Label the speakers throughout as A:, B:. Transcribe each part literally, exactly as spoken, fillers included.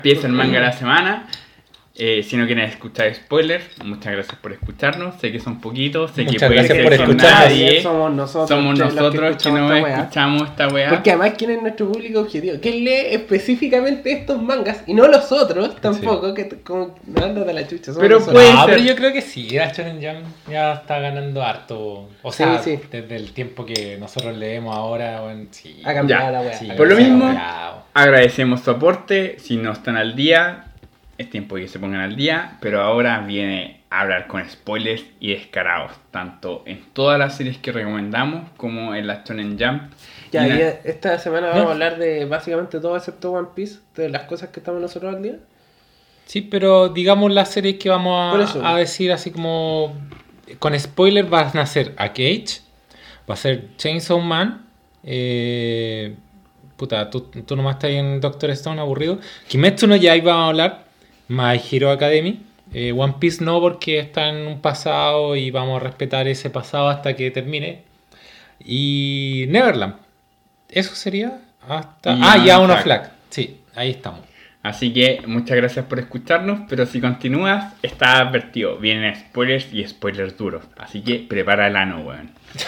A: Empieza el manga de la semana. Eh, si no quieren escuchar spoilers, muchas gracias por escucharnos. Sé que son poquitos, sé
B: muchas
A: que puede
B: gracias
A: ser
B: por
A: que
B: escucharnos.
A: nadie.
C: Somos nosotros,
A: Somos
C: que
A: nosotros que, que no esta escuchamos esta weá.
C: Porque además, ¿quién es nuestro público objetivo? ¿Quién lee específicamente estos mangas? Y no los otros tampoco, sí. que como no andan de la chucha. Somos
A: pero
C: nosotros.
A: puede
B: no,
A: ser.
B: pero yo creo que sí, la Shonen Jump ya está ganando harto. O sea,
C: sí, sí.
B: desde el tiempo que nosotros leemos ahora, bueno, sí.
C: Ha cambiado
A: ya.
C: la weá.
B: Sí,
A: Por lo mismo,
B: cambiado.
A: agradecemos su aporte. Si no están al día, es tiempo de que se pongan al día. Pero ahora viene a hablar con spoilers y descarados, tanto en todas las series que recomendamos como en la Shonen Jump.
C: Ya,
A: y
C: y
A: la...
C: esta semana vamos a hablar de básicamente todo excepto One Piece, de las cosas que estamos nosotros al día.
B: Sí, pero digamos las series que vamos a, a decir así como con spoilers van a ser A Cage, va a ser Chainsaw Man, eh, puta, tú, tú nomás estás en Doctor Stone aburrido, Kimetsu no Yaiba vamos a hablar, My Hero Academy, eh, One Piece no porque está en un pasado y vamos a respetar ese pasado hasta que termine, y Neverland, eso sería hasta...
A: Y
B: ah, ya
A: Flag.
B: uno Flag, sí, ahí estamos.
A: Así que muchas gracias por escucharnos, pero si continúas, está advertido, vienen spoilers y spoilers duros. Así que prepara el ano, weón.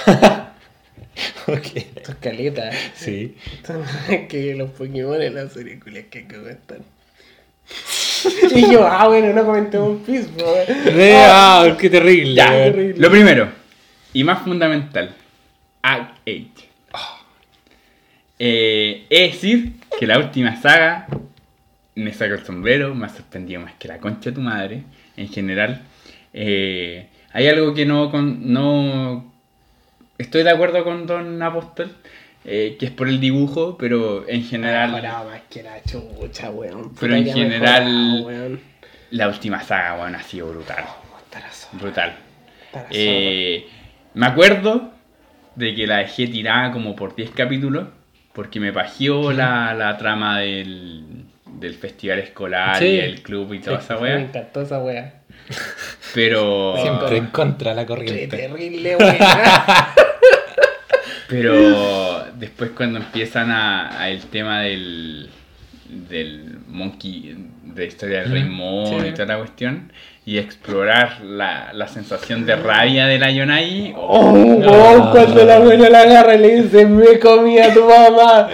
B: Ok.
C: Esto es caleta.
B: Sí.
C: Que los Pokémon en la serie culias que comentan. Y yo, ah, bueno, no comenté One Piece, weón.
B: Ah, qué terrible.
A: Ya,
B: weón.
C: terrible.
A: lo primero, y más fundamental, Act ocho. Eh, es decir, que la última saga me sacó el sombrero, me ha sorprendido más que la concha de tu madre, en general. Eh, hay algo que no, con, no estoy de acuerdo con Don Apóstol, eh, que es por el dibujo, pero en general...
C: Mejorado más que la chucha, weón.
A: Pero en
C: Puta que ha
A: general,
C: mejorado, weón.
A: la última saga, weón, ha sido brutal.
C: Está la zorra,
A: Brutal.
C: está la zorra.
A: Eh, me acuerdo de que la dejé tirada como por diez capítulos, porque me pajeó la, la trama del, del festival escolar
B: Sí.
A: y el club y toda
B: Sí,
A: esa
C: Me
A: wea.
C: encantó esa wea.
A: Pero,
B: Siempre en contra de la
C: Qué
B: corriente.
C: terrible, weón.
A: pero después cuando empiezan a, a el tema del, del monkey, de historia del rey
B: Mm,
A: mono
B: sí.
A: y toda la cuestión, y explorar la, la sensación de rabia de la Yonai.
C: Oh, weón, cuando la abuela la agarra y le dice, me comí a tu mamá.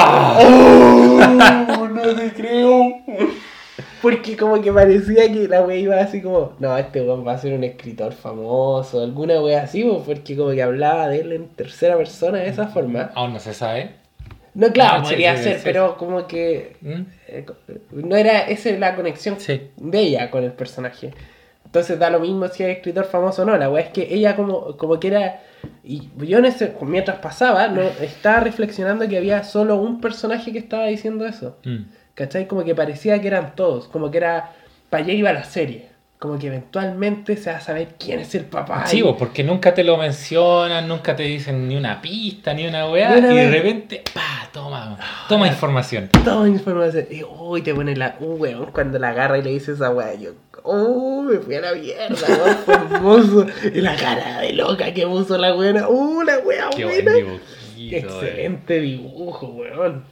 C: Oh, no te creo. Porque como que parecía que la wea iba así como, no, este weón va a ser un escritor famoso, alguna wea así, po, porque como que hablaba de él en tercera persona de esa forma.
B: Aún no se sabe.
C: No, claro,
B: Ah, sí,
C: podría
B: sí,
C: ser,
B: sí.
C: pero como que
B: ¿Mm?
C: eh, no era esa la conexión
B: Sí.
C: de ella con el personaje. Entonces da lo mismo si es escritor famoso o no, la wea es que ella como, como que era... Y yo en ese, mientras pasaba, no estaba reflexionando que había solo un personaje que estaba diciendo eso.
B: Mm.
C: ¿Cachai? Como que parecía que eran todos, como que era... Para allá iba la serie. Como que eventualmente se va a saber quién es el papá.
B: Sí,
C: y-
B: vos, porque nunca te lo mencionan, nunca te dicen ni una pista, ni una weá,
C: Ni una
B: y de
C: vez.
B: repente, pa, toma, toma información.
C: Toda información. Y uy, te pone la, un weón cuando la agarra y le dice esa weá. Yo, uy, me fui a la mierda, weón, fue hermoso. Y la cara de loca que puso la weona. Uh, la weá
B: Qué
C: buena.
B: buen dibujito.
C: Qué excelente dibujo, weón.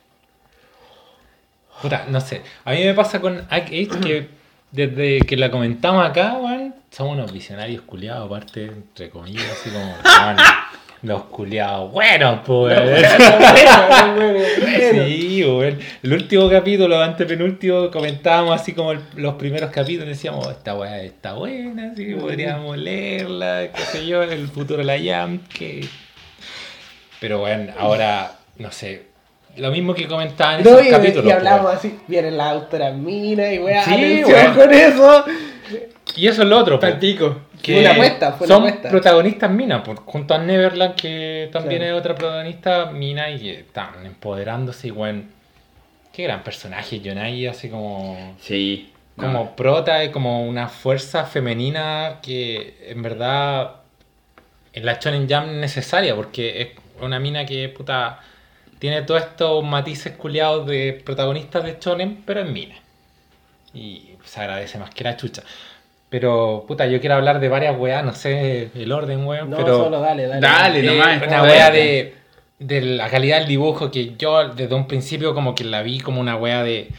B: Puta, no sé. A mí me pasa con Act ocho que desde que la comentamos acá, weón, somos unos visionarios culiados, aparte, entre comillas, así como, weón, los culiados buenos, pues.
C: Bueno, bueno, bueno.
B: Sí, weón. El último capítulo, antepenúltimo, comentábamos así como el- los primeros capítulos, decíamos, oh, esta weá está buena, así que podríamos leerla, qué sé yo, en el futuro la Jam, que... Pero bueno, ahora, no sé, lo mismo que comentaban en
C: No,
B: esos
C: y,
B: capítulos.
C: y
B: pues,
C: hablamos
B: weón.
C: así, vienen las autoras minas y weá,
B: Sí,
C: atención
B: weón.
C: con eso.
B: Y eso es lo otro, pues,
A: Palpico.
B: que
C: Fue una apuesta, fue una
B: son
C: apuesta.
B: protagonistas minas, pues, junto a Neverland, que también
C: Claro.
B: es otra protagonista mina y que están empoderándose y bueno, qué gran personaje, Yonai, así como...
A: Sí. no.
B: Como prota y como una fuerza femenina que en verdad en la Shonen Jump es necesaria porque es una mina que puta tiene todos estos matices culiados de protagonistas de Shonen, pero es mina. Y se agradece más que la chucha. Pero puta, yo quiero hablar de varias weas, no sé el orden, weón,
C: No,
B: pero
C: solo dale, dale.
A: Dale,
B: eh,
A: nomás,
B: una
A: está
B: wea
A: bien.
B: de, de la calidad del dibujo que yo desde un principio como que la vi como una wea de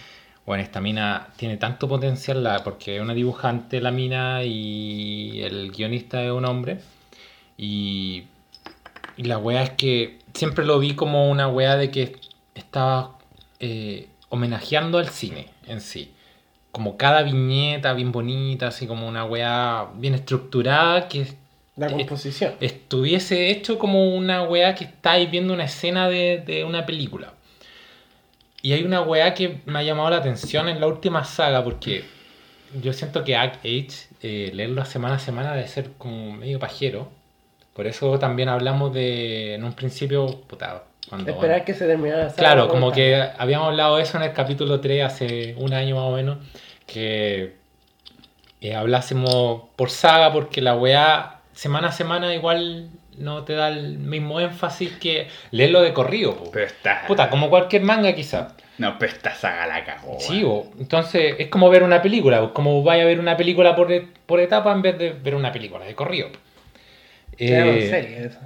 B: bueno, esta mina tiene tanto potencial la, porque es una dibujante la mina y el guionista es un hombre. Y, y la wea es que siempre lo vi como una wea de que estaba eh, homenajeando al cine en sí. Como cada viñeta bien bonita, así como una wea bien estructurada que...
C: La composición.
B: Estuviese hecho como una weá que estáis viendo una escena de, de una película. Y hay una weá que me ha llamado la atención en la última saga, porque yo siento que Act Age, eh, leerlo semana a semana, debe ser como medio pajero. Por eso también hablamos de, en un principio, puta, cuando...
C: Esperar bueno, que se terminara la saga.
B: Claro, como que habíamos hablado de eso en el capítulo tres hace un año más o menos, que eh, hablásemos por saga, porque la weá... semana a semana igual no te da el mismo énfasis que leerlo de corrido. Po.
A: Pero está...
B: Puta, como cualquier manga quizá.
A: No, pero esta saga la cagó.
B: Sí, bo. Entonces es como ver una película. Bo. Como vaya a ver una película por, por etapa en vez de ver una película de corrido.
C: Eh... en serio eso.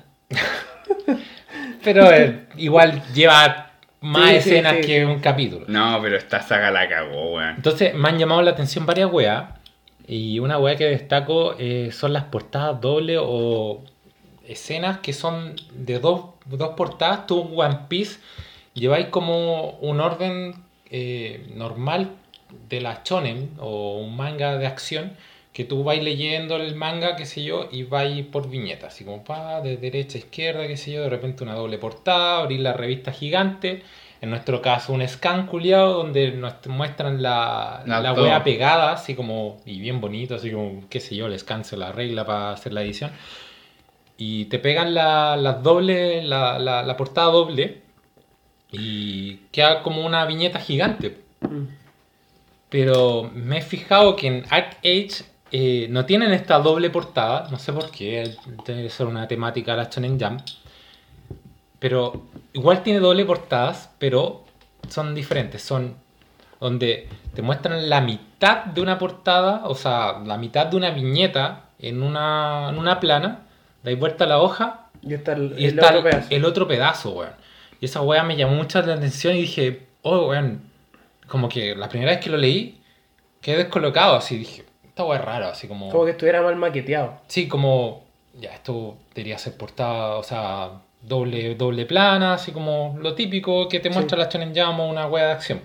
B: Pero eh, igual lleva más sí, escenas sí, sí, que sí. un capítulo.
A: No, pero esta saga la cagó, weón.
B: Entonces me han llamado la atención varias weas. Y una weá que destaco eh, son las portadas dobles o escenas que son de dos, dos portadas. Tú, One Piece, lleváis como un orden eh, normal de la shonen o un manga de acción que tú vais leyendo el manga, qué sé yo, y vais por viñetas, así como pa, de derecha a izquierda, qué sé yo, de repente una doble portada, abrir la revista gigante. En nuestro caso, un scan culiado donde nos muestran la, no, la wea pegada, así como, y bien bonito, así como, qué sé yo, el scan se la arregla para hacer la edición. Y te pegan la, la doble, la, la, la portada doble, y queda como una viñeta gigante. Mm. Pero me he fijado que en Arc Age eh, no tienen esta doble portada, no sé por qué, debe ser una temática de la Shonen Jump. Pero igual tiene doble portadas, pero son diferentes. Son donde te muestran la mitad de una portada, o sea, la mitad de una viñeta en una, en una plana, dais vuelta a la hoja
C: y está el,
B: y
C: el
B: está
C: otro
B: el,
C: pedazo.
B: el otro pedazo, weón. Y esa weá me llamó mucho la atención y dije, oh, weón, como que la primera vez que lo leí, quedé descolocado, así dije, esta weá es rara, así como...
C: Como que estuviera mal maqueteado.
B: Sí, como, ya, esto debería ser portada, o sea... Doble, doble plana, así como lo típico que te muestra sí. la Shonen Jump o una wea de acción.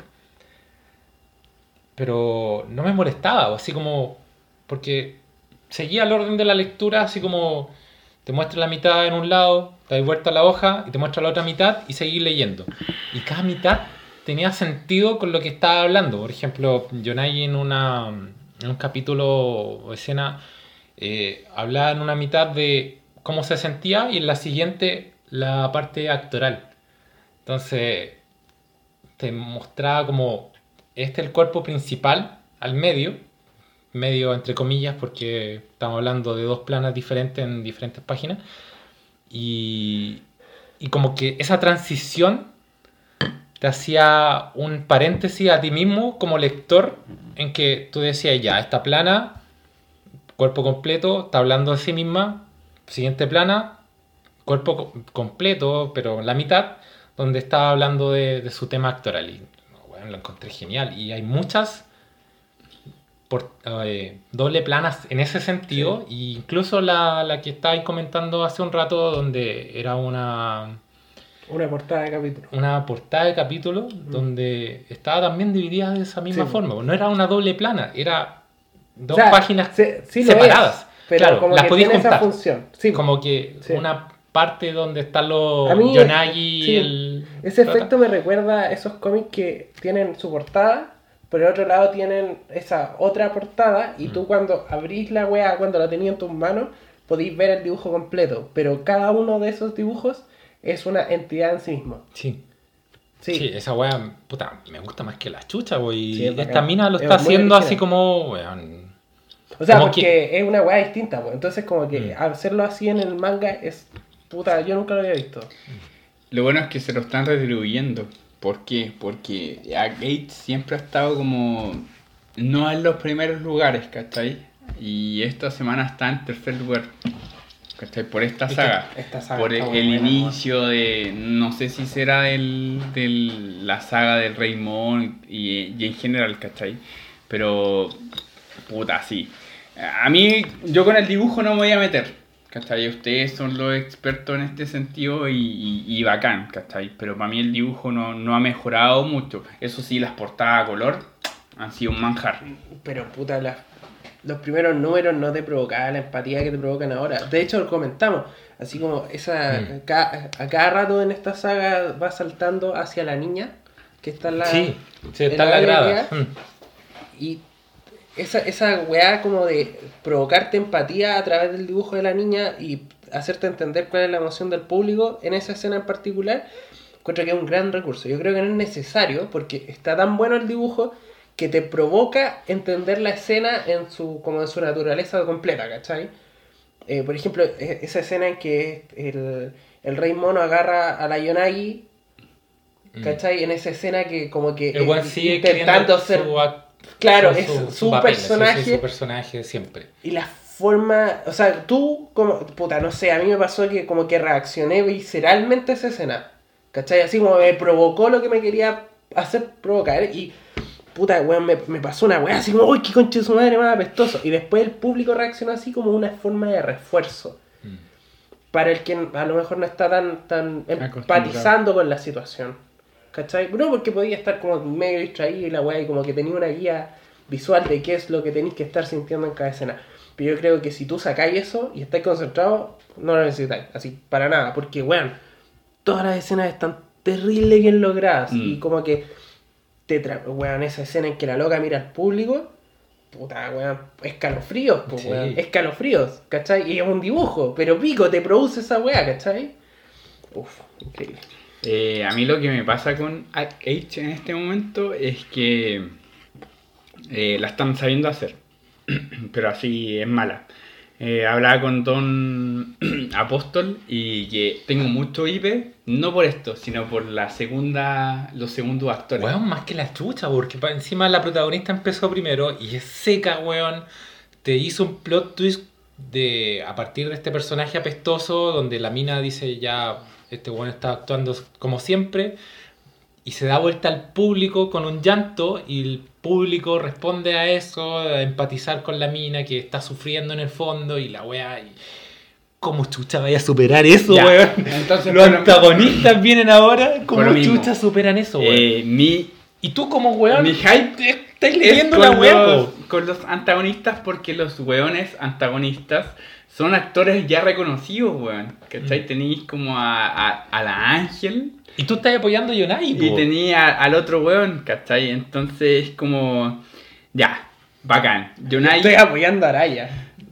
B: Pero no me molestaba, así como... Porque seguía el orden de la lectura, así como... Te muestra la mitad en un lado, te das vuelta a la hoja y te muestra la otra mitad y seguís leyendo. Y cada mitad tenía sentido con lo que estaba hablando. Por ejemplo, Yonagi en, una, en un capítulo o escena eh, hablaba en una mitad de cómo se sentía y en la siguiente... la parte actoral. Entonces te mostraba como este es el cuerpo principal al medio, medio entre comillas porque estamos hablando de dos planas diferentes en diferentes páginas y, y como que esa transición te hacía un paréntesis a ti mismo como lector en que tú decías ya, esta plana, cuerpo completo, está hablando de sí misma, siguiente plana, cuerpo completo, pero la mitad, donde estaba hablando de, de su tema actoral. Y bueno, lo encontré genial. Y hay muchas por, eh, doble planas en ese sentido. Sí. E incluso la, la que estabais comentando hace un rato, donde era una...
C: Una portada de capítulo.
B: Una portada de capítulo, mm. donde estaba también dividida de esa misma sí. forma. No era una doble plana, era dos o sea, páginas se, sí separadas.
C: Es, pero claro, como las que podéis juntar. Esa función. Sí.
B: Como que sí. una... parte donde están los mí, Yonagi sí, y el...
C: Ese efecto me recuerda a esos cómics que tienen su portada, pero al otro lado tienen esa otra portada y mm. tú cuando abrís la weá, cuando la tenías en tus manos, podéis ver el dibujo completo, pero cada uno de esos dibujos es una entidad en sí mismo.
B: Sí. Sí, sí esa weá, puta, me gusta más que la chucha, wey. Sí, esta mina lo está haciendo así como, weón...
C: O sea, como porque que... es una weá distinta, pues. Entonces como que mm. hacerlo así en el manga es... Puta, yo nunca lo había visto.
A: Lo bueno es que se lo están retribuyendo. ¿Por qué? Porque Gate siempre ha estado como... No en los primeros lugares, ¿cachai? Y esta semana está en tercer lugar. ¿cachai? Por esta saga.
C: Esta saga
A: por el,
C: está muy
A: el
C: buena,
A: inicio de. No sé si será del, del, la saga del Rey Mon y, y en general, ¿cachai? Pero. Puta, sí. A mí, yo con el dibujo no me voy a meter, ¿cachai? Ustedes son los expertos en este sentido y, y, y bacán, ¿cachai? Pero para mí el dibujo no, no ha mejorado mucho. Eso sí, las portadas a color han sido un manjar.
C: Pero puta, la, los primeros números no te provocaban la empatía que te provocan ahora. De hecho, lo comentamos. Así como esa mm. ca, a cada rato en esta saga va saltando hacia la niña, que está en la...
B: Sí, sí está en la, la grada. Mm.
C: Y esa, esa weá como de provocarte empatía a través del dibujo de la niña y hacerte entender cuál es la emoción del público en esa escena en particular, encuentro que es un gran recurso. Yo creo que no es necesario porque está tan bueno el dibujo que te provoca entender la escena en su como en su naturaleza completa, ¿cachai? Eh, por ejemplo, esa escena en que el, el Rey Mono agarra a la Yonagi, ¿cachai? Mm. En esa escena que como que
B: el buen sigue
C: intentando ser...
B: Su
C: claro,
B: su,
C: es su,
B: su
C: papel, personaje.
B: Sí, sí, su personaje siempre.
C: Y la forma... O sea, tú como... Puta, no sé, a mí me pasó que como que reaccioné visceralmente a esa escena, ¿cachai? Así como me provocó lo que me quería hacer provocar y... Puta, weón, me, me pasó una weá así como, uy, qué concha de su madre más apestoso. Y después el público reaccionó así como una forma de refuerzo. Mm. Para el que a lo mejor no está tan, tan empatizando con la situación. ¿Cachai? No, porque podía estar como medio distraído y la weá, y como que tenía una guía visual de qué es lo que tenéis que estar sintiendo en cada escena. Pero yo creo que si tú sacáis eso y estáis concentrados, no lo necesitáis. Así, para nada. Porque, weón, todas las escenas están terrible bien logradas. Mm. Y como que... Te tra- weón, esa escena en que la loca mira al público, puta, weón, escalofríos, pues, sí. weón, escalofríos, ¿cachai? Y es un dibujo, pero pico, te produce esa weá, ¿cachai? Uf, increíble.
A: Eh, a mí lo que me pasa con H en este momento es que eh, la están sabiendo hacer, pero así es mala. Eh, hablaba con Don Apóstol y que tengo mucho I P, no por esto, sino por la segunda, los segundos actores.
B: Weón, más que la chucha, porque encima la protagonista empezó primero y es seca, weón. Te hizo un plot twist de a partir de este personaje apestoso, donde la mina dice ya, este weón está actuando como siempre, y se da vuelta al público con un llanto y el público responde a eso, a empatizar con la mina que está sufriendo en el fondo y la weá... Y... ¿Cómo chucha vaya a superar eso, ya, weón? Entonces, los bueno, antagonistas vienen ahora, ¿cómo chucha superan eso, weón?
A: Eh, mi,
B: y tú como weón,
A: mi hype
B: estás leyendo la weón
A: con los antagonistas porque los weones antagonistas son actores ya reconocidos, weón. ¿Cachai? Mm. Tenéis como a, a, a la Ángel.
B: Y tú estás apoyando a Yonai,
A: po. Y tenía al otro weón, ¿cachai? Entonces es como... Ya, bacán. Yonai...
C: Estoy apoyando a Araya.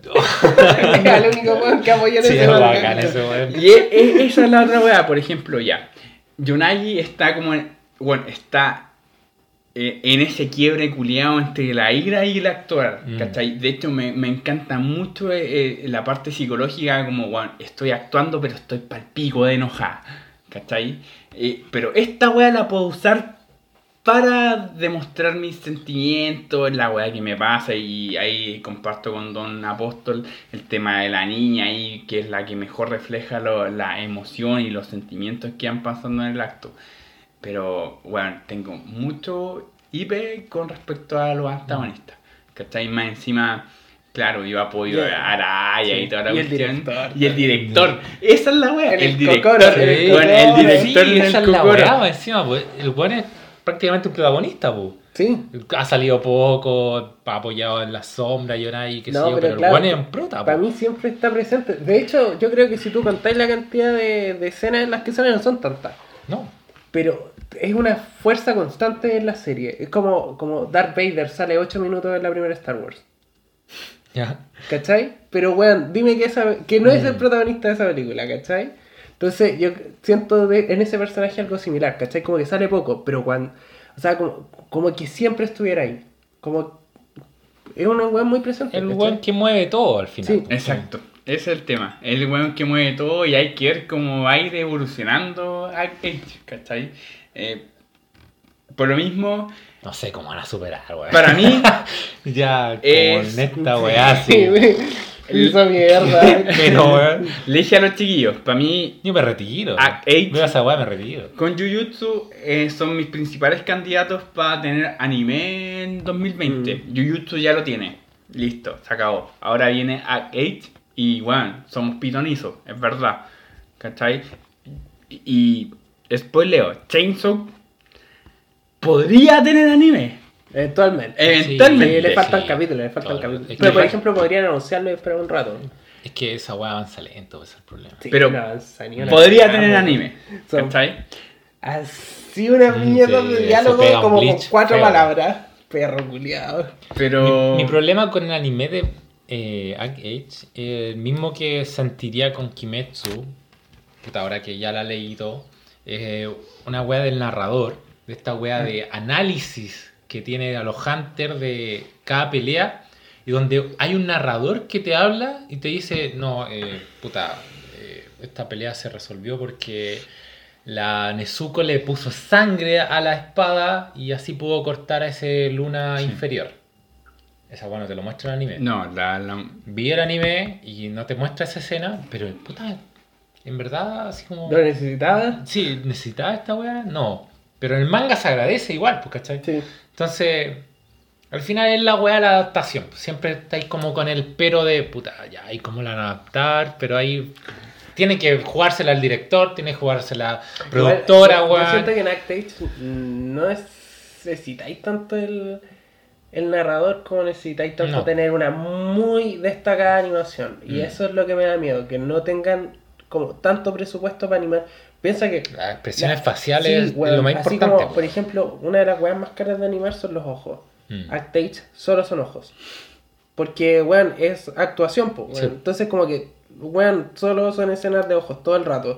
C: Es el único weón que apoya en
B: sí,
C: ese
B: es bacán ese weón.
A: Y es, es, esa es la otra weá, por ejemplo, ya. Yonagi está como... En, bueno, está... Eh, en ese quiebre culiado entre la ira y el actuar, mm. ¿cachai? De hecho, me, me encanta mucho eh, la parte psicológica, como, bueno, estoy actuando, pero estoy pal pico de enojada, ¿cachai? Eh, pero esta weá la puedo usar para demostrar mis sentimientos, la weá que me pasa, y ahí comparto con Don Apóstol el tema de la niña, ahí, que es la que mejor refleja lo, la emoción y los sentimientos que van pasando en el acto. Pero, bueno, tengo mucho I P con respecto a los antagonistas. ¿Cachai? Más encima, claro, yo apoyo yeah. a Araya sí. y toda la
C: y
A: cuestión.
C: El director,
A: y el director. Esa es la wea.
C: El,
A: el
C: el
A: director.
C: Cocoro,
A: el,
C: el,
A: bueno, el director
B: sí,
A: esa
B: es
A: el
B: la
A: Cocoro.
B: wea, encima, pues, el buen es prácticamente un protagonista, pues.
C: Sí.
B: Ha salido poco, ha apoyado en la sombra, Yonai, que
C: no,
B: sé yo, pero, pero
C: claro,
B: el buen es un prota,
C: para mí siempre está presente. De hecho, yo creo que si tú contáis la cantidad de, de escenas en las que salen, no son tantas.
B: No.
C: Pero es una fuerza constante en la serie. Es como, como Darth Vader sale ocho minutos en la primera Star Wars.
B: Ya.
C: ¿Cachai? Pero weón, dime que, esa, que no mm. es el protagonista de esa película, ¿cachai? Entonces yo siento de, en ese personaje algo similar, ¿cachai? Como que sale poco, pero cuando... O sea, como, como que siempre estuviera ahí. Como... Es un weón muy presente.
B: El weón que mueve todo al final.
A: Sí. Exacto. Ese es el tema. Es el weón que mueve todo y hay que ver cómo va a ir evolucionando a Cage, ¿cachai? Eh, por lo mismo...
B: No sé cómo van a superar, weón.
A: Para mí...
B: ya, como
A: es,
B: neta, weá, sí.
C: Hizo mierda.
B: Pero, weón.
A: Le dije a los chiquillos, para mí...
B: Yo me retiro.
A: Act ocho,
B: Veo esa weá, me retiro.
A: con Jujutsu eh, son mis principales candidatos para tener anime en dos mil veinte. Mm. Jujutsu ya lo tiene. Listo, se acabó. Ahora viene Act ocho y, bueno, somos pitonizos, es verdad. ¿Cachai? Y, y spoileo, Chainsaw podría tener anime.
C: Eventualmente.
A: Eventualmente.
C: Sí, le faltan sí, capítulos, le faltan capítulos. Es Pero por ejemplo podrían anunciarlo y esperar un rato.
B: Es que esa weá avanza lento, ese es el problema.
A: Sí, pero no avanza, ni una podría tener vez. Anime. ¿Cachai?
C: Así una mierda sí, de diálogo como con cuatro feo. palabras. Perro culiado.
A: Pero...
B: Mi, mi problema con el anime de eh, Act ocho es el mismo que sentiría con Kimetsu. Puta, ahora que ya la he leído. Eh, una weá del narrador. De esta weá de análisis que tiene a los hunters de cada pelea y donde hay un narrador que te habla y te dice no, eh, puta, eh, esta pelea se resolvió porque la Nezuko le puso sangre a la espada y así pudo cortar a ese Luna sí. inferior. Esa bueno te lo muestra el anime.
A: No, la, la...
B: vi el anime y no te muestra esa escena, pero puta, en verdad así como...
C: ¿Lo necesitaba?
B: Sí, ¿necesitaba esta weá? No. Pero en el manga se agradece igual, pues, ¿cachai?
C: Sí.
B: Entonces, al final es la weá de la adaptación. Siempre estáis como con el pero de puta, ya hay cómo la adaptar, pero ahí tiene que jugársela el director, tiene que jugársela la productora, weá.
C: Yo siento que en Act ocho no necesitáis tanto el, el narrador como necesitáis tanto no. tener una muy destacada animación. Y mm. eso es lo que me da miedo, que no tengan como tanto presupuesto para animar. Piensa que
B: las expresiones la, faciales sí, bueno, es lo más
C: así
B: importante.
C: Como, por ejemplo, una de las weas más caras de animar son los ojos. Mm. Act ocho solo son ojos. Porque, weón, es actuación, po, weón. Sí. Entonces, como que, weón, solo son escenas de ojos todo el rato.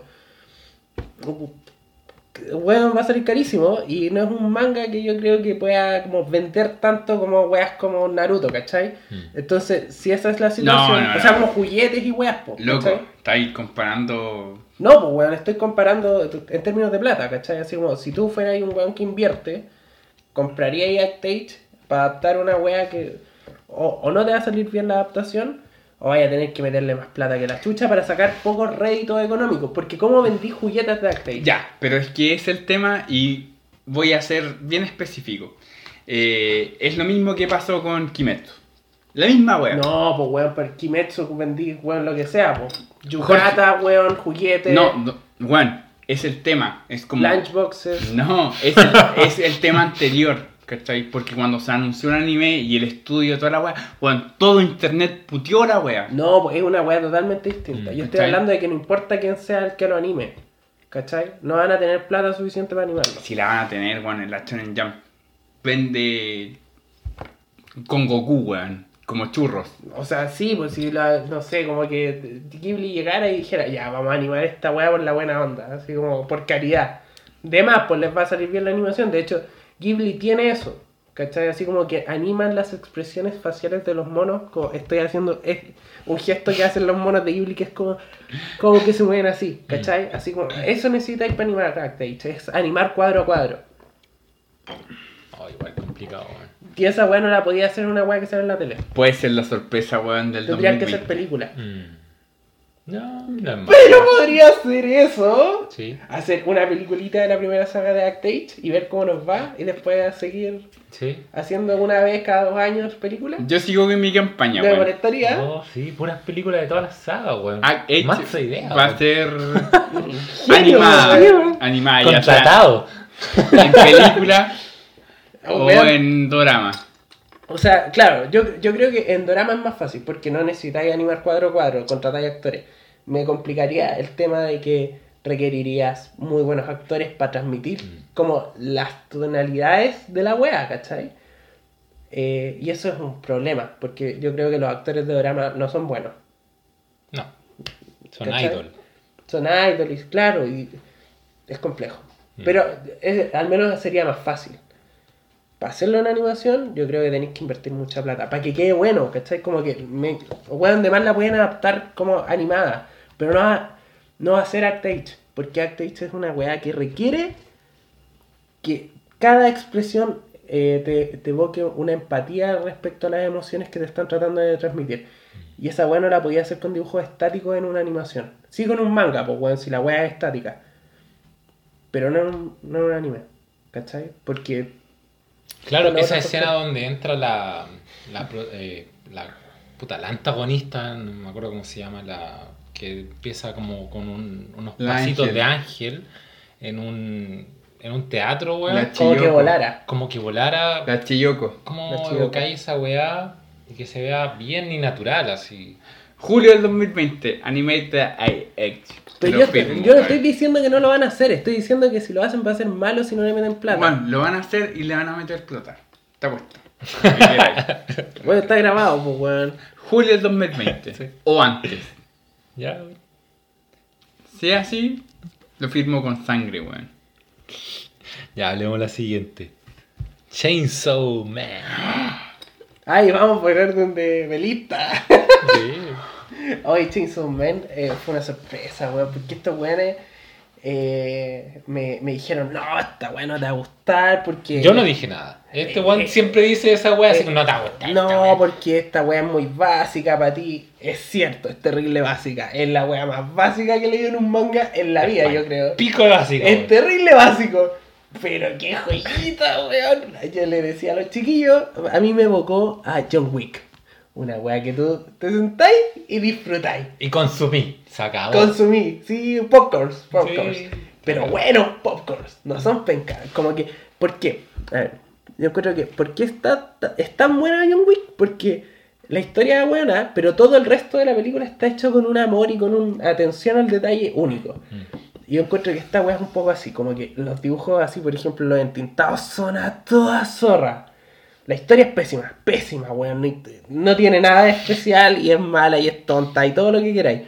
C: Weón, va a salir carísimo. Y no es un manga que yo creo que pueda como vender tanto como weas como Naruto, ¿cachai? Mm. Entonces, si esa es la situación,
A: no, no,
C: o sea,
A: no.
C: como juguetes y weas, po,
A: loco, ¿cachai? Estáis comparando...
C: No, pues weón, estoy comparando en términos de plata, ¿cachai? Así como si tú fueras un weón que invierte, comprarías Act ocho para adaptar una wea que o, o no te va a salir bien la adaptación, o vaya a tener que meterle más plata que la chucha para sacar pocos réditos económicos. Porque ¿cómo vendí juguetes de Act ocho?
A: Ya, pero es que es el tema y voy a ser bien específico. Eh, es lo mismo que pasó con Kimetsu. La misma wea.
C: No, pues weón, para Kimetsu vendí weón lo que sea, pues. Yukata, weón, juguetes.
A: No, no, weón, es el tema. Es como.
C: Lunchboxes.
A: No, es el, es el tema anterior, ¿cachai? Porque cuando se anunció un anime y el estudio, toda la wea, weón, todo internet puteó la wea.
C: No, pues es una wea totalmente distinta. Yo estoy
A: ¿cachai?
C: hablando de que no importa quién sea el que lo anime, ¿cachai? No van a tener plata suficiente para animarlo.
A: Si la van a tener, weón, en la Shonen Jump vende con Goku, weón. Como churros.
C: O sea, sí, pues si la, no sé, como que Ghibli llegara y dijera, ya, vamos a animar esta weá por la buena onda, así como por caridad. De más, pues les va a salir bien la animación. De hecho, Ghibli tiene eso, ¿cachai? Así como que animan las expresiones faciales de los monos, como estoy haciendo, es un gesto que hacen los monos de Ghibli que es como, como que se mueven así, ¿cachai? Así como, eso necesitáis para animar Act ocho, es animar cuadro a cuadro.
B: Oh, igual complicado, weón.
C: Y esa weá no la podía hacer una weá que sale en la tele.
A: Puede ser la sorpresa, weón, del
C: Tendrían
A: dos mil veinte.
C: que ser película.
B: Mm. No, no es malo.
C: Pero podría hacer eso.
B: Sí.
C: Hacer una peliculita de la primera saga de Act ocho y ver cómo nos va. Y después seguir
B: sí.
C: haciendo una vez cada dos años películas.
A: Yo sigo con mi campaña,
C: ¿Me
A: weón.
C: molestaría?
B: No, sí, puras películas de todas las sagas, weón.
A: Act ocho
B: Más idea,
A: va
B: weón.
A: a ser animada. Animada, ya sea
B: contratado.
A: en película
C: Oh,
A: o
C: weón.
A: en dorama.
C: O sea, claro, yo, yo creo que en dorama es más fácil porque no necesitáis animar cuadro a cuadro, contratáis actores. Me complicaría el tema de que requerirías muy buenos actores para transmitir mm. como las tonalidades de la wea, ¿cachai? Eh, y eso es un problema, porque yo creo que los actores de dorama no son buenos.
B: No, son
C: ¿cachai?
B: idol.
C: Son idol, y claro, y es complejo. Mm. Pero es, al menos sería más fácil. Para hacerlo en animación, yo creo que tenéis que invertir mucha plata. Para que quede bueno, ¿cachai? Como que, me, bueno, de más la pueden adaptar como animada. Pero no va, no va a ser Act ocho. Porque Act ocho es una weá que requiere que cada expresión eh, te, te evoque una empatía respecto a las emociones que te están tratando de transmitir. Y esa weá no la podía hacer con dibujos estáticos en una animación. Sí con un manga, pues weón, si la weá es estática. Pero no en un, no en un anime. ¿Cachai? Porque...
B: Claro, esa escena cosa... donde entra la... La, eh, la puta, la antagonista, no me acuerdo cómo se llama, la que empieza como con un, unos la pasitos ángel. de ángel en un... En un teatro, weón.
C: Como que volara.
B: Como que volara.
A: La Chiyoko.
B: Como evocáis esa weá y que se vea bien y natural, así.
A: Julio del dos mil veinte, Animated I X.
C: Pero yo, firmo, yo no estoy diciendo que no lo van a hacer, estoy diciendo que si lo hacen va a ser malo si no le meten plata.
A: Bueno, lo van a hacer y le van a meter plata. Está puesto.
C: Bueno, está grabado, pues, weón.
A: Julio del dos mil veinte. Sí. O antes.
B: Ya, weón.
A: Si es así, lo firmo con sangre, weón.
B: Ya, hablemos la siguiente. Chainsaw Man.
C: Ay, vamos por orden de velita. Sí. Hoy Chainsaw Man eh, fue una sorpresa, weón, porque estos weones eh, me, me dijeron, no, esta weón no te va a gustar porque...
B: Yo no dije nada. Este weón eh, siempre dice esa weón, eh, así que no te va a gustar.
C: No, porque esta weón es muy básica para ti. Es cierto, es terrible básica. Es la weón más básica que he leído en un manga en la vida, yo creo.
B: Pico básico.
C: Es weón. Terrible básico. Pero qué joyita, weón. Yo le decía a los chiquillos, a mí me evocó a John Wick. Una weá que tú te sentáis y disfrutáis.
B: Y consumí, sacado.
C: Consumí, sí, popcorns, popcorns. Sí, pero bueno, popcorns, no son pencas. Como que, ¿por qué? A ver, yo creo que, ¿por qué está, es tan buena John Wick? Porque la historia es buena, pero todo el resto de la película está hecho con un amor y con una atención al detalle único. Mm. Y yo encuentro que esta weá es un poco así, como que los dibujos así, por ejemplo, los entintados son a toda zorra. La historia es pésima, pésima, weón. No, no tiene nada de especial y es mala y es tonta y todo lo que queráis.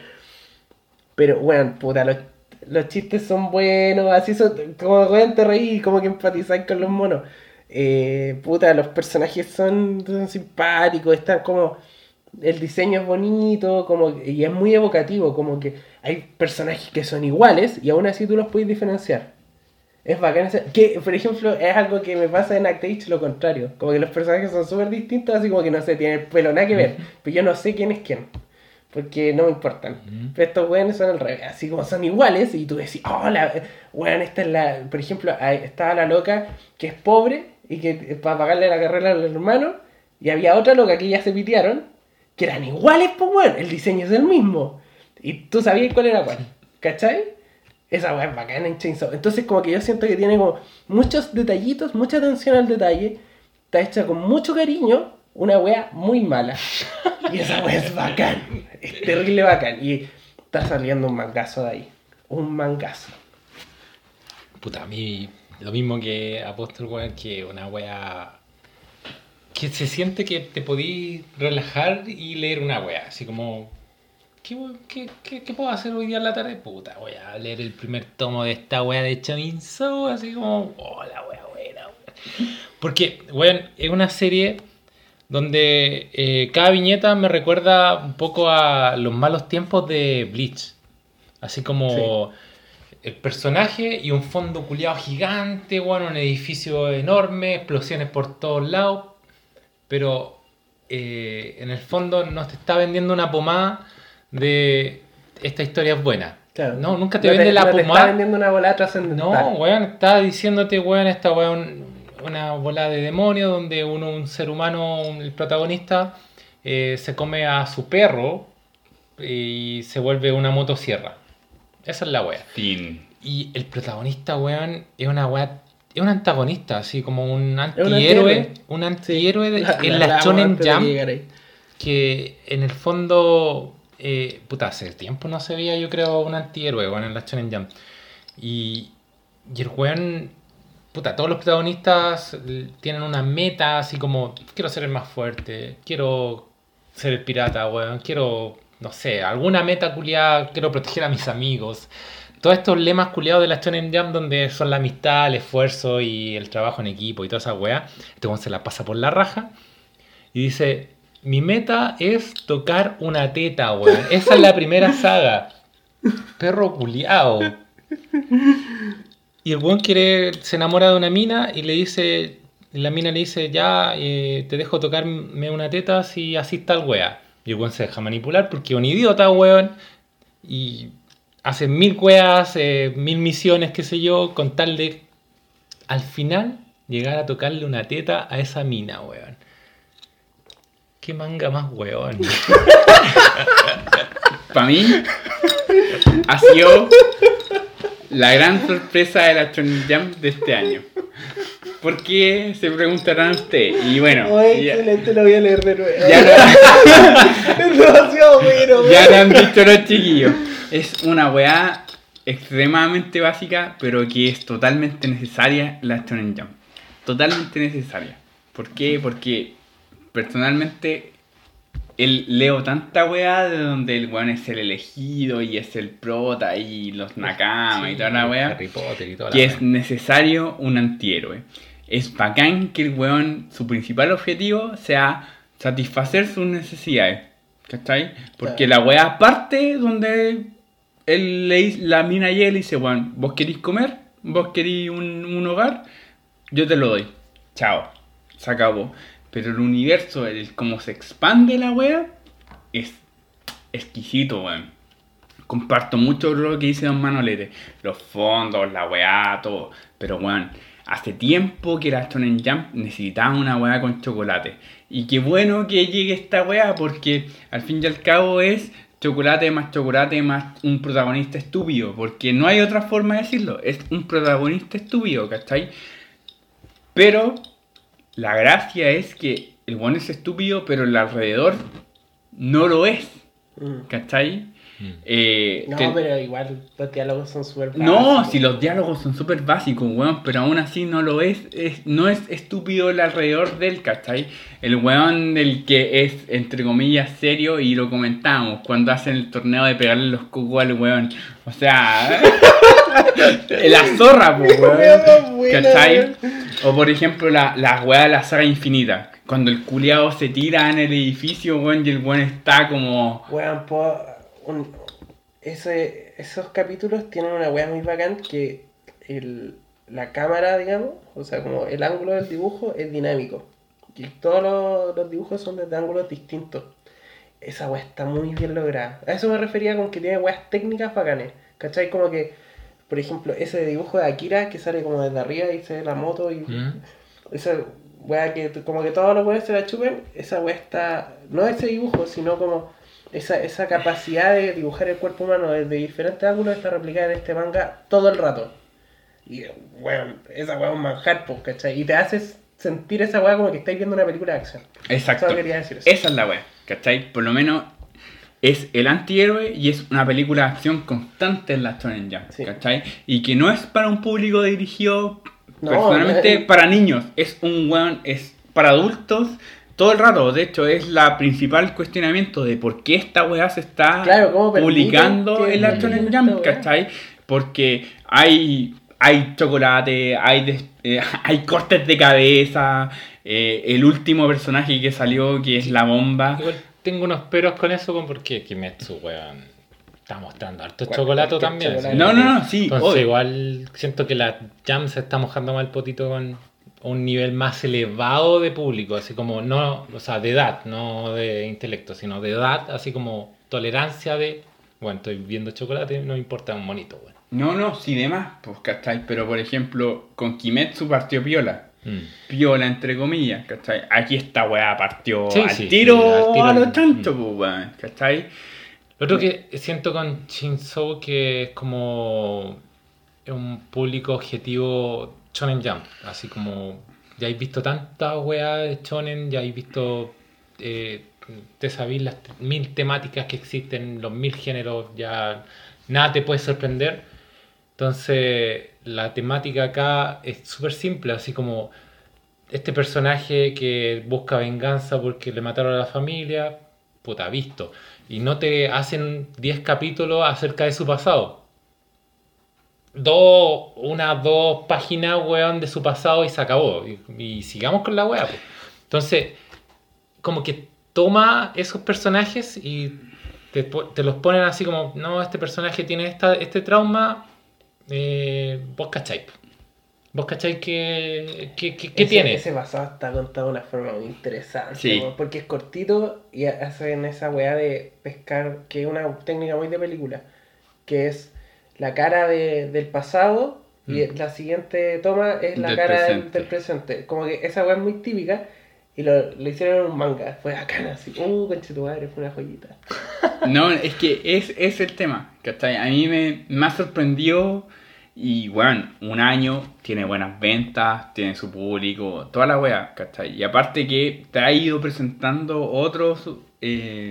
C: Pero, weón, puta, los, los chistes son buenos, así son, como weón te reí, como que empatizáis con los monos. Eh, puta, los personajes son, son simpáticos, están como... El diseño es bonito, como y es muy evocativo, como que hay personajes que son iguales y aún así tú los puedes diferenciar. Es bacán. Que, por ejemplo, es algo que me pasa en Act H lo contrario. Como que los personajes son súper distintos, así como que no sé, tienen el pelo nada que ver. Pero yo no sé quién es quién. Porque no me importan. Uh-huh. Pero estos weones son al revés. Así como son iguales y tú decís, oh, la weón, esta es la... Por ejemplo, estaba la loca que es pobre y que para pagarle la carrera al hermano. Y había otra loca que ya se pitearon. Que eran iguales, pues weón, el diseño es el mismo. Y tú sabías cuál era cuál, ¿cachai? Esa weá es bacana en Chainsaw. Entonces como que yo siento que tiene como muchos detallitos, mucha atención al detalle. Está hecha con mucho cariño, una weá muy mala. Y esa weá es bacán, es terrible bacán. Y está saliendo un mangazo de ahí, un mangazo.
B: Puta, a mí lo mismo que Apóstol, weón, que una weá... Que se siente que te podís relajar y leer una wea, así como... ¿Qué, qué, qué, ¿Qué puedo hacer hoy día en la tarde? Puta, voy a leer el primer tomo de esta wea de Chainsaw, así como... Oh, la wea buena, wea. Porque, weón, es una serie donde eh, cada viñeta me recuerda un poco a los malos tiempos de Bleach. Así como... Sí. El personaje y un fondo culiado gigante, weón, un edificio enorme, explosiones por todos lados. Pero eh, en el fondo nos te está vendiendo una pomada de esta historia es buena. Claro. No, nunca te no vende te, la no pomada. No te está
C: vendiendo una volada trascendental.
B: No, weón, está diciéndote, weón, esta weón, una bola de demonio donde uno, un ser humano, el protagonista, eh, se come a su perro y se vuelve una motosierra. Esa es la wea.
A: Fin.
B: Y el protagonista, weón, es una wea... Es un antagonista, así como un antihéroe, un antihéroe de, la, en la, la Shonen Jump, que en el fondo, eh, puta, hace tiempo no se veía, yo creo, un antihéroe, bueno, en la Shonen Jump. Y, y el weón, puta, todos los protagonistas tienen una meta, así como, quiero ser el más fuerte, quiero ser el pirata, weón, quiero, no sé, alguna meta culiada, quiero proteger a mis amigos. Todos estos lemas culiados de la Shonen Jump donde son la amistad, el esfuerzo y el trabajo en equipo y toda esa weá, este weón se la pasa por la raja y dice, mi meta es tocar una teta, weón. Esa es la primera saga. Perro culiao. Y el weón quiere, se enamora de una mina y le dice, la mina le dice, ya, eh, te dejo tocarme una teta si así está el weá. Y el weón se deja manipular porque es un idiota, weón. Y hace mil weas, eh, mil misiones, qué sé yo, con tal de al final llegar a tocarle una teta a esa mina, weón. ¿Qué manga más weón?
A: Para mí ha sido la gran sorpresa de la Shonen Jump de este año. ¿Por qué? Se preguntarán ustedes. Y bueno,
C: Oye,
A: ya,
C: excelente, lo voy a leer de nuevo.
A: ya, lo,
C: Es demasiado bueno,
A: ya lo han visto los chiquillos. Es una weá extremadamente básica, pero que es totalmente necesaria la Shonen Jump. Totalmente necesaria. ¿Por qué? Porque personalmente el, leo tanta weá de donde el weón es el elegido y es el prota y los Nakama sí, y toda la weá,
B: Harry Potter y toda
A: que
B: la
A: es necesario un antihéroe. Es bacán que el weón, su principal objetivo sea satisfacer sus necesidades, ¿cachai? Porque claro, la weá parte donde él le, la mina y él dice, weón, vos querís comer, vos querís un, un hogar, yo te lo doy, chao, se acabó. Pero el universo, el cómo se expande la wea, es exquisito, weón. Comparto mucho lo que dice Don Manolete. Los fondos, la wea, todo. Pero, weón, hace tiempo que la Shonen Jump necesitaba una wea con chocolate. Y qué bueno que llegue esta wea, porque al fin y al cabo es chocolate más chocolate más un protagonista estúpido. Porque no hay otra forma de decirlo. Es un protagonista estúpido, ¿cachai? Pero la gracia es que el weón es estúpido, pero el alrededor no lo es. ¿Cachai?
C: Mm.
A: Eh,
C: no,
A: te...
C: pero igual los diálogos son súper básicos.
A: No, si los diálogos son súper básicos, weón, pero aún así no lo es, es. No es estúpido el alrededor del, ¿cachai? El weón, el que es, entre comillas, serio, y lo comentamos cuando hacen el torneo de pegarle los cocos al weón. O sea, la zorra, pues, weón. ¿Cachai? O por ejemplo, la, la weá de la saga infinita. Cuando el culiao se tira en el edificio, weón, y el weón está como.
C: Weón, pues. Un, ese, esos capítulos tienen una weá muy bacán que el, la cámara, digamos, o sea, como el ángulo del dibujo es dinámico. Y todos los, los dibujos son desde ángulos distintos. Esa weá está muy bien lograda. A eso me refería con que tiene weas técnicas bacanes. ¿Cachai? Como que, por ejemplo, ese dibujo de Akira que sale como desde arriba y se ve la moto y... ¿Mm? Esa weá que como que todos los weones se la chupen, esa weá está... No ese dibujo, sino como... Esa, esa capacidad de dibujar el cuerpo humano desde diferentes ángulos está replicada en este manga todo el rato. Y, weón, esa weá es un manjar, pues, ¿cachai? Y te haces sentir esa weá como que estáis viendo una película de acción.
A: Exacto. Solo quería decir eso. Esa es la weá, ¿cachai? Por lo menos es el antihéroe y es una película de acción constante en la Shonen Jump, sí. ¿Cachai? Y que no es para un público dirigido no, personalmente no es... para niños. Es un weón, es para adultos. Todo el rato, de hecho, es la principal cuestionamiento de por qué esta weá se está claro, publicando en la Shonen Jump, ¿cachai? Porque hay, hay chocolate, hay, des, eh, hay cortes de cabeza, eh, el último personaje que salió, que es la bomba.
B: Igual tengo unos peros con eso, porque Kimetsu, weón, está mostrando harto chocolate también.
A: Chocolate. No, no, no, sí.
B: Entonces, obvio. Igual siento que la Jump se está mojando más el potito con... un nivel más elevado de público, así como no, o sea, de edad, no de intelecto, sino de edad, así como tolerancia de, bueno, estoy viendo chocolate, no me importa un monito, bueno.
A: No, no, sí, demás, pues, ¿cachai? Pero, por ejemplo, con Kimetsu partió piola, mm. piola entre comillas, ¿cachai? Aquí esta weá partió sí, al, sí, tiro, sí, al tiro, a lo tanto, mm. pues, weón, ¿cachai?
B: Lo otro que siento con Chainsaw que es como un público objetivo Shonen Jump, así como ya habéis visto tantas weas de Shonen, ya habéis visto, eh, te sabéis las mil temáticas que existen, los mil géneros, ya nada te puede sorprender. Entonces la temática acá es súper simple, así como este personaje que busca venganza porque le mataron a la familia, puta, visto, y no te hacen diez capítulos acerca de su pasado. Dos, unas dos páginas, weón, de su pasado y se acabó. Y, y sigamos con la weá, pues. Entonces, como que toma esos personajes y te, te los ponen así como, no, este personaje tiene esta, este trauma, eh, vos cachai. ¿Vos cacháis que, que, que, que
C: ese,
B: tiene?
C: Ese pasado está contado de una forma muy interesante.
A: Sí.
C: ¿no? Porque es cortito y hacen esa weá de pescar, que es una técnica muy de película, que es la cara de, del pasado y mm. la siguiente toma es la del cara presente. Del, del presente. Como que esa weá es muy típica y lo, lo hicieron en un manga. Fue bacana, así. Uh, conchetumadre, fue una joyita.
A: No, es que es, es el tema, ¿cachai? A mí me, me ha sorprendido. Y bueno, un año, tiene buenas ventas, tiene su público, toda la wea, ¿cachai? Y aparte que te ha ido presentando otros eh,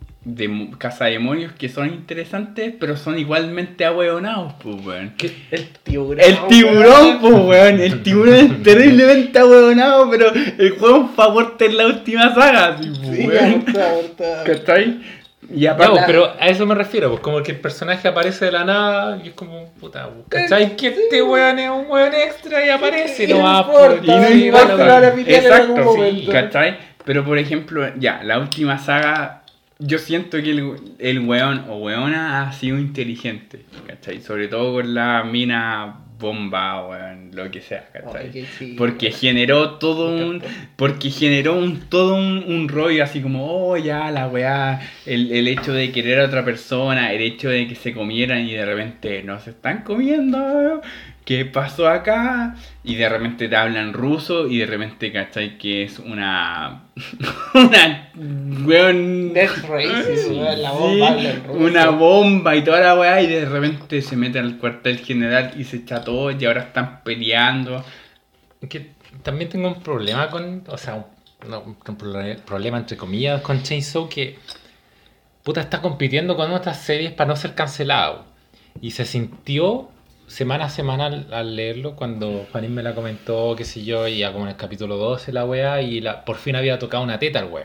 A: de cazademonios que son interesantes, pero son igualmente ahueonados, pues weón.
C: El tiburón.
A: El tiburón, pues weón. El tiburón es terriblemente ahueonado, pero el juego fue fuerte en la última saga, así, pues,
C: sí,
A: weón.
C: Está,
A: ¿cachai? Y aparte,
B: no, pero a eso me refiero, pues como que el personaje aparece de la nada y es como, puta, ¿cachai? Que este weón es un weón extra y aparece,
C: y
B: no va
C: por...
A: Y no importa, exacto,
C: sí,
A: ¿cachai? Pero por ejemplo, ya, la última saga, yo siento que el, el weón o weona ha sido inteligente, ¿cachai? Sobre todo con la mina bomba, weón, lo que sea, ¿cachai? Oh, sí, porque generó todo un... Porque generó un todo un, un rollo así como, oh, ya, la weá, el, el hecho de querer a otra persona, el hecho de que se comieran y de repente no se están comiendo, ¿qué pasó acá? Y de repente te hablan ruso y de repente, ¿cachai? Que es una... una... weón...
C: Death Race, sí, la bomba
A: sí, una bomba y toda la weá y de repente se mete al cuartel general y se echa todo y ahora están peleando.
B: Que también tengo un problema con... O sea, un, no, un problema entre comillas con Chainsaw que... Puta, está compitiendo con otras series para no ser cancelado. Y se sintió... semana a semana al, al leerlo, cuando Juanín me la comentó, qué sé yo, y ya como en el capítulo doce la wea, y la, por fin había tocado una teta el wea.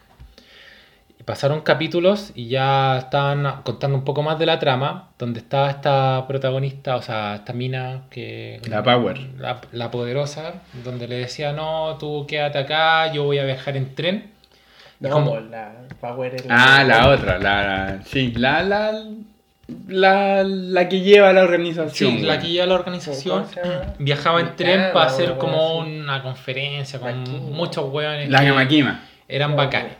B: Y pasaron capítulos y ya estaban contando un poco más de la trama, donde estaba esta protagonista, o sea, esta mina que...
A: La Power.
B: La, la poderosa, donde le decía, no, tú quédate acá, yo voy a viajar en tren.
C: No, como, la Power es
A: la... Ah, la otra, la... la sí, la... la... La, la que lleva la organización.
B: Sí, la que lleva la organización. Viajaba en tren para hacer como una conferencia con muchos hueones.
A: La Gamakima.
B: Eran bacanes.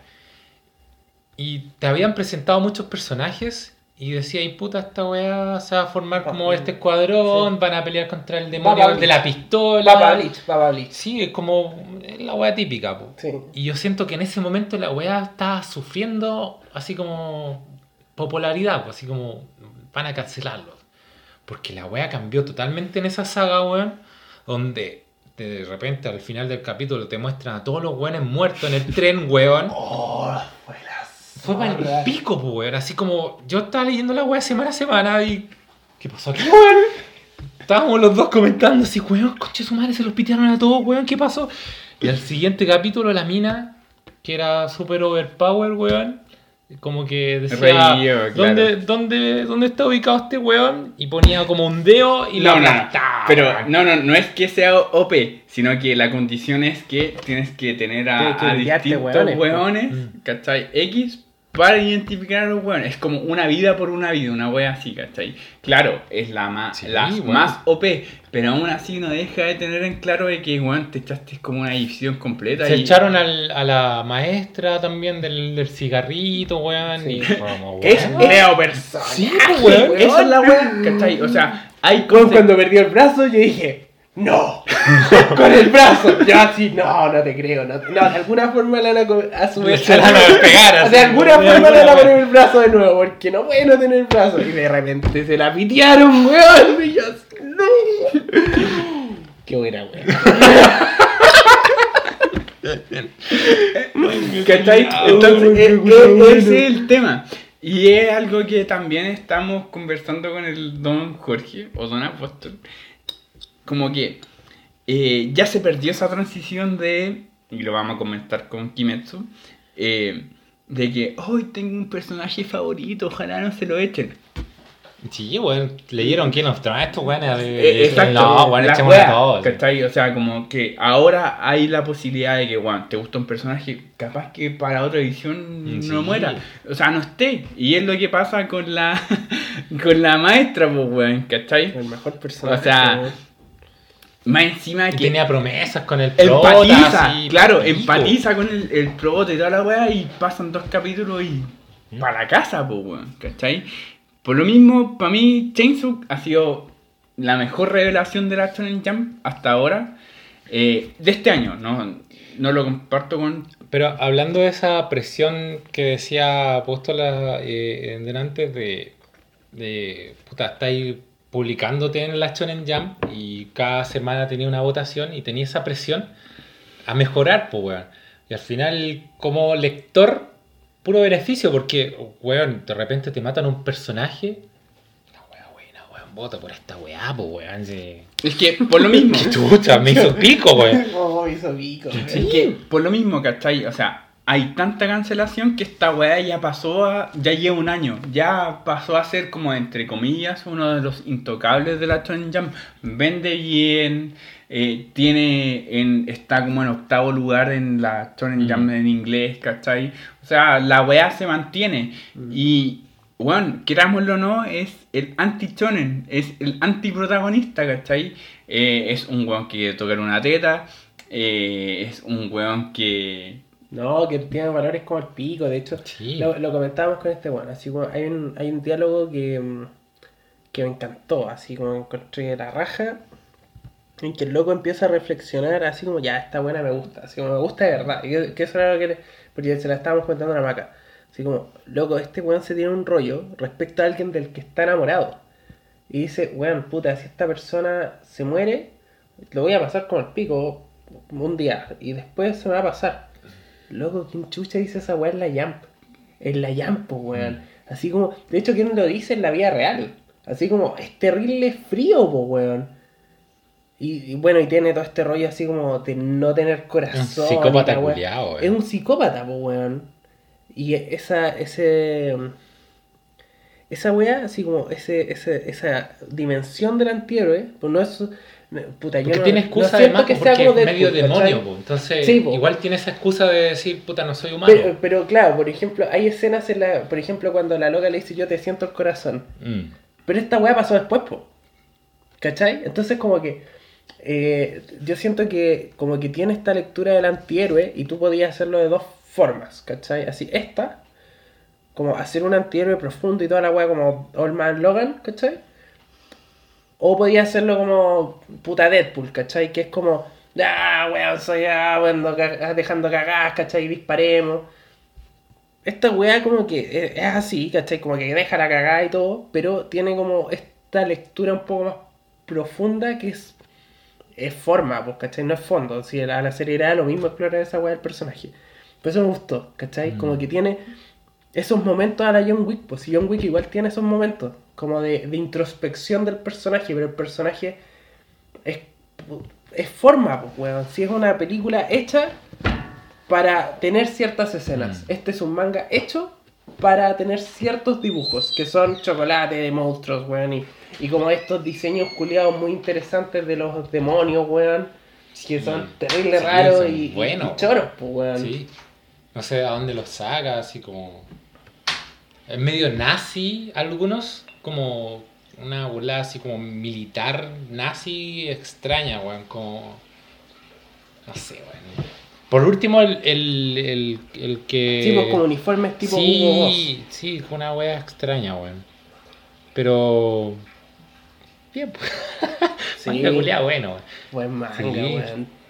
B: Y te habían presentado muchos personajes y decía, y puta, esta weá se va a formar como este escuadrón, sí. Van a pelear contra el demonio de la pistola.
C: Baba Bleach, Baba Bleach.
B: Sí, es como la weá típica.
C: Sí.
B: Y yo siento que en ese momento la weá estaba sufriendo así como popularidad, así como van a cancelarlo. Porque la wea cambió totalmente en esa saga, weón. Donde de repente al final del capítulo te muestran a todos los weones muertos en el tren, weón.
C: Oh, fue la
B: Fue para el pico, weón. Así como yo estaba leyendo la wea semana a semana y... ¿Qué pasó aquí, weón? Estábamos los dos comentando así, weón, coche su madre, se los pitearon a todos, weón, ¿qué pasó? Y al siguiente capítulo la mina, que era super overpower, weón, como que decía,
A: Reío, claro.
B: ¿dónde, dónde, ¿dónde está ubicado este weón? Y ponía como un dedo y
A: no,
B: la
A: aplastaba. No, pero no, no, no es que sea O P, sino que la condición es que tienes que tener a,
C: que
A: a distintos
C: weones,
A: weones,
B: mm.
A: ¿cachai? X para identificar a los weones. Es como una vida por una vida, una wea así, ¿cachai? Claro, es la más,
B: sí,
A: la
B: bueno.
A: más O P, pero aún así no deja de tener en claro de que, weón, te echaste como una división completa.
B: Se
A: y...
B: echaron al, a la maestra también del, del cigarrito, weón.
C: Sí.
B: Y como,
C: es Leo persona.
B: Sí, weón.
C: weón. Esa es la wea,
A: ¿cachai? O sea, hay
C: cosas... Cuando perdió el brazo, yo dije... ¡No! Con el brazo. Yo así, no, no te creo. No, no de alguna forma le van a, a subir.
B: Se la van a pegar.
C: De alguna forma le van a poner el brazo de nuevo. Porque no puede no tener el brazo. Y de repente se la pitearon, weón. Y yo así, no. Qué buena, weón.
A: ¿Cachai? Entonces, eh, eh, ese es el tema. Y es algo que también estamos conversando con el don Jorge, o don Apóstol. Como que eh, ya se perdió esa transición de, y lo vamos a comentar con Kimetsu, eh, de que hoy oh, tengo un personaje favorito, ojalá no se lo echen.
B: Sí, bueno, leyeron King of Thrones, estos weones.
A: Eh, exacto,
B: no, bueno,
A: la
B: echemos a todos.
A: ¿Cachai? O sea, como que ahora hay la posibilidad de que, bueno, te gusta un personaje, capaz que para otra edición
B: sí.
A: no muera. O sea, no esté. Y es lo que pasa con la con la maestra, pues, weón, ¿cachai?
C: El mejor personaje.
A: O sea... más encima que...
B: tenía promesas con el prota.
A: Empatiza,
B: así,
A: claro,
B: pico.
A: empatiza con el, el prota y toda la weá y pasan dos capítulos y...
B: ¿Mm?
A: para la casa, pues, weón, ¿cachai? Por lo mismo, para mí, Chainsaw ha sido la mejor revelación de la Shonen Jump hasta ahora. Eh, de este año, no, no lo comparto con...
B: Pero hablando de esa presión que decía Apóstola eh, delante de, de... Puta, estáis publicándote en la Shonen Jump y cada semana tenía una votación y tenía esa presión a mejorar, pues, weón. Y al final, como lector, puro beneficio, porque, weón, de repente te matan un personaje... Vota por esta weá, pues weón. Sí.
A: Es que, por lo mismo...
B: ¡Qué chucha! Me hizo pico, weón.
C: Oh, me hizo pico.
A: Es que, por lo mismo, ¿cachai? O sea, hay tanta cancelación que esta weá ya pasó a... ya lleva un año. Ya pasó a ser como, entre comillas, uno de los intocables de la Shonen Jump. Vende bien, eh, tiene... En, está como en octavo lugar en la Shonen Jump mm. en inglés, ¿cachai? O sea, la weá se mantiene. Mm. Y... bueno, querámoslo o no, es el anti-shonen, es el anti-protagonista, ¿cachai? Eh, es un weón que quiere tocar una teta, eh, es un weón que...
C: no, que tiene valores como el pico, de hecho, sí. lo, lo comentábamos con este weón, así como hay un, hay un diálogo que, que me encantó, así como encontré la raja, en que el loco empieza a reflexionar, así como, ya, esta buena me gusta, así como, me gusta de verdad, y que, que eso era lo que... porque se la estábamos contando a la Maca. Así como, loco, este weón se tiene un rollo respecto a alguien del que está enamorado. Y dice, weón, puta, si esta persona se muere, lo voy a pasar como el pico un día. Y después se me va a pasar. Loco, ¿quién chucha dice esa weón en la Jump? En la Jump, weón. Así como, de hecho, ¿quién lo dice en la vida real? Así como, es terrible frío, po, weón. Y, y bueno, y tiene todo este rollo así como de no tener corazón.
B: Un psicópata culiao, weón.
C: Es un psicópata, po, weón. Y esa, ese, esa weá, así como ese, ese, esa dimensión del antihéroe, pues no es... Puta, yo
B: porque
C: no,
B: tiene excusa
C: no
B: además
C: que
B: porque
C: sea
B: es
C: de
B: medio
C: puta,
B: demonio, po. Entonces
C: sí, po.
B: Igual tiene esa excusa de decir, puta, no soy humano.
C: Pero, pero claro, por ejemplo, hay escenas en la... Por ejemplo, cuando la loca le dice yo te siento el corazón. Mm. Pero esta weá pasó después, po. ¿Cachai? Entonces como que... Eh, yo siento que como que tiene esta lectura del antihéroe y tú podías hacerlo de dos formas, ¿cachai? Así, esta, como hacer un antihéroe profundo y toda la weá como Old Man Logan, ¿cachai? O podía hacerlo como puta Deadpool, ¿cachai? Que es como, ah, weón, soy ah, bueno, dejando cagadas, ¿cachai? Disparemos. Esta weá como que es así, ¿cachai? Como que deja la cagada y todo, pero tiene como esta lectura un poco más profunda que es, es forma, pues, ¿cachai? No es fondo. Si a la serie era lo mismo explorar esa weá del personaje. Por eso me gustó, ¿cachai? Mm. Como que tiene esos momentos a la John Wick, pues si John Wick igual tiene esos momentos, como de, de introspección del personaje, pero el personaje es, es forma, pues, weón. Si es una película hecha para tener ciertas escenas. Mm. Este es un manga hecho para tener ciertos dibujos, que son chocolate de monstruos, weón, y, y como estos diseños culiados muy interesantes de los demonios, weón, que son terribles sí, raros son y, bueno, y choros, pues, weón.
B: Sí. No sé a dónde los saca, así como... Es medio nazi algunos, como una burla así como militar nazi extraña, weón, como... No sé, weón. Por último, el, el, el, el que...
C: Sí, pues como uniformes tipo
B: sí,
C: Hugo Boss.
B: Sí, fue una wea extraña, weón. Pero... Bien, pues. Sí. Manga culiao bueno, weón.
C: Buen manga, sí. Weón.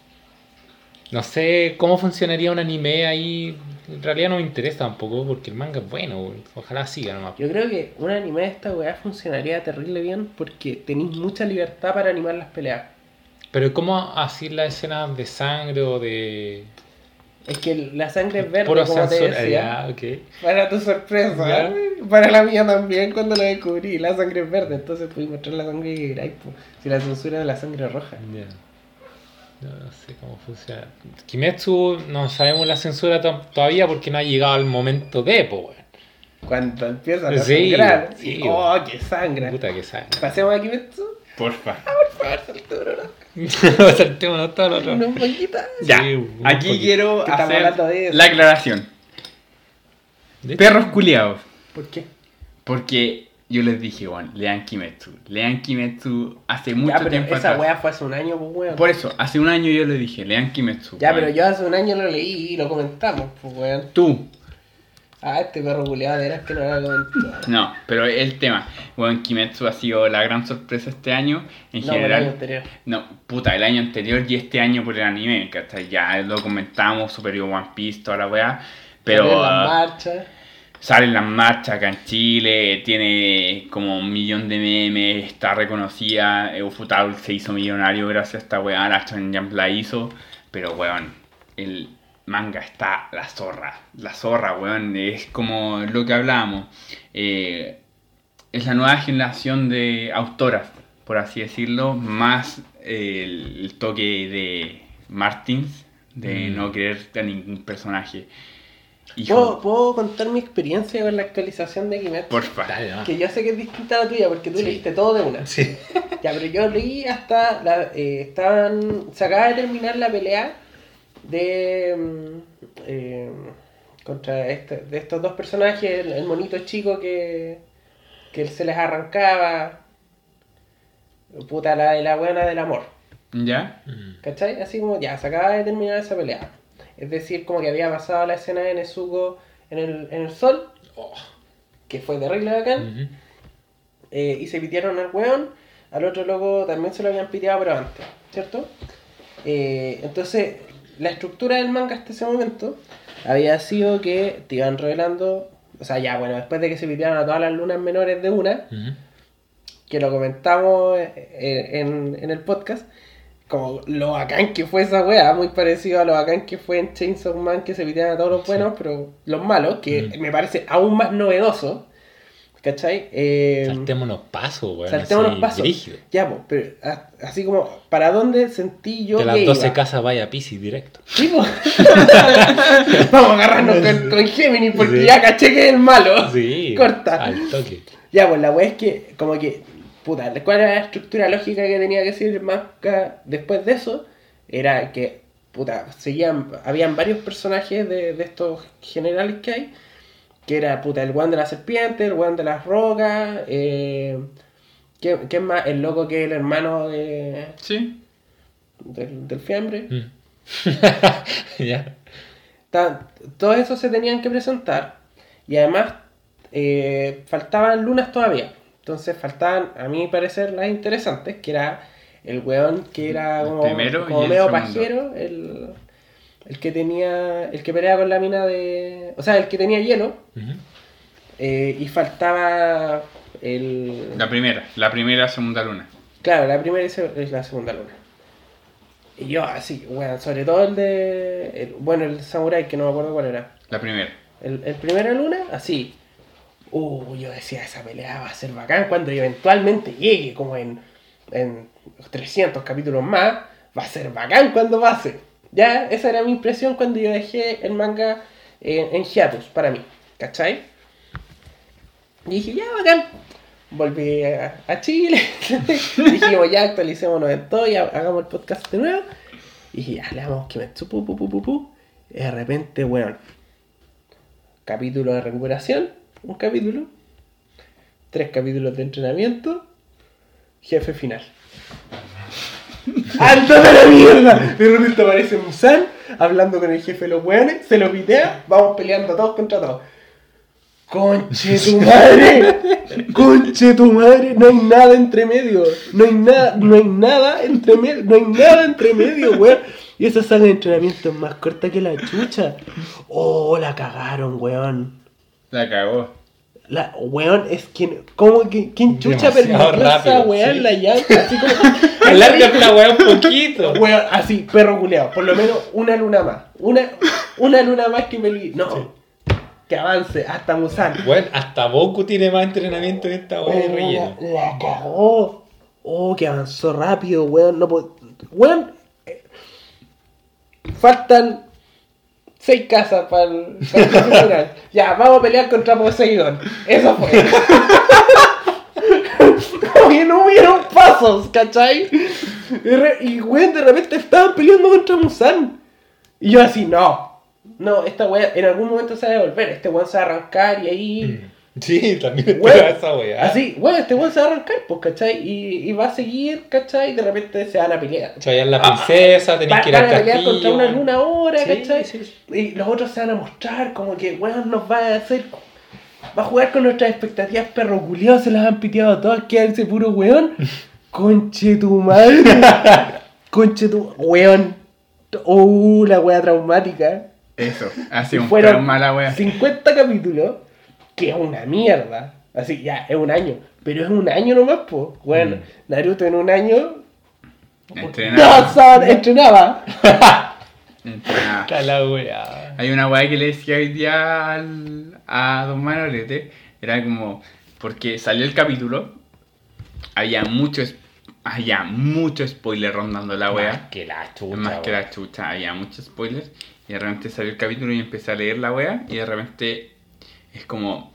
B: No sé cómo funcionaría un anime ahí. En realidad no me interesa tampoco porque el manga es bueno, weón. Ojalá siga nomás.
C: Yo creo que un anime de esta weá funcionaría terrible bien porque tenéis mucha libertad para animar las peleas.
B: Pero ¿cómo así las escenas de sangre o de...?
C: Es que la sangre es verde,
B: puro
C: como te decía.
B: Ya, okay.
C: Para tu sorpresa, ¿ya? Para la mía también cuando la descubrí. La sangre es verde, entonces pude mostrar la sangre que queráis. Si la censura de la sangre roja.
B: Ya. No, no sé cómo funciona. Kimetsu no sabemos la censura t- todavía porque no ha llegado al momento de, po, weón.
C: Cuando empieza a sí, sangrar.
B: Sí,
C: oh, que sangra.
B: Puta que sangra.
C: ¿Pasemos a Kimetsu?
A: Porfa.
C: Ah, por favor, saltémonos.
B: Saltémonos todo lo otro.
C: Un poquito.
A: Ya,
B: sí,
A: aquí
B: poquito.
A: quiero hacer la aclaración. Perros culiados.
C: ¿Por qué?
A: Porque yo les dije, bueno, lean Kimetsu. Lean Kimetsu hace mucho
C: ya, pero
A: tiempo
C: esa
A: atrás.
C: weá fue hace un año, pues weón.
A: Por eso, hace un año yo les dije, lean Kimetsu.
C: Ya,
A: weón.
C: pero yo hace un año lo leí y lo comentamos, pues weón.
A: Tú.
C: Ah, este perro culiado, de veras que no lo comentado.
A: No, pero el tema, bueno, Kimetsu ha sido la gran sorpresa este año, en
C: No,
A: general.
C: el año anterior.
A: No, puta, el año anterior y este año por el anime, ¿cachai? Ya lo comentamos, superior One Piece, toda la weá. Pero
C: Salió en las marchas.
A: salen las marchas acá en Chile, tiene como un millón de memes, está reconocida, Ufotable se hizo millonario gracias a esta weá, la Shonen Jump la hizo, pero weón, el manga está la zorra, la zorra, weón, es como lo que hablábamos, eh, es la nueva generación de autoras, por así decirlo, más eh, el, el toque de Martins, de mm. no querer a ningún personaje.
C: ¿Puedo, ¿Puedo contar mi experiencia con la actualización de Kimetsu?
A: Por favor.
C: Que yo sé que es distinta a la tuya, porque tú sí. leíste todo de una.
B: Sí.
C: Ya, pero yo leí hasta... La, eh, estaban, se acaba de terminar la pelea de... Eh, contra este, de estos dos personajes, el, el monito chico que, que se les arrancaba. Puta, la de la buena del amor.
A: ¿Ya?
C: ¿Cachai? Así como ya, se acaba de terminar esa pelea. Es decir, como que había pasado la escena de Nezuko en el, en el sol, oh, que fue terrible bacán, uh-huh. eh, y se pitearon al weón, al otro loco también se lo habían piteado pero antes, ¿cierto? Eh, entonces, la estructura del manga hasta ese momento había sido que te iban revelando, o sea, ya, bueno, después de que se pitearon a todas las lunas menores de una, uh-huh. que lo comentamos en, en el podcast, como lo bacán que fue esa wea, muy parecido a lo bacán que fue en Chainsaw Man, que se pitean a todos los buenos, sí. pero los malos, que mm. me parece aún más novedoso, ¿cachai? Eh,
B: saltémonos pasos, weón.
C: Saltémonos pasos. Brígido. Ya, pues, pero así como, ¿para dónde sentí yo
B: de
C: que
B: las doce
C: iba?
B: casas vaya a Piscis directo.
C: Sí, pues. Vamos a agarrarnos con, con Gemini, porque sí. ya caché que es el malo.
B: Sí,
C: corta.
B: Al toque.
C: Ya, pues la wea es que, como que... Puta, ¿cuál era la estructura lógica que tenía que seguir el manga después de eso? Era que, puta, seguían, habían varios personajes de, de estos generales que hay, que era, puta, el weón de la serpiente, el weón de las rocas, eh, ¿qué, ¿qué más? El loco que es el hermano de...
A: Sí.
C: Del, del fiambre.
B: Mm. Ya.
C: Yeah. Todos esos se tenían que presentar, y además eh, faltaban lunas todavía. Entonces faltaban, a mi parecer, las interesantes, que era el weón que era como, como medio pajero, el, el que tenía, el que peleaba con la mina de... O sea, el que tenía hielo, uh-huh. eh, y faltaba el...
A: La primera, la primera segunda luna.
C: Claro, la primera y la segunda luna. Y yo así, weón, sobre todo el de... El, bueno, el samurái, que no me acuerdo cuál era.
A: La primera.
C: El, el primera luna, así... Uh, yo decía, esa pelea va a ser bacán cuando eventualmente llegue, como en, en trescientos capítulos más, va a ser bacán cuando pase. Ya, esa era mi impresión cuando yo dejé el manga en, en hiatus, para mí, ¿cachai? Y dije, ya, bacán. Volví a, a Chile, dijimos, ya, actualicémonos en todo y hagamos el podcast de nuevo. Y dije, ya, le damos Kimetsu, pu, pu, pu, pu, pu. Y de repente, bueno, capítulo de recuperación. Un capítulo, tres capítulos de entrenamiento, jefe final. ¡Anda de la mierda! De repente aparece Musan hablando con el jefe de los weones, se lo pitea, vamos peleando todos contra todos. ¡Conche tu madre! ¡Conche tu madre! No hay nada entre medio. No hay nada, no hay nada entre medio. No hay nada entre medio, weón. Y esa sala de entrenamiento es más corta que la chucha. Oh, la cagaron, weón.
A: La cagó.
C: La, weón, es quien... ¿Cómo que quién chucha permitió esa weón sí. la llanta? Así como...
B: Alárgate la weón un poquito.
C: Weón, así, perro culeado. Por lo menos una luna más. Una, una luna más que me... No, sí. Que avance. Hasta Musan.
B: Weón, hasta Boku tiene más entrenamiento que esta weón de relleno.
C: La, la cagó. Oh, que avanzó rápido, weón. No puedo... Weón... Eh, faltan... Seis casas para el, para el final. Ya, vamos a pelear contra Poseidón. Eso fue. Como que no hubieron pasos, ¿cachai? Y, re, y güey, de repente estaban peleando contra Musan. Y yo así, no. No, esta weá en algún momento se va a devolver. Este weón se va a arrancar y ahí
B: Sí, también
C: Weón,
B: esa weá.
C: Así, bueno, este weón se va a arrancar, pues, ¿cachai? Y, y va a seguir, ¿cachai? Y de repente se van a pelear.
B: O sea, ya es la princesa,
C: ah,
B: tenés
C: va,
B: que ir al
C: van a pelear
B: castillo.
C: contra una luna ahora,
B: Sí,
C: ¿cachai?
B: sí, sí.
C: Y los otros se van a mostrar como que, weón, nos va a hacer... Va a jugar con nuestras expectativas, perro culiao, se las han piteado todas, quédense puro weón. Conche tu madre. Conche tu... Weón. Uh, la wea traumática.
A: Eso, hace un
C: Fueron
A: trauma la wea.
C: cincuenta capítulos, que es una mierda. Así, ya, es un año. Pero es un año nomás, po. Bueno, mm. Naruto en un año...
A: Entrenaba.
C: No, son, entrenaba.
A: Entrenaba.
B: Está la wea.
A: Hay una wea que le decía hoy día al, a Don Manolete. Era como... Porque salió el capítulo. Había mucho... Había mucho spoiler rondando la wea.
B: Más que la chucha.
A: Más
B: wea.
A: que la chucha. Había muchos spoilers. Y de repente salió el capítulo y empecé a leer la wea. Y de repente... Es como...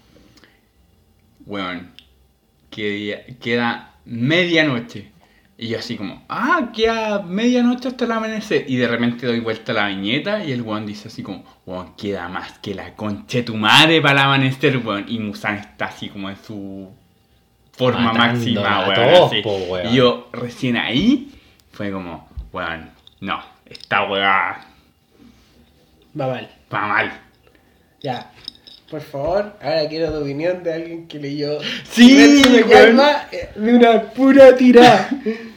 A: Weón. Queda, queda medianoche. Y yo así como... Ah, queda medianoche hasta el amanecer. Y de repente doy vuelta a la viñeta. Y el weón dice así como... Weón, queda más que la concha de tu madre para el amanecer, weón. Y Muzan está así como en su... forma máxima, weón,
B: todos,
A: así.
B: po, weón.
A: Y yo recién ahí fue como, weón, no, esta weá
C: va mal.
A: Va mal.
C: Ya, por favor, ahora quiero tu opinión de alguien que leyó
A: Sí, weón.
C: De una pura tirada.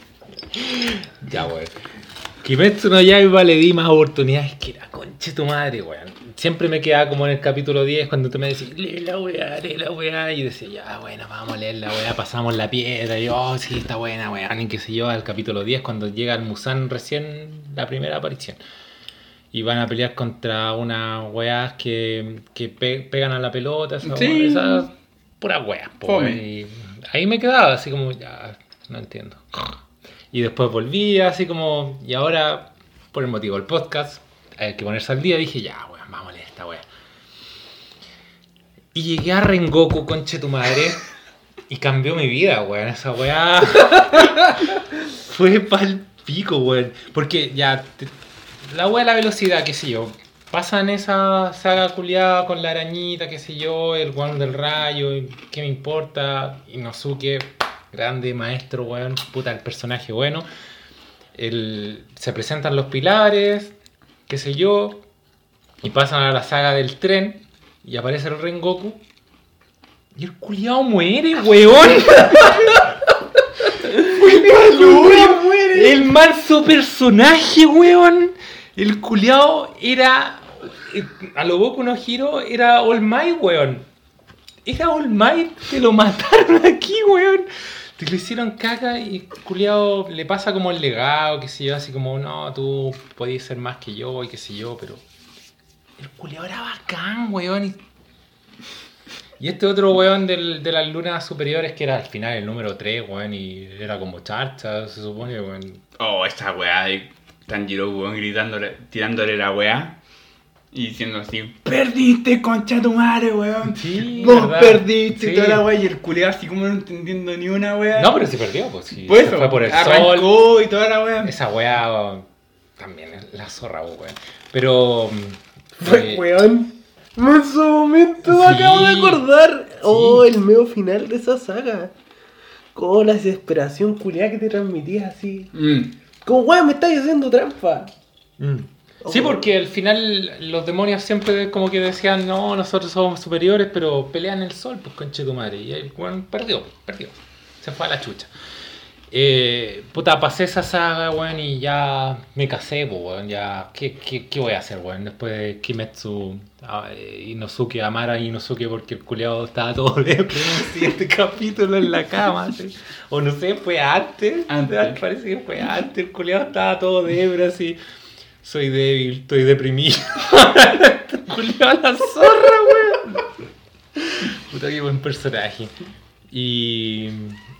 B: Ya, weón. Kimetsu no Yaiba le di más oportunidades que la concha de tu madre, weón. Siempre me quedaba como en el capítulo diez cuando tú me decías, lee la weá, lee la weá. Y yo decía, ya, bueno, vamos a leer la weá, pasamos la piedra. Y yo, oh, sí, está buena, weón. Y qué sé yo, al capítulo diez cuando llega el Muzan recién, la primera aparición. Y van a pelear contra unas weás que, que pe pegan a la pelota, esas
A: sí.
B: esas puras weas, po, y ahí me quedaba así como, ya, no entiendo. Y después volví así como, y ahora, por el motivo del podcast, hay que ponerse al día, dije, ya, weón, vamos a leer esta wea. Y llegué a Rengoku, conche tu madre, y cambió mi vida, weón, esa wea fue pa'l pico, weón, porque ya... Te, la wea de la velocidad, qué sé yo. Pasan esa saga culiada con la arañita, qué sé yo, el weón del rayo, qué me importa. Inosuke, grande maestro, weón, puta, el personaje bueno. El, se presentan los pilares, qué sé yo, y pasan a la saga del tren, y aparece el Rengoku, y el culiado muere, weón. El manso personaje, weón. El culiao era... A lo Boku no Hero era All Might, weón. Era All Might, te lo mataron aquí, weón. Te lo hicieron caca y el culiao le pasa como el legado, qué sé yo, así como, no, tú podías ser más que yo y qué sé yo, pero... El culiao era bacán, weón. Y, y este otro weón del, de las lunas superiores, que era al final el número tres, weón, y era como charcha, se supone, weón.
A: Oh, esa weá de Tanjiro, weón, gritándole, tirándole la weá y diciendo así, perdiste, concha tu madre, weón.
B: Sí,
A: vos
B: verdad.
A: perdiste,
B: Sí.
A: toda la weá, y el culiao así como no entendiendo ni una weá.
B: No, pero sí perdió, pues sí.
A: Pues
B: se fue por el
A: arrancó
B: sol.
A: y toda la weá.
B: Esa weá también es la zorra, weón. Pero...
C: Fue,
B: eh,
C: weón. En su momento me
B: Sí.
C: acabo de acordar. Oh, el medio final de esa saga. Con la desesperación culiada que te transmitías así.
A: Mm.
C: Como, weón, me estáis haciendo trampa.
B: mm. Sí, porque al final los demonios siempre como que decían, no, nosotros somos superiores, pero pelean el sol, pues conche tu madre. Y el weón perdió, perdió. Se fue a la chucha. Eh, puta, pasé esa saga, weón, y ya me casé, pues, weón, ya, ¿qué, qué, qué voy a hacer, weón? Después de Kimetsu, ah, eh, Inosuke, amar a Inosuke porque el culiado estaba todo de el siguiente capítulo en la cama, ¿sí? O no sé, fue antes,
A: Antes.
B: parece que fue antes, el culiado estaba todo de así, soy débil, estoy deprimido, el culiado a la zorra, weón. Puta, qué buen personaje. Y...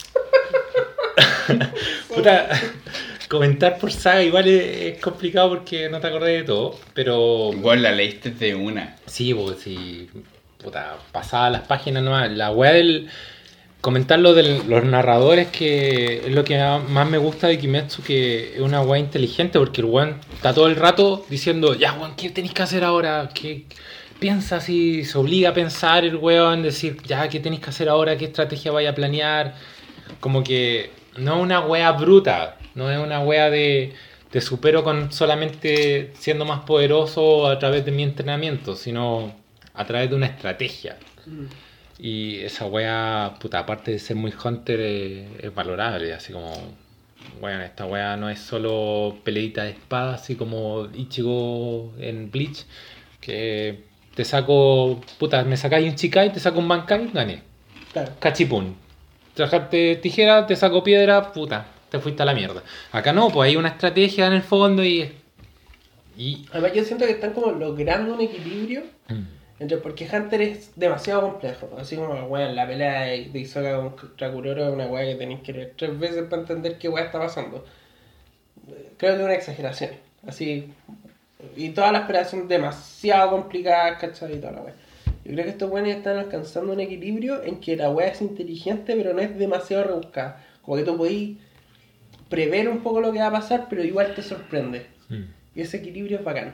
B: Puta, comentar por saga igual es, es complicado porque no te acordás de todo, pero...
A: Igual la leíste de una.
B: Sí, pues sí, puta, pasaba las páginas nomás. La weá del... Comentar lo de los narradores, que es lo que más me gusta de Kimetsu, que es una weá inteligente, porque el weón está todo el rato diciendo, ya weón, ¿qué tenéis que hacer ahora? ¿Qué... piensa así, se obliga a pensar el weón, decir, ya, ¿qué tenéis que hacer ahora? ¿Qué estrategia vaya a planear? Como que no es una wea bruta, no es una wea de te supero con solamente siendo más poderoso a través de mi entrenamiento, sino a través de una estrategia. Mm. Y esa wea, puta, aparte de ser muy hunter, es, es valorable, así como, bueno, esta wea no es solo peleita de espada, así como Ichigo en Bleach, que te saco, puta, me sacáis un Chikai, te saco un Bankai, gané. Claro. Cachipún. Trajarte tijera, te saco piedra, puta, te fuiste a la mierda. Acá no, pues hay una estrategia en el fondo y... y...
C: Además yo siento que están como logrando un equilibrio mm. entre, porque Hunter es demasiado complejo. Así como, bueno, la pelea de, de Hisoka contra Kuroro es una weá que tenéis que leer tres veces para entender qué weá está pasando. Creo que es una exageración. Así... Y todas las peleas son demasiado complicadas, ¿cachai? Y toda la weá. Yo creo que estos weones están alcanzando un equilibrio en que la weá es inteligente, pero no es demasiado rebuscada. Como que tú podís prever un poco lo que va a pasar, pero igual te sorprende. Mm. Y ese equilibrio es bacán.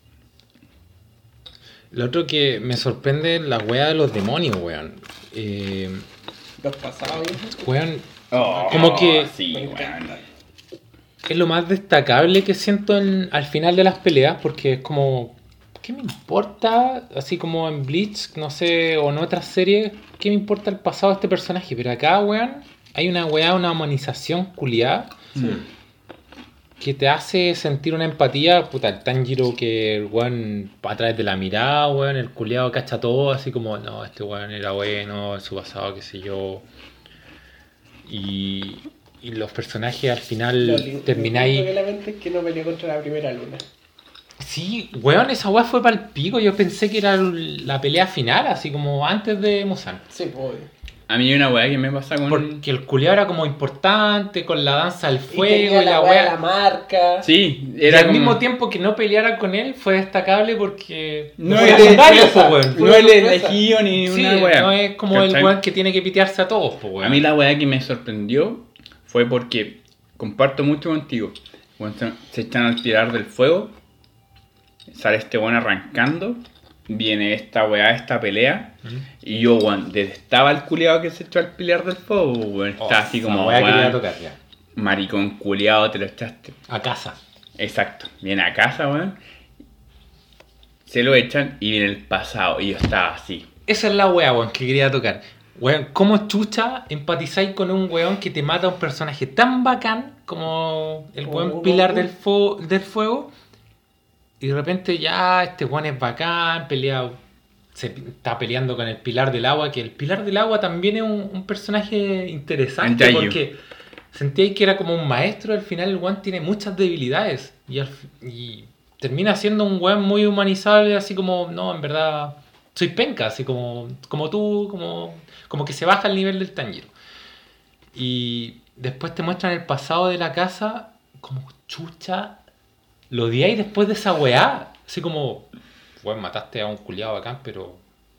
B: Lo otro que me sorprende es la weá de los demonios, weón. Eh,
C: ¿Los pasados,
B: weón? Oh, como que... Sí, weón. Es lo más destacable que siento en, al final de las peleas, porque es como... ¿Qué me importa? Así como en Bleach, no sé, o en otras series, ¿qué me importa el pasado de este personaje? Pero acá, weón, hay una weá, una humanización culiada sí. que te hace sentir una empatía. Puta, el Tanjiro que el weón a través de la mirada, weón, el culiado cacha todo, así como, no, este weón era bueno, en su pasado, qué sé yo. Y, y los personajes al final lo termináis...
C: Lo que la mente es que no peleó contra la primera luna.
B: Sí, weón, esa weá fue para el pico. Yo pensé que era la pelea final, así como antes de Musan.
C: Sí, pues.
A: A mí hay una weá que me pasa con...
B: Porque el culiao era como importante, con la danza del fuego y,
C: y la, la weá. La marca.
A: Sí,
B: era y al como... mismo tiempo que no peleara con él fue destacable porque...
A: No, no es secundario, po, weón. No es elegido ni sí, una weá.
B: No es como ¿cachai? El weón que tiene que pitearse a todos, po, weón.
A: A mí la weá que me sorprendió fue porque comparto mucho contigo. Cuando se, se echan al pilar del fuego... Sale este weón arrancando, viene esta weá, esta pelea, ¿Mm? Y yo, weón, detestaba el culiado que se echó al pilar del fuego, weón. Está oh, así como,
B: weá, quería tocar, ya.
A: Maricón culiado, te lo echaste.
B: A casa.
A: Exacto, viene a casa, weón. Se lo echan y viene el pasado, y yo estaba así.
B: Esa es la weá, weón, que quería tocar. Weón, ¿cómo chucha empatizáis con un weón que te mata a un personaje tan bacán como el weón oh, pilar oh, oh. Del, fo- del fuego? Y de repente ya este weón es bacán, pelea, se está peleando con el Pilar del Agua, que el Pilar del Agua también es un, un personaje interesante Enjayu. Porque sentía que era como un maestro, al final el weón tiene muchas debilidades y, al, y termina siendo un weón muy humanizable, así como, no, en verdad, soy penca, así como, como tú, como, como que se baja el nivel del Tanjiro. Y después te muestran el pasado de la casa, como chucha... Lo odiáis después de esa weá. Así como, weón, mataste a un culiado bacán, pero...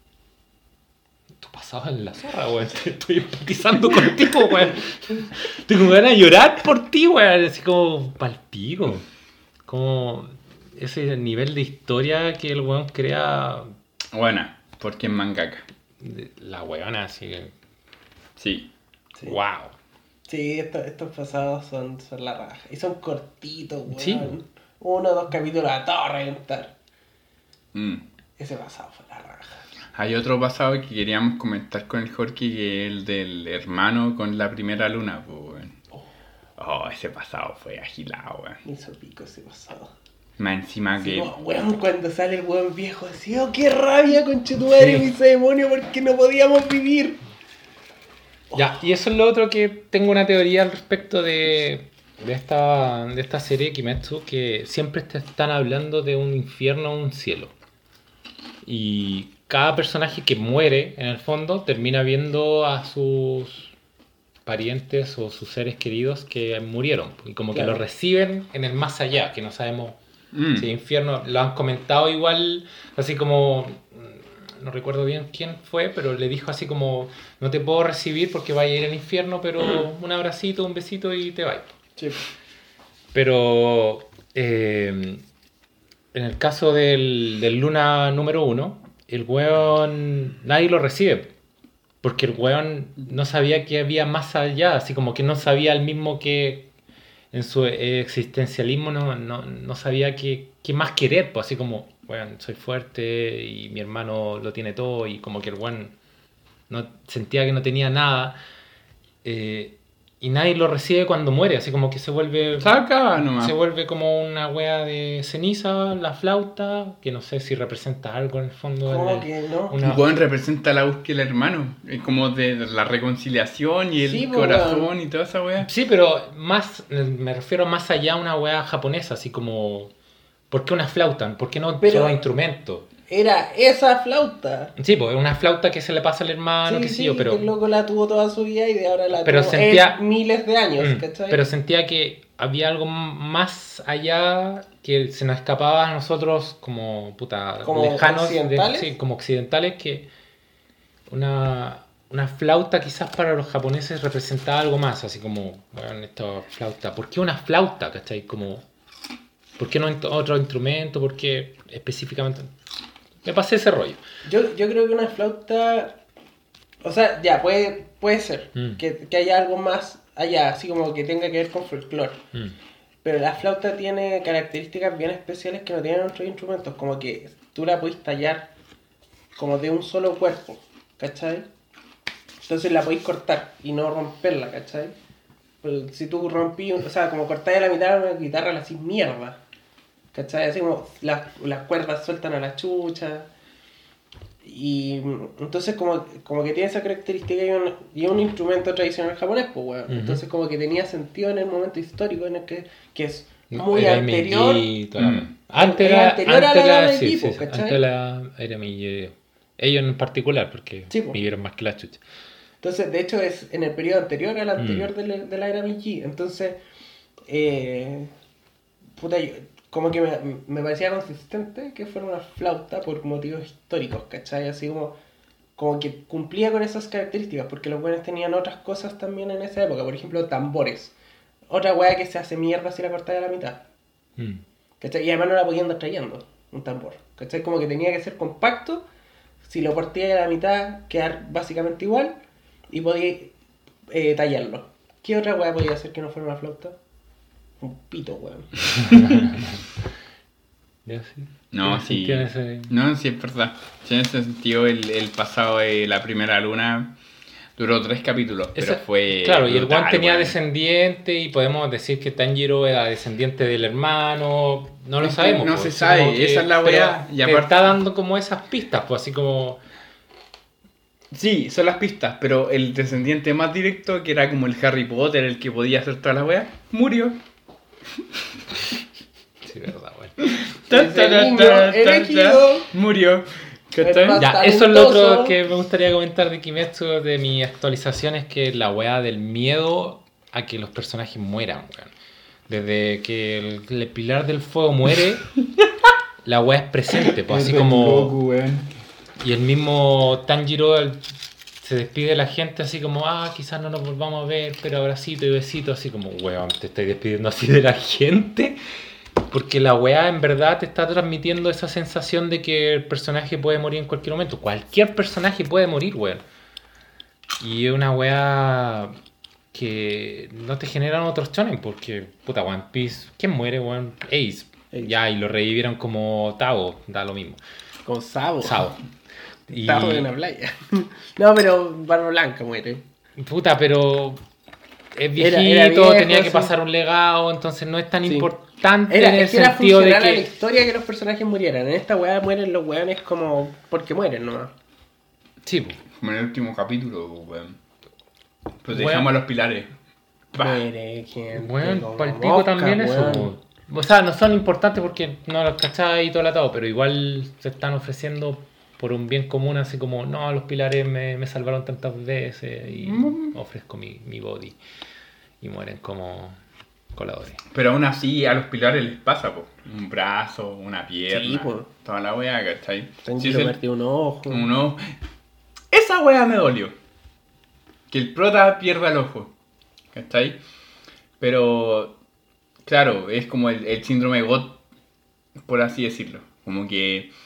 B: Tu pasado en la zorra, weón. Estoy empatizando contigo, weón. Tengo ganas de llorar por ti, weón. Así como, palpico. Como ese nivel de historia que el weón crea...
A: Buena, porque es mangaka.
B: La weona, así que...
A: Sí.
B: sí. Wow.
C: Sí, estos, estos pasados son, son la raja. Y son cortitos, weón.
B: Sí.
C: Uno o dos capítulos a todo reventar.
A: Mm.
C: Ese pasado fue la raja.
A: Hay otro pasado que queríamos comentar con el Jorge, que es el del hermano con la primera luna, pues, weón. Oh. oh, ese pasado fue agilado, weón.
C: Me hizo pico ese pasado.
A: Más encima sí, que...
C: No, weón, cuando sale el weón viejo así, oh, qué rabia, conchetumadre, sí. Ese demonio, porque no podíamos vivir.
B: Ya, y eso es lo otro que tengo una teoría al respecto de... De esta, de esta serie Kimetsu, que siempre te están hablando de un infierno o un cielo. Y cada personaje que muere, en el fondo, termina viendo a sus parientes o sus seres queridos que murieron. Y como claro. que lo reciben en el más allá, que no sabemos mm. si es infierno. Lo han comentado igual, así como... No recuerdo bien quién fue, pero le dijo así como... No te puedo recibir porque vaya a ir al infierno, pero un abracito, un besito y te vas.
C: Sí.
B: Pero eh, en el caso del, del Luna número uno, el weón nadie lo recibe. Porque el weón no sabía que había más allá, así como que no sabía el mismo que en su existencialismo no, no, no sabía qué, qué más querer, pues así como, weón, soy fuerte y mi hermano lo tiene todo y como que el weón no, sentía que no tenía nada. Eh, y nadie lo recibe cuando muere, así como que se vuelve
A: Saca nomás.
B: se vuelve como una wea de ceniza, la flauta, que no sé si representa algo en el fondo.
C: ¿Cómo
B: en el,
C: que no?
B: una...
A: El weón representa la búsqueda del hermano. Es como de la reconciliación y el
C: Sí,
A: corazón
C: weón.
A: y toda esa wea.
B: Sí, pero más me refiero más allá a una wea japonesa, así como ¿por qué una flauta? ¿Por qué no
C: Pero-
B: solo instrumento?
C: Era esa flauta.
B: Sí, pues es una flauta que se le pasa al hermano,
C: sí,
B: qué sé
C: sí,
B: yo, pero
C: que el loco la tuvo toda su vida y de ahora la
B: Pero
C: tuvo
B: sentía-
C: en miles de años,
B: Mm,
C: ¿cachai?
B: pero sentía que había algo más allá que se nos escapaba a nosotros como puta
C: ¿Como
B: lejanos de-
C: occidentales?
B: sí, como occidentales, que una, una flauta quizás para los japoneses representaba algo más, así como, bueno, esta flauta, ¿por qué una flauta? ¿Cachai? Como, ¿por qué no int- otro instrumento? ¿Por qué específicamente? Me pasé ese rollo.
C: Yo, yo creo que una flauta. O sea, ya, puede, puede ser
B: Mm.
C: que, que haya algo más allá, así como que tenga que ver con folclore.
B: Mm.
C: Pero la flauta tiene características bien especiales que no tienen otros instrumentos, como que tú la podés tallar como de un solo cuerpo, ¿cachai? Entonces la podéis cortar y no romperla, ¿cachai? Pero si tú rompí, un- o sea, como cortáis a la mitad de una guitarra, la hacís mierda, ¿cachai? Así como las, las cuerdas sueltan a la chucha. Y mm, entonces como, como que tiene esa característica y un, y un instrumento tradicional japonés, pues weón.
B: Ujú.
C: Entonces como que tenía sentido en el momento histórico en el que, que es
B: No,
C: muy
B: era
C: anterior.
B: Meiji, toda la-
A: Mm.
B: Antes
C: Era
B: era,
C: anterior a la
B: antes
C: edad
B: era-
C: del
B: sí,
C: tipo,
B: sí, sí,
C: ¿cachai?
B: antes la, era Meiji. Ellos en particular, porque
C: Sí, po.
B: vivieron más que la chucha.
C: Entonces, de hecho, es en el periodo anterior al anterior
B: Mm.
C: de, la, de la era Meiji. Entonces, eh, puta, yo- como que me, me parecía consistente que fuera una flauta por motivos históricos, ¿cachai? Así como, como que cumplía con esas características, porque los buenos tenían otras cosas también en esa época. Por ejemplo, tambores. Otra weá que se hace mierda si la cortáis a la mitad.
B: Mm.
C: ¿Cachai? Y además no la podían andar trayendo, un tambor. ¿Cachai? Como que tenía que ser compacto. Si lo partías a la mitad, quedar básicamente igual. Y podías eh, tallarlo. ¿Qué otra weá podía hacer que no fuera una flauta? Un pito, weón.
B: Ya, sí.
A: No,
B: Tiene
A: sí.
B: sentido en ese-
A: No, sí, es verdad. Sí, en ese sentido, el, el pasado de la primera luna duró tres capítulos, pero
B: Ese-
A: fue.
B: Claro, y el
A: brutal,
B: Juan tenía
A: weón.
B: descendiente y podemos decir que Tanjiro era descendiente del hermano. No lo
A: Es que
B: sabemos.
A: no
B: pues,
A: se
B: así
A: sabe,
B: como que-
A: esa es la
B: pero
A: weá, y
B: te
A: aparte-
B: está dando como esas pistas, pues así como.
A: Sí, son las pistas, pero el descendiente más directo, que era como el Harry Potter, el que podía hacer toda la wea, murió.
B: Sí, verdad, bueno.
C: Ese niño elegido.
A: Murió.
C: Es
A: ¿Cachai?
C: más
B: Ya, eso es lo
C: talentoso.
B: otro que me gustaría comentar de Kimetsu, de mi actualización, es que la weá del miedo a que los personajes mueran, weón. Desde que el, el pilar del fuego muere, la weá es presente, pues así como... Y el mismo Tanjiro el- se despide de la gente así como, ah, quizás no nos volvamos a ver, pero abracito y besito, así como, weón, te estoy despidiendo así de la gente. Porque la weá en verdad te está transmitiendo esa sensación de que el personaje puede morir en cualquier momento. Cualquier personaje puede morir, weón. Y es una weá que no te generan otros shonen, porque, puta, One Piece, ¿quién muere, weón? Ace.
C: Ace.
B: Ya, y lo revivieron como Tao, da lo mismo.
C: Con Sabo.
B: Sao. Y,
C: Estaba en la playa. No, pero Barba Blanca muere.
B: puta, pero es viejito,
C: Era- era viejo,
B: tenía que
C: sí.
B: pasar un legado, entonces no es tan
C: Sí.
B: importante
C: Era,
B: en el
C: es que era
B: sentido de
C: funcional a la
B: que...
C: historia que los personajes murieran. En esta weá mueren los weones como porque mueren nomás.
B: Sí, po.
A: Como en el último capítulo, weón. Pues
B: Weón.
A: dejamos a los pilares. Pa.
C: Muere gente.
B: Bueno,
C: como
B: palpico
C: mosca,
B: también eso.
C: weón.
B: po. O sea, no son importantes porque no los cacháis y todo el atado, pero igual se están ofreciendo por un bien común, así como, no, los pilares me, me salvaron tantas veces y
A: Mm.
B: ofrezco mi, mi body. Y mueren como coladores.
A: Pero aún así a los pilares les pasa, po. Un brazo, una pierna,
C: Sí, po.
A: toda la wea, ¿cachai?
C: Tanjiro
A: Sí,
C: perdió un ojo.
A: uno... Esa wea me dolió. Que el prota pierda el ojo. ¿Cachai? Pero, claro, es como el, el síndrome GOT, por así decirlo. Como que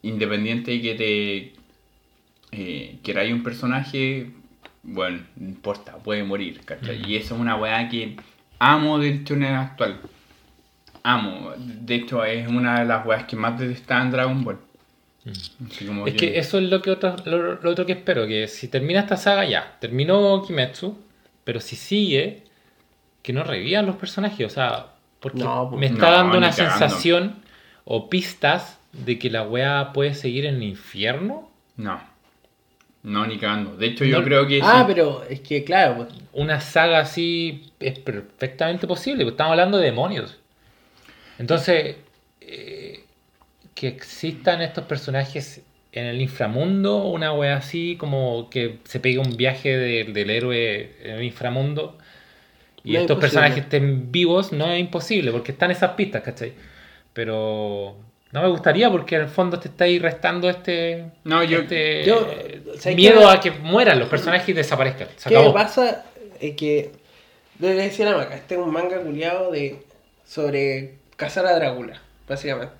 A: independiente de que te eh, queráis un personaje, bueno, no importa, puede morir, ¿cachai? Mm. Y eso es una weá que amo del shonen actual. Amo. De hecho, es una de las weas que más detestaba en Dragon Ball.
B: Mm. Es que... que eso es lo que otro, lo, lo otro que espero, que si termina esta saga ya, terminó Kimetsu, pero si sigue, que no revivan los personajes, o sea, porque no, me está no, dando una sensación o pistas de que la wea puede seguir en el infierno.
A: No, no, ni cagando. De hecho, yo no, creo que...
C: Ah, sí, pero es que claro, pues,
B: una saga así es perfectamente posible, porque estamos hablando de demonios. Entonces, eh, que existan estos personajes en el inframundo, una wea así, como que se pegue un viaje de, del héroe en el inframundo y no estos personajes estén vivos, no es imposible, porque están esas pistas, ¿cachai? Pero no me gustaría porque en el fondo te estáis restando este,
A: no, yo,
B: este
C: yo,
B: miedo que, a que mueran los personajes y desaparezcan. Se
C: ¿Qué
B: acabó.
C: pasa? Es que, le decía a la Maca, este es un manga culiado de sobre cazar a Drácula, básicamente.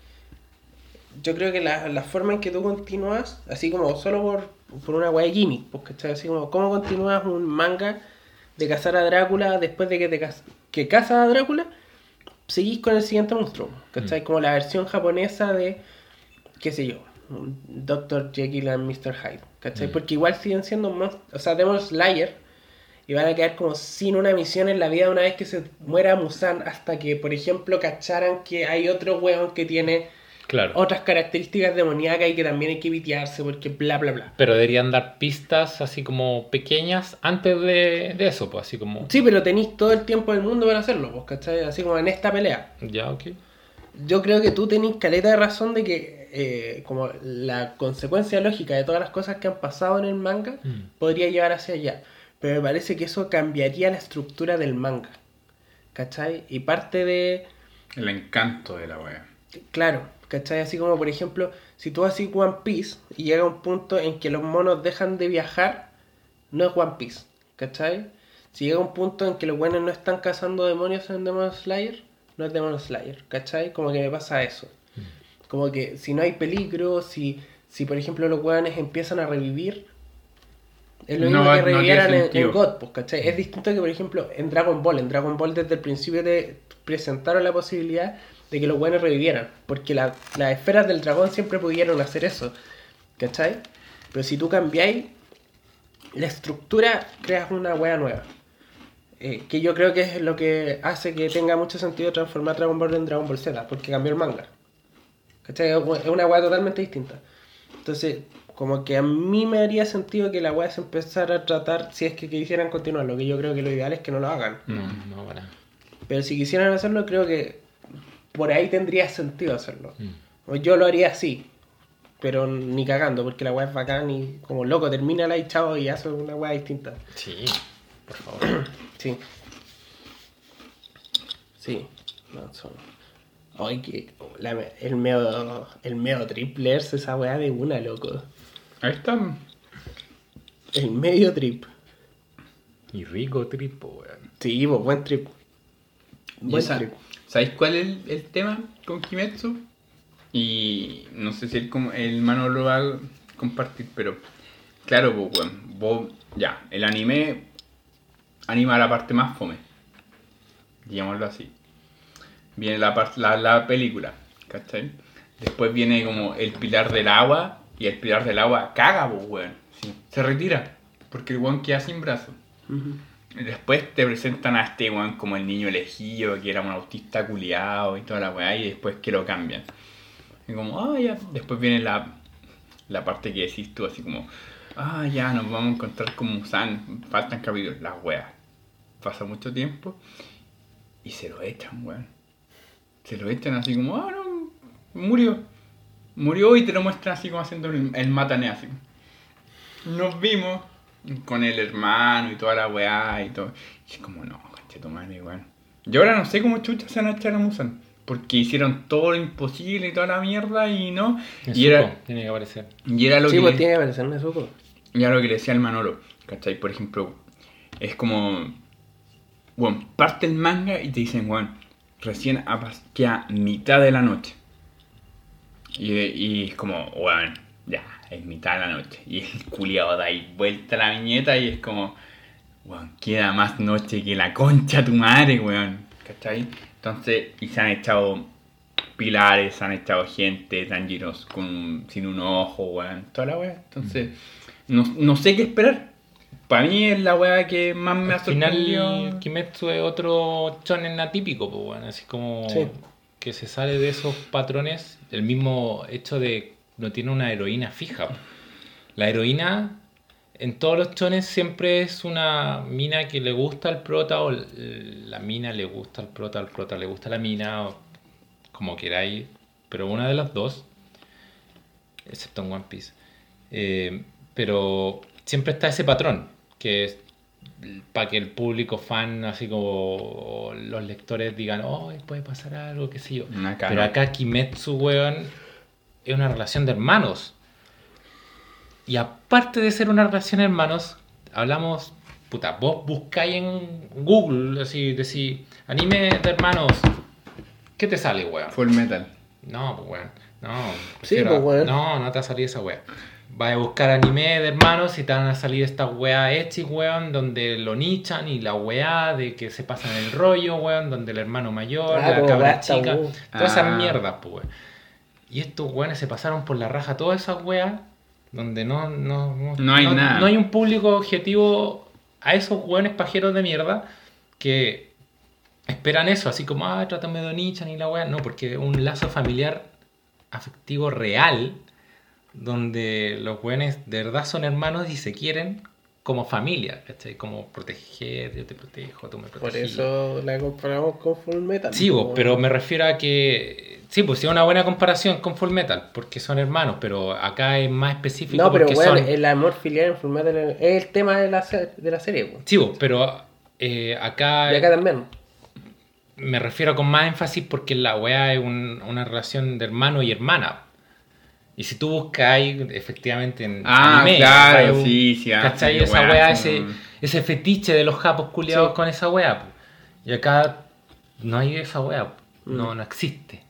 C: Yo creo que la, la forma en que tú continúas, así como solo por, por una wea de gimmick, porque así como cómo continúas un manga de cazar a Drácula después de que te que cazas a Drácula, seguís con el siguiente monstruo, ¿cachai? Mm. Como la versión japonesa de, qué sé yo, doctor Jekyll and mister Hyde, ¿cachai? Mm. Porque igual siguen siendo monstruos, o sea, Demon Slayer, y van a quedar como sin una misión en la vida una vez que se muera Muzan, hasta que, por ejemplo, cacharan que hay otro weón que tiene
B: claro.
C: otras características demoníacas y que también hay que vitearse porque bla bla bla.
B: Pero deberían dar pistas así como pequeñas antes de, de eso, pues así como...
C: Sí, pero tenéis todo el tiempo del mundo para hacerlo, pues, ¿cachai? Así como en esta pelea.
B: Ya, ok.
C: Yo creo que tú tenés caleta de razón de que eh, como la consecuencia lógica de todas las cosas que han pasado en el manga mm. podría llevar hacia allá. Pero me parece que eso cambiaría la estructura del manga, ¿cachai? Y parte de...
A: el encanto de la wea.
C: Claro, ¿cachai? Así como, por ejemplo, si tú haces One Piece y llega un punto en que los monos dejan de viajar, no es One Piece, ¿cachai? Si llega un punto en que los buenos no están cazando demonios en Demon Slayer, no es Demon Slayer, ¿cachai? Como que me pasa eso. Como que si no hay peligro, si, si por ejemplo los buenos empiezan a revivir, es lo mismo no, que revivieran no en, en God, pues, ¿cachai? Es distinto que, por ejemplo, en Dragon Ball. En Dragon Ball desde el principio te presentaron la posibilidad de que los buenos revivieran, porque la, las esferas del dragón siempre pudieron hacer eso, ¿cachai? Pero si tú cambiáis la estructura, creas una wea nueva. Eh, que yo creo que es lo que hace que tenga mucho sentido transformar Dragon Ball en Dragon Ball Z, porque cambió el manga. ¿Cachai? Es una wea totalmente distinta. Entonces, como que a mí me haría sentido que la wea se empezara a tratar, si es que quisieran continuar, lo que yo creo que lo ideal es que no lo hagan.
B: No, no para.
C: Pero si quisieran hacerlo, creo que por ahí tendría sentido hacerlo. Mm. Yo lo haría así, pero ni cagando, porque la wea es bacán y como loco, termínala y chao y hace una wea distinta.
B: Sí, por favor.
C: Sí. Sí. No, son... Ay, que la, el medio el medio triple es esa weá de una, loco.
A: Ahí está.
C: El medio trip.
B: Y rico trip, weón.
C: Sí, pues, buen trip. Buen
A: esa,
C: trip.
A: ¿Sabéis cuál es el, el tema con Kimetsu? Y no sé si el, el Mano lo va a compartir, pero claro, pues, weón, vos, ya, el anime anima la parte más fome, digámoslo así. Viene la, part, la, la película, ¿cachai? Después viene como el pilar del agua, y el pilar del agua caga, pues, weón. Sí, se retira, porque el weón queda sin brazo. Uh-huh. Y después te presentan a este weón como el niño elegido, que era un autista culiado y toda la weá, y después que lo cambian. Y como, ah, ya. Después viene la, la parte que decís tú, así como, ah, ya, nos vamos a encontrar con Muzan, faltan capítulos, las weas. Pasa mucho tiempo, y se lo echan, weón. Se lo echan así como, ah, no, murió. Murió y te lo muestran así como haciendo el, el matané así. Nos vimos con el hermano y toda la weá y todo. Y es como, no, concheto madre, weón. Yo ahora no sé cómo chucha se van a echar a Muzan. Porque hicieron todo lo imposible y toda la mierda y no.
B: Nezuko,
A: y era,
B: tiene que aparecer.
A: Y era lo
C: sí,
A: que
C: pues
A: le,
C: tiene que aparecer Nezuko.
A: Y era lo que le decía el Manolo, ¿cachai? Por ejemplo, es como, bueno, parte el manga y te dicen, bueno, recién queda mitad de la noche. Y, y es como, weón, ya, es mitad de la noche. Y el culiado da ahí vuelta a la viñeta y es como, weón, queda más noche que la concha tu madre, weón. ¿Cachai? Entonces, y se han echado pilares, se han echado gente, Tanjiros con sin un ojo, weón, toda la weá. Entonces, no, no sé qué esperar. Para mí es la weá que más me
B: Al
A: ha
B: final,
A: sorprendido.
B: Kimetsu es otro shonen atípico, pues bueno, así como
C: Sí.
B: que se sale de esos patrones. El mismo hecho de no tiene una heroína fija. La heroína en todos los shonen siempre es una mina que le gusta al prota, o la mina le gusta al prota, al prota le gusta la mina, o como queráis, pero una de las dos, excepto en One Piece. Eh, pero siempre está ese patrón, que es para que el público fan, así como los lectores digan, oh, puede pasar algo, qué sé yo.
A: Acá
B: Pero
A: no.
B: acá Kimetsu, weón, es una relación de hermanos. Y aparte de ser una relación de hermanos, hablamos, puta, vos buscáis en Google, así, decís, anime de hermanos, ¿qué te sale, weón?
A: Full Metal.
B: No, pues weón, no.
C: Sí,
B: prefiero-
C: pues, weón.
B: No, no te va a salir esa weá. Vas a buscar anime de hermanos y te van a salir estas weas ecchi, weón, donde lo nichan y la weá de que se pasan el rollo, weón, donde el hermano mayor,
C: Ah,
B: la
C: como
B: cabra
C: weá
B: chica,
C: tabú.
B: todas
A: Ah.
B: esas mierdas, pues, weón. Y estos weones se pasaron por la raja todas esas weas donde no, no, no,
A: No hay nada.
B: no hay un público objetivo a esos weones pajeros de mierda que esperan eso, así como, ah, trátame de nichan y la weá. No, porque es un lazo familiar afectivo real donde los weones de verdad son hermanos y se quieren como familia, ¿cachai? Como proteger, yo te protejo, tú me
C: Por
B: proteges.
C: eso la comparamos con Full Metal.
B: Sí, vos,
C: Como-
B: pero me refiero a que sí, pues sí, una buena comparación con Full Metal, porque son hermanos, pero acá es más específico
C: No, pero
B: porque
C: weón,
B: son...
C: el amor filial en Full Metal es el tema de la, se- de la serie, weón.
B: Sí, vos, pero eh, acá,
C: Y acá también.
B: me refiero con más énfasis porque la weá es un- una relación de hermano y hermana. Y si tú buscas ahí, efectivamente, en
A: Ah,
B: anime,
A: claro,
B: hay un-
A: sí, sí, ah,
B: ¿cachai?
A: sí,
B: Esa
A: weá,
B: weá,
A: como-
B: ese, ese fetiche de los japos culiados
C: Sí.
B: con esa weá. po. Y acá no hay esa weá, po. no,
C: Mm.
B: no existe.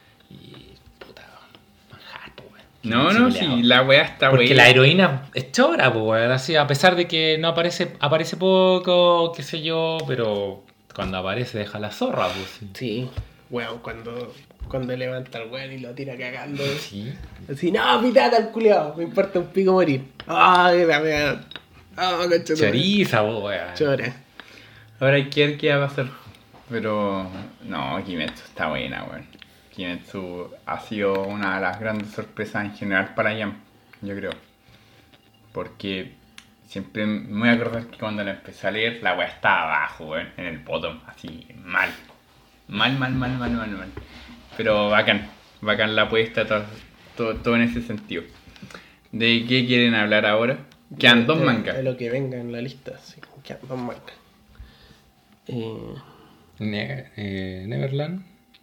B: Y puta, manjar, po, weón.
A: No,
B: Sí,
A: no,
B: culiao.
A: sí, la weá está
B: Porque
A: buena.
B: la heroína es chora, po, weón. Así, a pesar de que no aparece, aparece poco, qué sé yo, pero cuando aparece deja la zorra, pues. Sí.
C: Sí, weón, cuando, cuando levanta el weón y lo tira cagando.
B: Sí.
C: Así, no, pitata el culiao, me importa un pico morir. Ay, la weón. Ah, concha tu madre.
B: Choriza, po, weón.
C: Chora.
A: Ahora hay que ver qué va a pasar. Pero no, Kimetsu está buena, weón. Kimetsu ha sido una de las grandes sorpresas en general para Jam, yo creo. Porque siempre me voy a acordar que cuando la empecé a leer, la weá estaba abajo, weón, en el bottom, así, mal. Mal, mal, mal, mal, mal, mal. Pero bacán, bacán la apuesta, todo, todo, todo en ese sentido. ¿De qué quieren hablar ahora? Quedan dos
C: De-
A: mangas.
C: De lo que venga en la lista, sí, quedan dos mangas. Eh,
B: Ne- eh, Neverland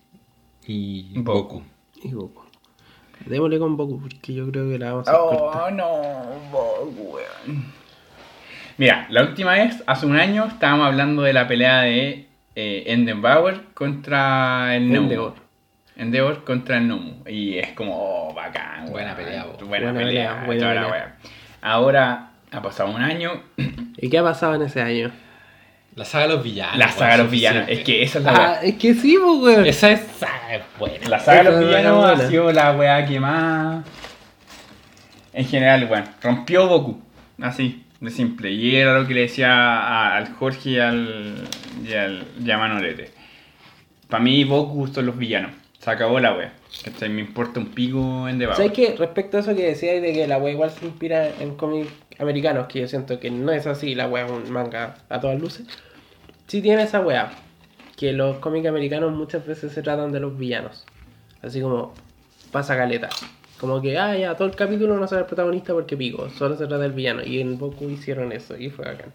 B: y
A: Boku.
B: Boku.
C: y Goku. Démosle con Boku porque yo creo que la vamos a hacer corta.
A: Oh, no, Boku, weón. Mira, la última vez, hace un año, estábamos hablando de la pelea de eh, Endeavor contra el Nomu.
C: Endeavor.
A: Endeavor contra el Nomu. Y es como, oh, bacán,
B: Buena
A: weón.
B: pelea, bo.
A: Buena,
C: Buena
A: pelea,
C: pelea, buena
A: toda la
C: pelea.
A: weá. Ahora ha pasado un año.
C: ¿Y qué ha pasado en ese año?
B: La saga de los villanos.
A: La
B: weón,
A: saga de los villanos.
B: suficiente.
A: Es que esa es la
C: Ah,
A: weá.
C: es que sí, pues, weón.
B: Esa es saga es buena.
A: La saga de los
C: Esa es
A: villanos
C: buena.
A: ha sido la weá que más. En general, bueno, rompió Goku. Así, de simple. Y era lo que le decía a- al Jorge y al, y al Yamanolete. Para mí, Goku son los villanos. Se acabó la wea. ¿Cachai? Me importa un pico en debate.
C: ¿Sabes qué? Respecto a eso que decías de que la wea igual se inspira en cómics americanos, que yo siento que no es así, la wea es un manga a todas luces. Sí tiene esa wea, que los cómics americanos muchas veces se tratan de los villanos. Así como pasa caleta. Como que, ah, ya, todo el capítulo no sale el protagonista porque pico, solo se trata del villano. Y en Boku hicieron eso y fue bacán.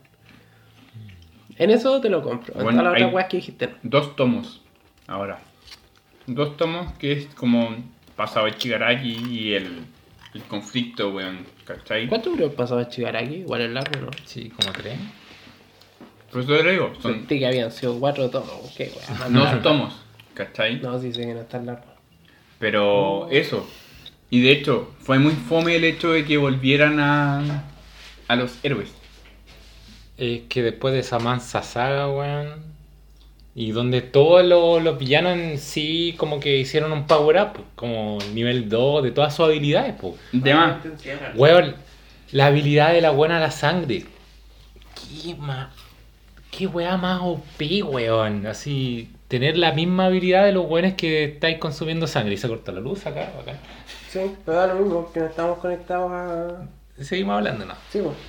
C: En eso te lo compro. En
A: Bueno,
C: todas las otras
A: hay-
C: weas que dijiste. no.
A: Dos tomos. Ahora. Dos tomos que es como pasado de Shigaraki y el, el conflicto, weón. ¿Cachai?
C: ¿Cuánto duró el pasado de Shigaraki? Igual es largo, ¿no?
B: Sí, como tres.
A: Por eso te lo digo. Son
C: Sentí que habían sido cuatro tomos. ¿Qué wea?
A: dos tomos. ¿Cachai?
C: No, sí sé que no es tan largo.
A: Pero eso, Y de hecho, fue muy fome el hecho de que volvieran a, a los héroes.
B: Es que después de esa mansa saga, weón, y donde todos los, los villanos en sí como que hicieron un power up, como nivel dos de todas sus habilidades, pues.
A: De más.
B: Weón, la habilidad de la buena la sangre. Qué más... Qué weá más O P, weón. Así, tener la misma habilidad de los weones que estáis consumiendo sangre. Y se corta la luz acá, acá.
C: Sí, pero da lo mismo, que no estamos conectados a...
B: Seguimos hablando, ¿no?
C: Sí, pues.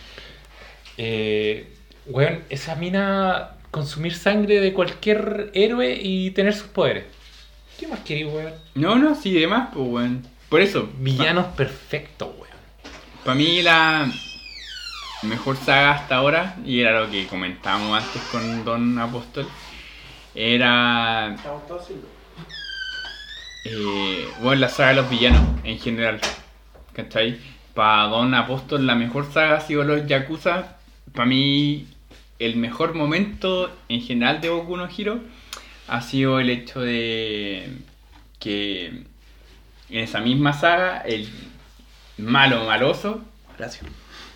B: Eh, weón, esa mina consumir sangre de cualquier héroe y tener sus poderes. ¿Qué más queréis, weón?
A: No, no, sí, de más, pues, weón. Por eso.
B: Villanos pa- perfectos, weón.
A: Para mí la mejor saga hasta ahora, y era lo que comentábamos antes con Don Apóstol, era...
C: Estamos todos silbos.
A: Eh, bueno, la saga de los villanos en general. ¿Cachai? Para Don Apóstol la mejor saga ha sido los Yakuza. Para mí el mejor momento en general de Boku no Hero ha sido el hecho de que en esa misma saga el malo maloso,
C: Gracias.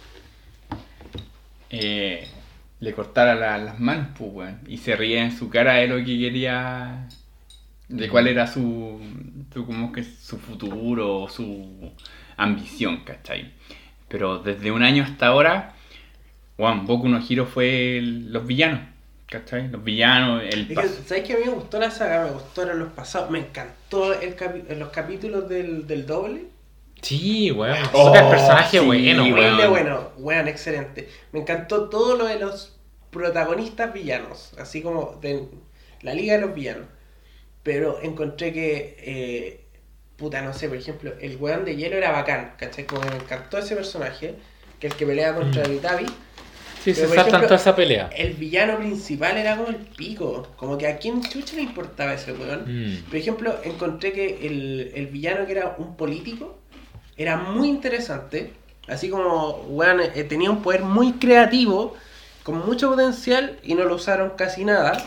A: eh, le cortara la- las manos, pues, weón, y se ría en su cara de lo que quería, de cuál era su, su como que su futuro, su ambición, ¿cachai? Pero desde un año hasta ahora, weón, Boku no Hero fue el- los villanos, ¿cachai? Los villanos, el
C: Es que,
A: pas-
C: ¿sabes qué? A mí me gustó la saga, me gustaron los pasados, me encantó el capi- los capítulos del, del doble.
B: Sí, weón.
A: Oh,
B: Super personaje
A: sí,
B: bueno,
A: weón.
C: Increíble,
B: weón.
C: bueno, weón, excelente. Me encantó todo lo de los protagonistas villanos, así como de la liga de los villanos. Pero encontré que, eh, puta, no sé, por ejemplo, el weón de hielo era bacán, ¿cachai? Como que me encantó ese personaje, que es el que pelea contra
B: Mm.
C: Vitavi.
B: Sí, se
C: Pero, por
B: saltan
C: ejemplo,
B: toda esa pelea.
C: El villano principal era como el pico, como que a quién chucha le importaba ese weón.
B: Mm.
C: Por ejemplo, encontré que el, el villano que era un político era muy interesante, así como, weón, eh, tenía un poder muy creativo, con mucho potencial y no lo usaron casi nada.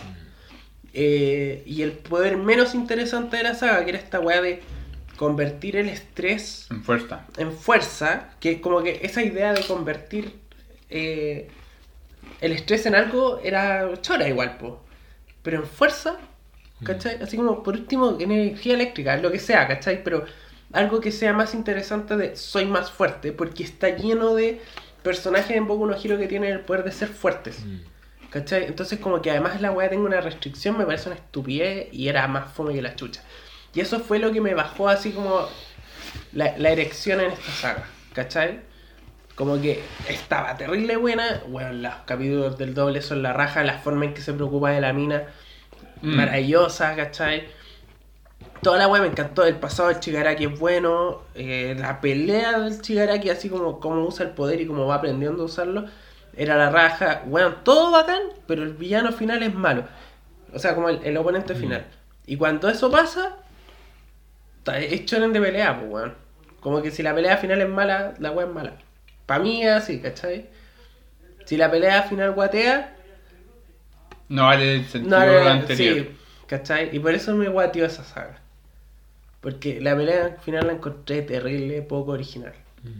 C: Eh, y el poder menos interesante de la saga, que era esta weá de convertir el estrés
A: en fuerza.
C: en fuerza, que como que esa idea de convertir eh, el estrés en algo era chora igual, po. Pero en fuerza, ¿cachai? Así como por último energía eléctrica, lo que sea, ¿cachai? Pero algo que sea más interesante de soy más fuerte, porque está lleno de personajes en Boku no Hero que tienen el poder de ser fuertes.
B: Mm.
C: ¿Cachai? Entonces como que además la weá tenga una restricción me parece una estupidez y era más fome que la chucha. Y eso fue lo que me bajó así como la, la erección en esta saga, ¿cachai? Como que estaba terrible buena, bueno, los capítulos del doble son la raja, la forma en que se preocupa de la mina,
A: Mm.
C: maravillosa, ¿cachai? Toda la weá me encantó, el pasado del Shigaraki es bueno, eh, la pelea del Shigaraki, así como cómo usa el poder y cómo va aprendiendo a usarlo, era la raja, weón, todo bacán, pero el villano final es malo. O sea, como el, el oponente
B: Mm.
C: final. Y cuando eso pasa, ta- es chonen de pelea, pues, weón. Como que si la pelea final es mala, la weá es mala. Para mí es así, ¿cachai? Si la pelea final guatea,
A: No vale el sentido
C: no,
A: de lo
C: no,
A: anterior.
C: sí, ¿cachai? Y por eso me guateó esa saga. Porque la pelea final la encontré terrible, poco original.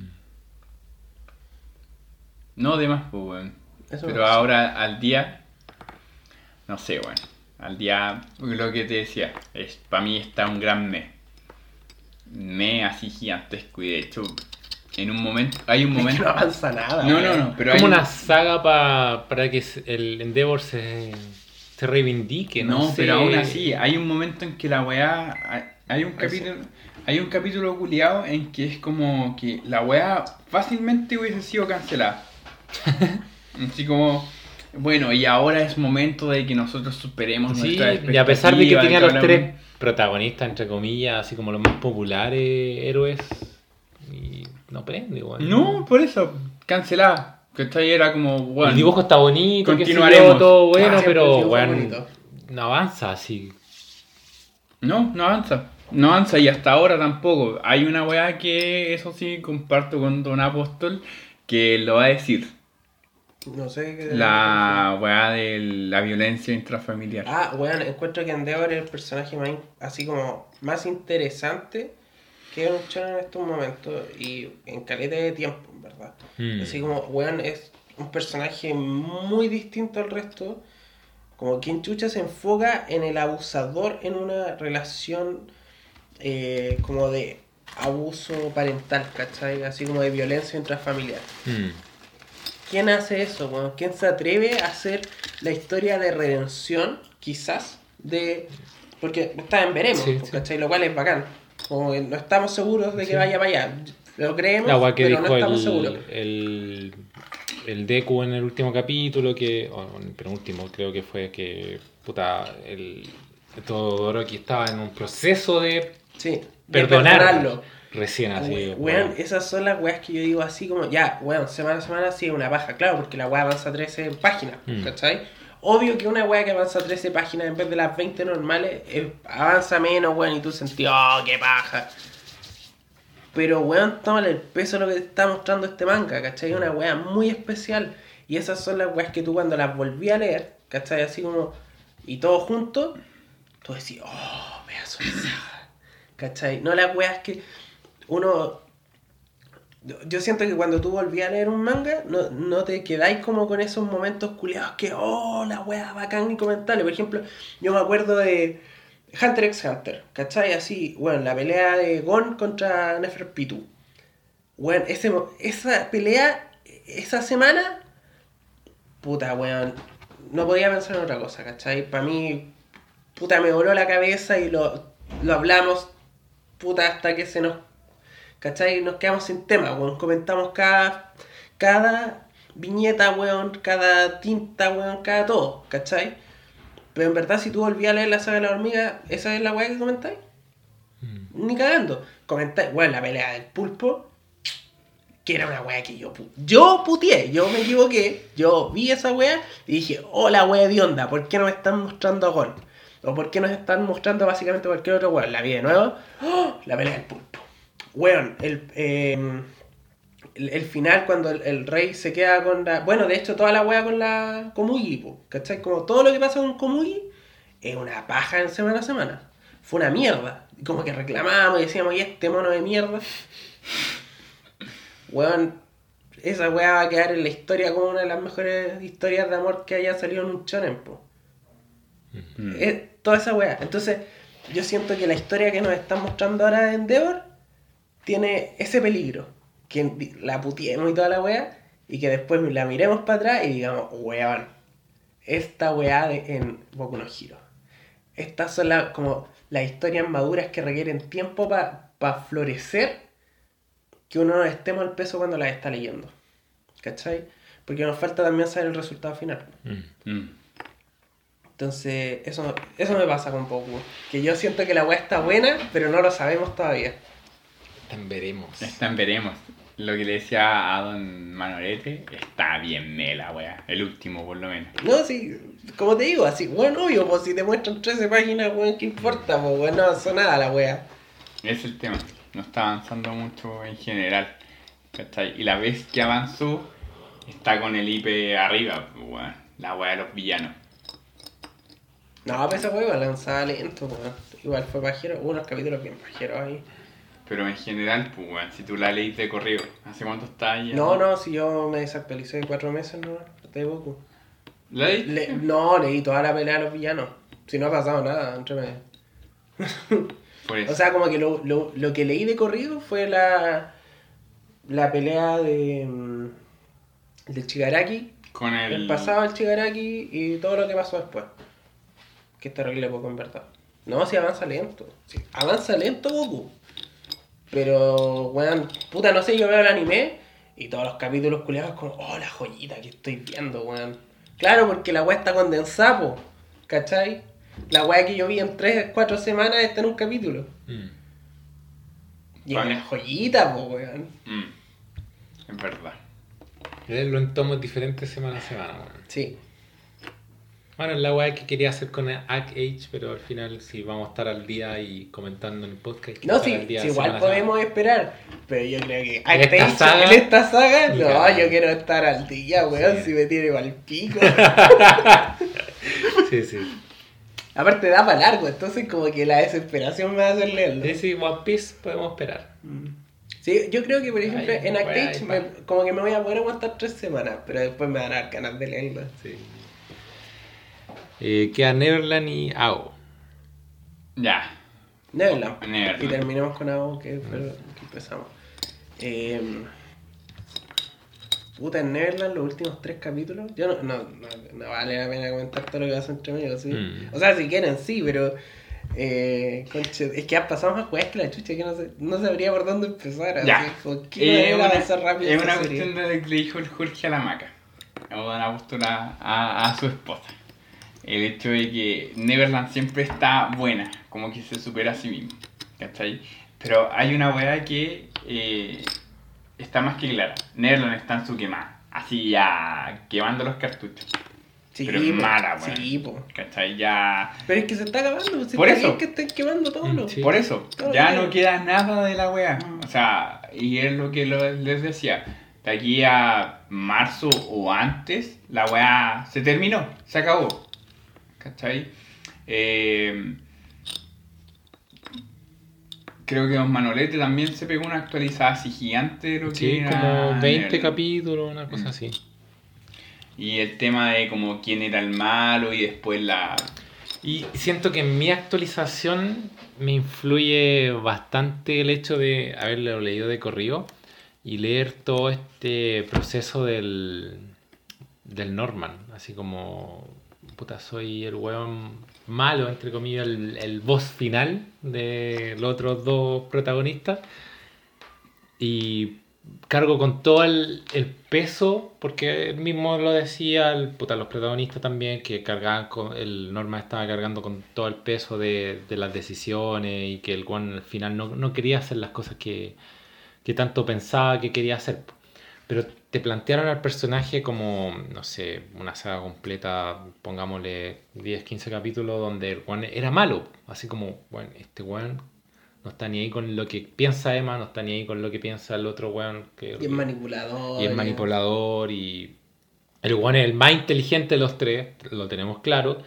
A: No, de más, pues, weón.
C: Eso me
A: Pero
C: pasó.
A: ahora al día, no sé, weón. Al día, lo que te decía, es para mí está un gran mes. Me así gigantesco y de hecho, en un momento, hay un
C: Es que
A: momento.
C: no avanza nada.
A: No,
C: weón.
A: no, no, pero hay
B: Como
A: un-
B: una saga pa- para que se- el Endeavor se, se reivindique, ¿no?
A: No,
B: sé.
A: pero aún así, hay un momento en que la weá. hay- Hay un capítulo. Hay un capítulo culiado en que es como que la weá fácilmente hubiese sido cancelada. Así como. Bueno, y ahora es momento de que nosotros superemos
B: Sí,
A: nuestra
B: y a pesar de que tenía los tres
A: tres
B: protagonistas, entre comillas, así como los más populares héroes, y no prende, igual.
A: No, por eso, cancelada. Que esta era como, bueno.
B: El dibujo está bonito, que sé yo,
A: continuaremos.
B: todo bueno,
C: Ah, siempre el
B: pero
C: dibujo
B: bueno,
C: bonito.
B: no avanza así.
A: No, no avanza. No avanza y hasta ahora tampoco. Hay una weá que, eso sí, comparto con Don Apóstol, que lo va a decir.
C: No sé qué.
A: La weá de la violencia intrafamiliar.
C: Ah, weón, encuentro que Endeavor es el personaje más, in- así como, más interesante que es un shonen en estos momentos y en caleta de tiempo, en verdad. Mm. Así como, weón, es un personaje muy distinto al resto. Como quien chucha se enfoca en el abusador en una relación eh, como de abuso parental, ¿cachai? Así como de violencia intrafamiliar. Mm. ¿Quién hace eso, weón? ¿Quién se atreve a hacer la historia de redención, quizás, de... Porque está en veremos, sí, ¿cachai? Sí. Lo cual es bacán. Como que no estamos seguros de que sí. vaya para allá. Lo creemos,
B: no,
C: pero no estamos
B: el,
C: seguros.
B: El, el Deku en el último capítulo, que... O en el penúltimo creo que fue que... Puta, el... Todoroki estaba en un proceso de...
C: Sí,
B: perdonarlo. Recién así.
C: Weón, weón, esas son las weas que yo digo así como, ya, weón, semana a semana sí es una paja, claro, porque la wea avanza trece páginas, mm. ¿cachai? Obvio que una wea que avanza trece páginas en vez de las veinte normales, eh, avanza menos, weón, y tú sentís, oh, qué paja. Pero, weón, tómale el peso de lo que te está mostrando este manga, ¿cachai? Una wea muy especial. Y esas son las weas que tú cuando las volví a leer, ¿cachai? Así como, y todos juntos, tú decís, oh, pedazo de saga, ¿cachai? No las weas que... Uno, yo siento que cuando tú volvías a leer un manga, no, no te quedáis como con esos momentos culiados que, oh, la wea bacán y comentarle. Por ejemplo, yo me acuerdo de Hunter x Hunter, ¿cachai? Así, bueno, la pelea de Gon contra Neferpitu. Bueno, ese, esa pelea, esa semana, puta, weón, no podía pensar en otra cosa, ¿cachai? Para mí, puta, me voló la cabeza y lo, lo hablamos, puta, hasta que se nos... ¿Cachai? Nos quedamos sin tema, weón. Comentamos cada, cada viñeta, weón, cada tinta, weón, cada todo, ¿cachai? Pero en verdad, si tú volvías a leer la saga de la hormiga, ¿esa es la weá que comentáis? Mm. Ni cagando. Comentáis, weón, la pelea del pulpo, que era una weá que yo yo putié, yo me equivoqué, yo vi esa weá y dije, oh, la weá de onda, ¿por qué nos están mostrando a Gon? O ¿por qué nos están mostrando básicamente cualquier otro weón? La vi de nuevo, oh, la pelea del pulpo. Weón, el, eh, el, el final cuando el, el rey se queda con la... Bueno, de hecho, toda la wea con la Komugi, po, ¿cachai? Como todo lo que pasa con Komugi es una paja en semana a semana. Fue una mierda. Como que reclamábamos y decíamos, ¿y este mono de mierda? Weón, esa wea va a quedar en la historia como una de las mejores historias de amor que haya salido en un shonen, po. Mm-hmm. Es, toda esa wea. Entonces, yo siento que la historia que nos están mostrando ahora de Endeavor tiene ese peligro, que la putiemos y toda la weá, y que después la miremos para atrás y digamos, weón, esta weá de, en Boku no Hero. Estas son la, como las historias maduras que requieren tiempo para pa florecer, que uno no estemos al peso cuando las está leyendo. ¿Cachai? Porque nos falta también saber el resultado final. Mm. Mm. Entonces, eso, eso me pasa con Boku. Que yo siento que la weá está buena, pero no lo sabemos todavía.
B: Están veremos.
A: Están veremos. Lo que le decía a Don Manolete, está bien mela, wea. El último, por lo menos.
C: No, sí, como te digo, así, bueno, obvio, pues si te muestran trece páginas, weón, ¿qué importa? Pues, weón, no avanzó nada la wea.
A: Ese es el tema. No está avanzando mucho en general. ¿Cachai? Y la vez que avanzó, está con el I P arriba, weón. La wea de los villanos.
C: No, pero esa wea igual lanzaba lento, weón. Igual fue pajero, hubo unos capítulos bien pajeros ahí.
A: Pero en general, pues, bueno, si tú la leís de corrido, ¿hace cuánto está ahí?
C: No, no, si yo me desactualicé de cuatro meses, no, de Boku.
A: ¿La leí?
C: Le, no, leí toda la pelea de los villanos. Si no ha pasado nada, entre medio. Por eso. O sea, como que lo, lo, lo que leí de corrido fue la la pelea de del Shigaraki.
A: Con el...
C: el pasado del Shigaraki y todo lo que pasó después. Que es terrible poco, en verdad. No, si avanza lento. Si avanza lento Goku. Pero, weón, puta, no sé, yo veo el anime y todos los capítulos culiados como, oh, la joyita que estoy viendo, weón. Claro, porque la weá está condensada, po, ¿cachai? La weá que yo vi en tres, cuatro semanas está en un capítulo. Mm. Y vale. Es una joyita, po, weón.
A: Mm. Es verdad.
B: Lo en tomos diferentes semana a semana, weón.
C: Sí.
B: Bueno, es la weá que quería hacer con Act Age, pero al final sí vamos a estar al día y comentando en el podcast.
C: No, sí, sí igual podemos esperar, pero yo creo que Act Age saga, en esta saga, no, cara. Yo quiero estar al día, weón, sí. Si me tiene igual pico.
B: Sí, sí.
C: Aparte da para largo, entonces como que la desesperación me va a hacer leerlo.
B: Sí, sí, One Piece podemos esperar.
C: Sí, yo creo que por ejemplo
B: Ay,
C: en Act
B: bueno,
C: Age me, como que me voy a poder aguantar tres semanas, pero después me van a dar ganas de leerlo.
B: Sí. Eh, queda Neverland y A O.
A: Ya.
C: Neverland.
A: Neverland.
C: Y terminemos con A O que fue lo que empezamos. Eh, puta, en Neverland los últimos tres capítulos. Yo no, no, no, no vale la pena comentar todo lo que pasa entre medio, ¿sí? Mm. O sea, si quieren, sí, pero. Eh, conche, es que ha pasado más juegas que la chucha que no, sé, no sabría por dónde empezar. Así,
A: ya.
C: ¿por qué
A: eh,
C: una, avanzar rápido?
A: Es una cuestión de lo que le dijo el Jorge a la Maca. Vamos a dar una postura a, a su esposa. El hecho de que Neverland siempre está buena, como que se supera a sí mismo. ¿Cachai? Pero hay una weá que eh, está más que clara. Neverland está en su quemada. Así ya quemando los cartuchos.
C: Sí,
A: pero es mala, weón.
C: Sí, po.
A: ¿Cachai? Ya.
C: Pero es que se está acabando.
A: Por eso.
C: Es que están quemando todo. ¿No?
A: Sí. Por eso. Todo ya no queda nada de la weá. O sea, y es lo que lo, les decía. De aquí a marzo o antes, la weá se terminó. Se acabó. ¿Cachai? Eh, creo que Don Manolete también se pegó una actualizada así gigante de lo que
B: sí,
A: era
B: como veinte capítulos, una cosa así.
A: Y el tema de como quién era el malo y después la...
B: Y siento que en mi actualización me influye bastante el hecho de haberlo leído de corrido y leer todo este proceso del, del Norman, así como... Puta, soy el weón malo, entre comillas, el, el boss final de los otros dos protagonistas. Y cargo con todo el, el peso, porque él mismo lo decía, el, puta, los protagonistas también, que cargaban con, el Norman estaba cargando con todo el peso de, de las decisiones y que el weón al final no, no quería hacer las cosas que, que tanto pensaba que quería hacer. Pero te plantearon al personaje como, no sé, una saga completa, pongámosle diez, quince capítulos, donde el weón era malo. Así como, bueno, este weón no está ni ahí con lo que piensa Emma, no está ni ahí con lo que piensa el otro weón. Que,
C: y es manipulador.
B: Y es manipulador y... El weón es el más inteligente de los tres, lo tenemos claro.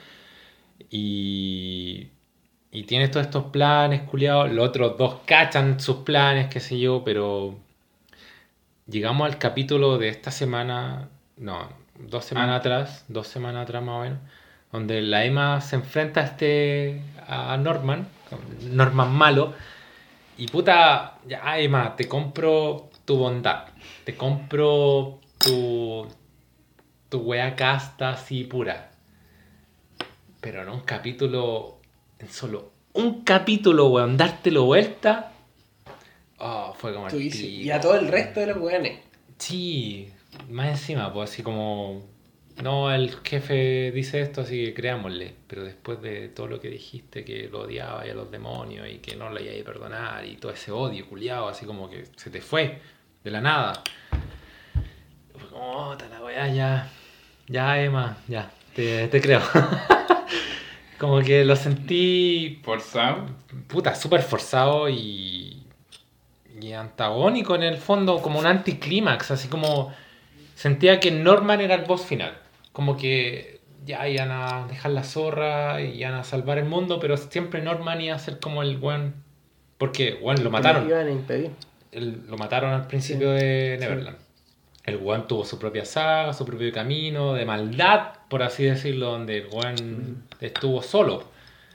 B: Y... Y tiene todos estos planes, culiados. Los otros dos cachan sus planes, qué sé yo, pero... Llegamos al capítulo de esta semana, no, dos semanas ah. atrás, dos semanas atrás más o menos, donde la Emma se enfrenta a este, a Norman, Norman malo, y puta, ya Emma, te compro tu bondad, te compro tu, tu wea casta así pura, pero en un capítulo, en solo un capítulo, weón, dártelo vuelta... Oh, fue como el
C: pico. Y a todo el resto de los weones.
B: Sí, más encima, pues así como... No, el jefe dice esto, así que creámosle. Pero después de todo lo que dijiste, que lo odiaba y a los demonios y que no lo iba a perdonar y todo ese odio culiado, así como que se te fue de la nada. Fue como, oh, ta la weá, ya... Ya, Emma, ya, te, te creo. Como que lo sentí...
A: Forzado.
B: Puta, súper forzado y... Y antagónico en el fondo, como un anticlímax, así como sentía que Norman era el boss final, como que ya iban a dejar la zorra y iban a salvar el mundo, pero siempre Norman iba a ser como el buen, porque bueno, lo mataron,
C: iban a impedir.
B: El, lo mataron al principio sí. de Neverland. Sí. El buen tuvo su propia saga, su propio camino de maldad, por así decirlo, donde el buen mm. estuvo solo.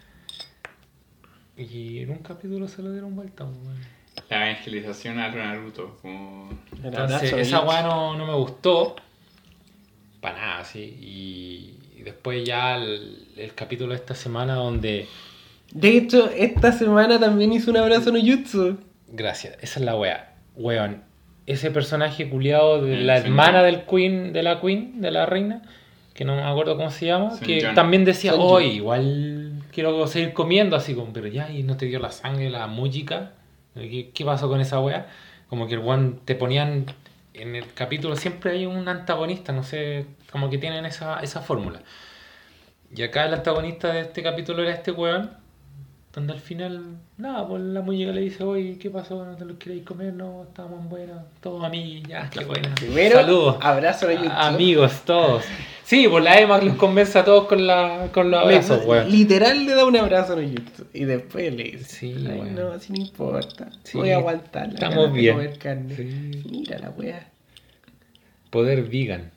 B: Y en un capítulo se lo dieron vuelta, bueno.
A: La evangelización a Naruto. Como...
B: Entonces, esa weá no, no me gustó. Para nada, sí. Y, y después ya el, el capítulo de esta semana donde...
C: De hecho, esta semana también hizo un abrazo no jutsu.
B: Gracias, esa es la weá. Weón, ese personaje culiado de la sí, hermana sí. del Queen, de la Queen, de la reina, que no me acuerdo cómo se llama, sí, que John. También decía, hoy oh, igual quiero seguir comiendo, así como, pero ya, y no te dio la sangre, la música. ¿Qué, ¿Qué pasó con esa wea? Como que el one te ponían en el capítulo, siempre hay un antagonista, no sé, como que tienen esa, esa fórmula. Y acá el antagonista de este capítulo era este weón, donde al final, nada, pues la muñeca le dice, oye, ¿qué pasó? ¿No te lo queréis comer? No, estábamos buenas, todos amigos, ya, qué buena.
C: Primero,
B: saludos.
C: Abrazo a YouTube.
B: Amigos, todos. Sí, pues la Emma los convence a todos con, la, con los abrazos, weón.
C: Literal le da un abrazo a Nojutsu. Y después le dice,
B: sí,
C: ay,
B: weón.
C: no, así no importa.
B: Sí,
C: voy a aguantar la
B: estamos bien.
C: de comer carne.
B: Sí.
C: Mira la wea.
B: Poder vegan.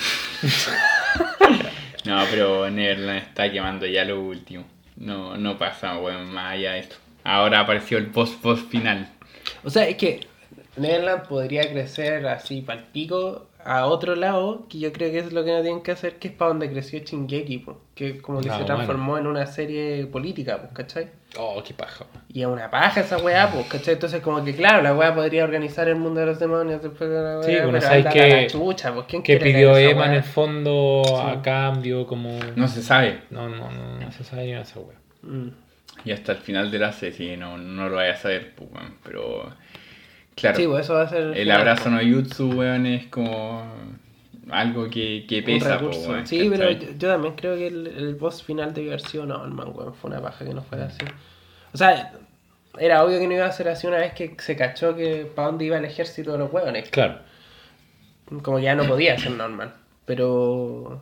A: No, pero Neverland está quemando ya lo último. No, no pasa, weón, más allá de esto. Ahora apareció el post-post final.
C: O sea, es que Neverland podría crecer así pal pico a otro lado, que yo creo que es lo que no tienen que hacer, que es para donde creció Shingeki, po, que como que
B: No,
C: se transformó bueno. en una serie política, pues, ¿cachai?
B: Oh, qué paja.
C: Y es una paja esa weá, pues, ¿cachai? Entonces como que claro, la weá podría organizar el mundo de los demonios después de la weá,
B: Sí, bueno,
C: pero
B: ¿sabes
C: ándate a
B: qué-
C: la chucha, pues, ¿quién
B: ¿Qué
C: quiere
B: pidió
C: leer esa
B: Emma en
C: weá?
B: el fondo
C: Sí.
B: a cambio? Como...
A: No se sabe.
B: No, no, no, no se sabe nada de esa wea.
C: Mm.
A: Y hasta el final de la serie no, no lo vaya a saber, pues, weón. Pero, claro,
C: Sí, pues eso va a ser
A: el
C: final,
A: abrazo
C: pues.
A: no jutsu, weón, es como algo que, que
C: Un
A: pesa, pues,
C: recurso.
A: weón.
C: Sí, pero
A: ¿cachai?
C: yo, yo también creo que el, el boss final debió haber sido Norman, weón. Fue una paja que no fuera así. O sea, era obvio que no iba a ser así una vez que se cachó que para dónde iba el ejército de los hueones.
B: Claro.
C: Como que ya no podía ser Norman. Pero.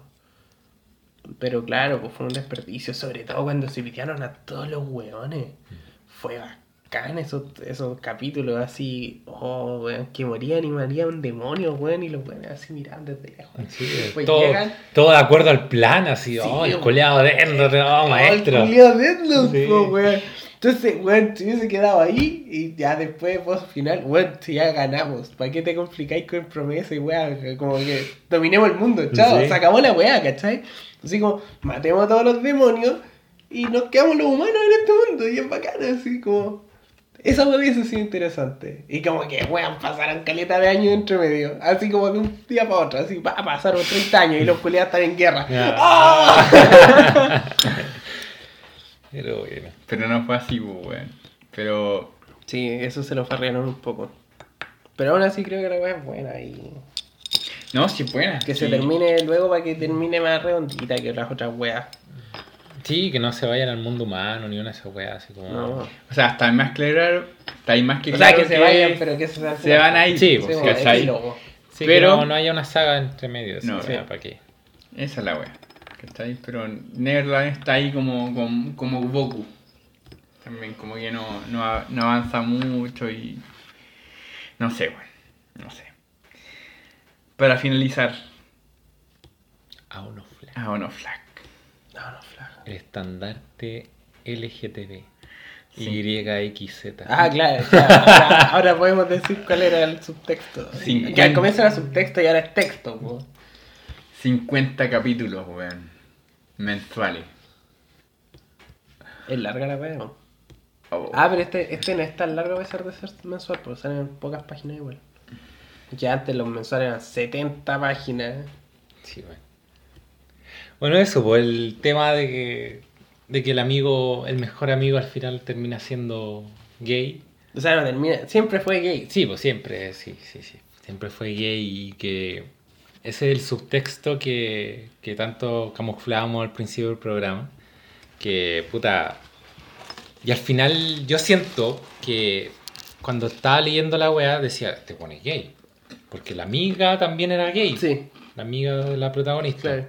C: Pero claro, pues fue un desperdicio. Sobre todo cuando se pitearon a todos los hueones. Fue bacán esos, esos capítulos así. Oh, weón, que morían y moría un demonio, weón. Y los hueones así mirando desde lejos.
B: Sí,
C: Después
B: todo,
C: llegan.
B: todo de acuerdo al plan, así,
C: Sí,
B: oh, el
C: weón.
B: coleado dentro, oh, maestro.
C: Oh, el culiao Deathloop,
B: Sí.
C: po, weón. Entonces, weón, si hubiese quedado ahí y ya después, post final, weón, si ya ganamos, ¿para qué te complicáis con promesa y weón? Como que dominemos el mundo, chao,
B: Sí.
C: se acabó la weá, ¿cachai? Así como, matemos a todos los demonios y nos quedamos los humanos en este mundo y es bacano, así como. Esa weá hubiese sido interesante. Y como que, weón, pasaron caleta de años entre medio. Así como de un día para otro. Así, va, pasaron treinta años y los culiados están en guerra.
B: Ya.
C: ¡Ah!
B: Pero bueno.
A: Pero no fue así, pues, weón. Pero,
C: Sí, eso se lo farrearon un poco. Pero aún así creo que la weá es buena y.
A: no, sí, buena.
C: Que
A: sí.
C: se termine luego para que termine más redondita que las otras weas.
B: Sí, que no se vayan al mundo humano ni una de esas weas, así como...
C: No.
A: O sea, está más claro, está ahí más que
C: O sea,
A: claro
C: que se vayan, pero que se,
A: se van a ir.
B: Sí,
C: Sí,
B: pues,
C: bueno,
A: ¿cachai?
C: epílogo.
B: Sí,
A: pero-
B: pero no, no haya una saga entre medio,
A: No,
B: no,
A: sí.
B: ¿para qué?
A: Esa es la wea. ¿Cachai? Pero Neverland está ahí como, como, como Goku. También como que no, no, a- no avanza mucho y... No sé, weón. No sé. Para finalizar,
B: Aún no flash.
A: a Ono Flag.
C: No, no, flaco.
B: El estandarte L G T B.
A: Sí.
B: Y X Z.
C: Ah, claro, claro. Ahora, ahora podemos decir cuál era el subtexto.
A: Sí.
C: Que al comienzo era subtexto y ahora es texto, po.
A: cincuenta capítulos, weón. Mensuales.
C: Es larga la wea, ¿no?
A: Oh.
C: Ah, pero este, este no es tan largo a pesar de ser mensual, porque salen pocas páginas igual. Ya antes los mensuales eran setenta páginas.
B: Sí, bueno. Bueno, eso, pues el tema de que, de que el amigo, el mejor amigo al final termina siendo gay.
C: O sea, no termina. Siempre fue gay.
B: Sí, pues siempre, sí, sí, sí. Siempre fue gay y que ese es el subtexto que, que tanto camuflábamos al principio del programa. Que, puta... Y al final yo siento que cuando estaba leyendo la weá decía, te pones gay. Porque la amiga también era gay.
C: Sí,
B: La amiga de la protagonista.
C: claro.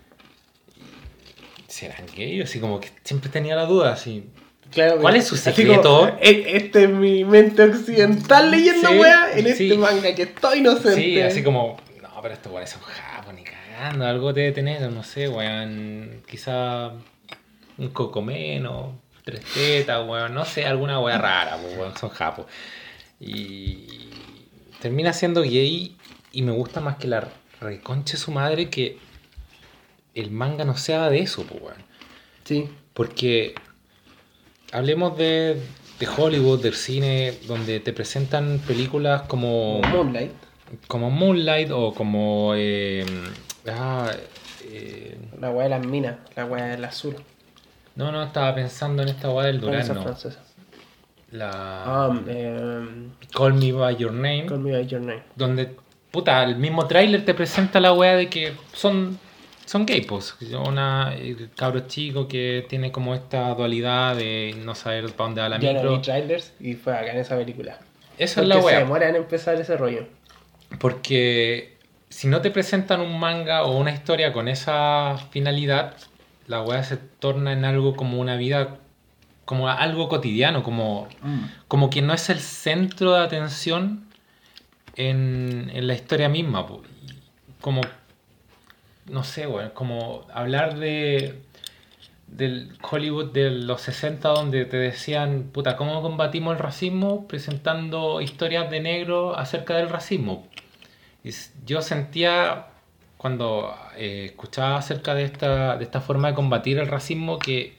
B: ¿Serán gay? Así como que siempre tenía la duda, así...
C: Claro,
B: ¿Cuál
C: pero-
B: es su
C: así
B: secreto?
C: como, "E- este es mi mente occidental leyendo
B: Sí,
C: wea en este
B: sí.
C: manga que estoy inocente.
B: Sí, así como... No, pero estos weones son japos, ni cagando. Algo debe tener, no sé, weón. Quizá un cocomeno, tres tetas, weón. No sé, alguna wea rara, pues, weón. Son japos. Y termina siendo gay y me gusta más que la reconche su madre que el manga no sea de eso, pues, weón.
C: Sí,
B: Porque hablemos de, de Hollywood, del cine, donde te presentan películas como,
C: como Moonlight.
B: como Moonlight o como... eh, ah, eh,
C: La wea de las minas, la wea del azul.
B: no, no, estaba pensando en esta weá del
C: Con esa
B: Durano.
C: francesa.
B: La
C: Um, eh,
B: Call Me By Your Name.
C: Call Me By Your Name.
B: Donde, puta, el mismo tráiler te presenta la weá de que son... Son gay, pues. Una el cabro chico que tiene como esta dualidad de no saber para dónde va la
C: Yo
B: micro.
C: no vi trailers y fue acá en esa película.
B: Esa es
C: Porque
B: la
C: se
B: weá.
C: demora en empezar ese rollo.
B: Porque si no te presentan un manga o una historia con esa finalidad, la weá se torna en algo como una vida, como algo cotidiano, como, mm. como que no es el centro de atención en, en la historia misma. Como, no sé, weón, como hablar de del Hollywood de los sesenta, donde te decían, puta, ¿cómo combatimos el racismo? Presentando historias de negros acerca del racismo. Y yo sentía, cuando eh, escuchaba acerca de esta, de esta forma de combatir el racismo, que,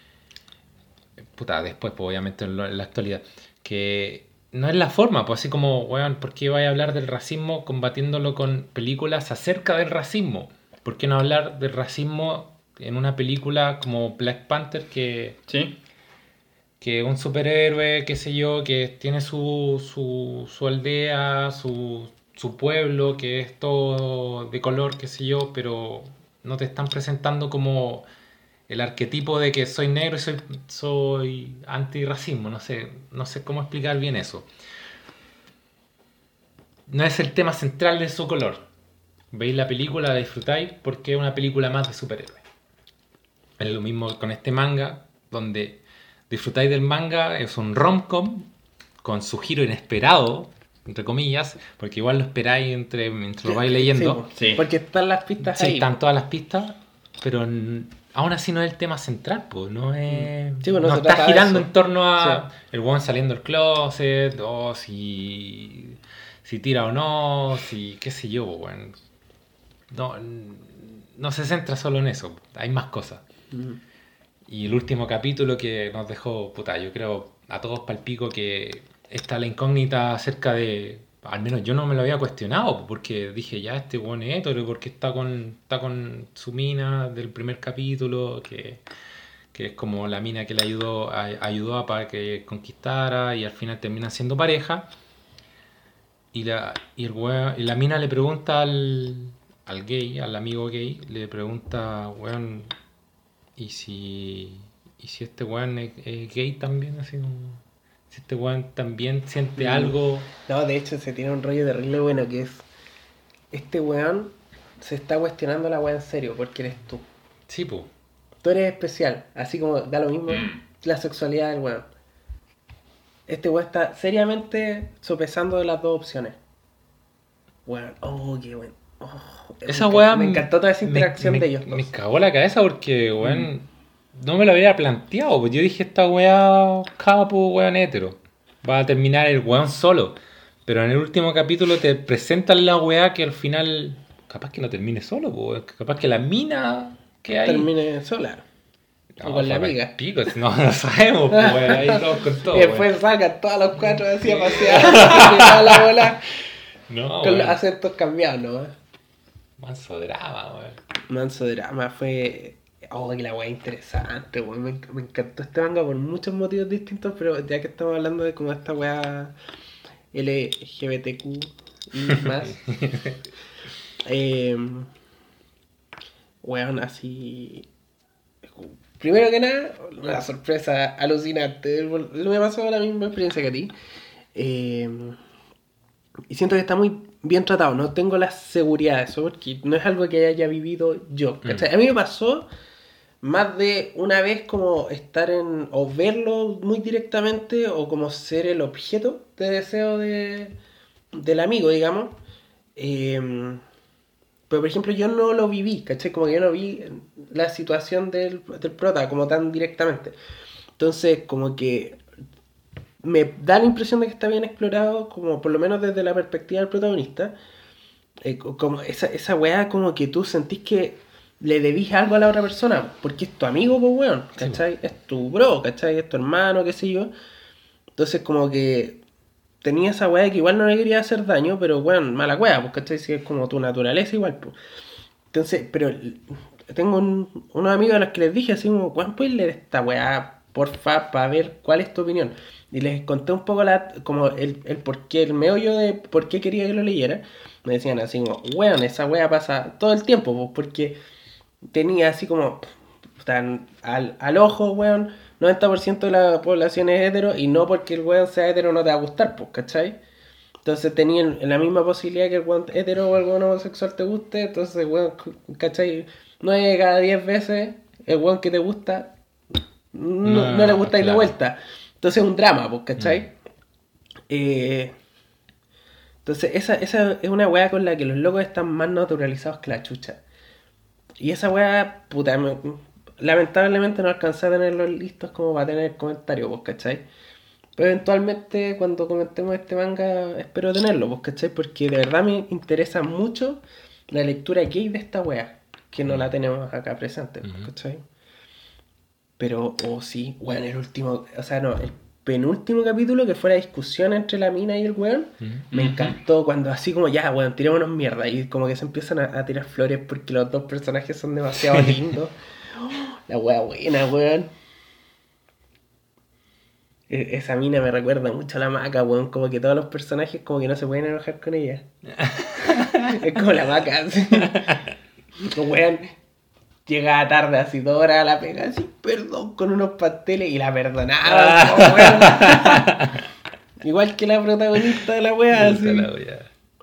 B: puta, después, pues, obviamente en, lo, en la actualidad, que no es la forma, pues así como, weón, ¿por qué voy a hablar del racismo combatiéndolo con películas acerca del racismo? ¿Por qué no hablar del racismo en una película como Black Panther, que
A: sí,
B: que un superhéroe, qué sé yo, que tiene su, su, su aldea, su, su pueblo, que es todo de color, qué sé yo, pero no te están presentando como el arquetipo de que soy negro y soy, soy antirracismo? No sé, no sé cómo explicar bien eso. No es el tema central de su color. Veis la película, la disfrutáis porque es una película más de superhéroes. Es lo mismo con este manga, donde disfrutáis del manga, es un rom-com con su giro inesperado, entre comillas, porque igual lo esperáis entre, mientras lo vais leyendo.
C: Sí, sí. Porque están las pistas
B: sí,
C: ahí.
B: Sí, están todas las pistas, pero aún así no es el tema central, pues, no es...
C: Sí, pues no
B: no
C: se
B: está girando en torno a
C: sí.
B: el weón saliendo del closet, o si, si tira o no, si qué sé yo, weón. No, no se centra solo en eso, hay más cosas. Mm. Y el último capítulo que nos dejó, puta, yo creo a todos palpico, que está la incógnita acerca de, al menos yo no me lo había cuestionado, porque dije, ya, este weón es hétero, porque está con, está con su mina del primer capítulo, que, que es como la mina que le ayudó a, ayudó a para que conquistara, y al final terminan siendo pareja. Y la, y el weón, y la mina le pregunta al, al gay, al amigo gay, le pregunta, weón, ¿y si, y si este weón es, es gay también? Así como, si este weón también siente mm. algo.
C: No, de hecho se tiene un rollo terrible bueno, que es, este weón se está cuestionando la weá en serio, porque eres tú.
B: Sí, pues.
C: Tú eres especial, así como da lo mismo la sexualidad del weón. Este weón está seriamente sopesando las dos opciones. Weón, oh, qué weón. Oh,
B: esa weá
C: me encantó toda esa interacción
B: me,
C: de ellos
B: me,
C: dos.
B: Me cagó la cabeza porque, weón, mm. no me lo había planteado. Pues yo dije, esta weá, capo, weón hétero. Va a terminar el weón solo. Pero en el último capítulo te presentan la weá que al final, capaz que no termine solo, pues. Capaz que la mina que hay
C: termine sola.
B: No, o con la amiga. Pico, no, no sabemos, pues, weón. Ahí todos con todo.
C: Y después weón. Sacan todos los cuatro así a pasear. la bola.
B: No,
C: con
B: weón.
C: los acentos cambiados, ¿no?
B: Manso drama, weón.
C: Manso drama, fue... Oh, que la weá interesante, weón. Me, me encantó este manga por muchos motivos distintos, pero ya que estamos hablando de como esta weá L G B T Q y más. eh, weón, así... Primero que nada, una sorpresa alucinante. Me pasó la misma experiencia que a ti. Eh, y siento que está muy bien tratado. No tengo la seguridad de eso, porque no es algo que haya vivido yo. ¿Cachai? Mm. A mí me pasó más de una vez como estar en... o verlo muy directamente, o como ser el objeto de deseo de, del amigo, digamos. Eh, pero, por ejemplo, yo no lo viví, ¿cachai? Como que yo no vi la situación del, del prota como tan directamente. Entonces, como que me da la impresión de que está bien explorado, como por lo menos desde la perspectiva del protagonista. Eh, como esa, esa weá como que tú sentís que le debís algo a la otra persona, porque es tu amigo, pues weón, ¿cachai? Sí. Es tu bro, ¿cachai? Es tu hermano, qué sé yo. Entonces, como que tenía esa weá que igual no le quería hacer daño, pero weón, mala weá, pues, ¿cachai? Si es como tu naturaleza igual, pues. Entonces, pero tengo un, unos amigos a los que les dije así como, weón, ¿puedes leer esta weá, porfa, para ver cuál es tu opinión? Y les conté un poco la, como el, el por qué, el meollo de por qué quería que lo leyera. Me decían así como, weón, esa weá pasa todo el tiempo, pues, porque tenía así como, tan al, al ojo, weón, noventa por ciento de la población es hetero, y no porque el weón sea hetero no te va a gustar, pues, ¿cachai? Entonces tenían la misma posibilidad que el weón hetero o el weón homosexual te guste. Entonces, weón, ¿cachai? nueve de cada diez veces el weón que te gusta no, no, no le gusta ir claro. de vuelta. Entonces es un drama, pues, ¿cachai? Mm. Eh, entonces esa, esa es una weá con la que los locos están más naturalizados que la chucha. Y esa weá, puta, me, lamentablemente no alcancé a tenerlos listos como para tener comentarios, pues, ¿cachai? Pero eventualmente cuando comentemos este manga espero tenerlo, pues, ¿cachai? Porque de verdad me interesa mucho la lectura gay de esta weá, que no la tenemos acá presente, pues, ¿cachai? Pero, oh sí, weón, el último, o sea, no, el penúltimo capítulo que fue la discusión entre la mina y el weón, uh-huh. me encantó cuando así como ya, weón, tirémonos mierda y como que se empiezan a, a tirar flores porque los dos personajes son demasiado lindos. Oh, la wea buena, weón. E- esa mina me recuerda mucho a la Maca, weón, como que todos los personajes como que no se pueden enojar con ella. Es como la Maca, así. Weón. Llegaba tarde, así, dos horas a la pega, así, perdón, con unos pasteles, y la perdonaba. Ah. Igual que la protagonista de la wea, así. La wea.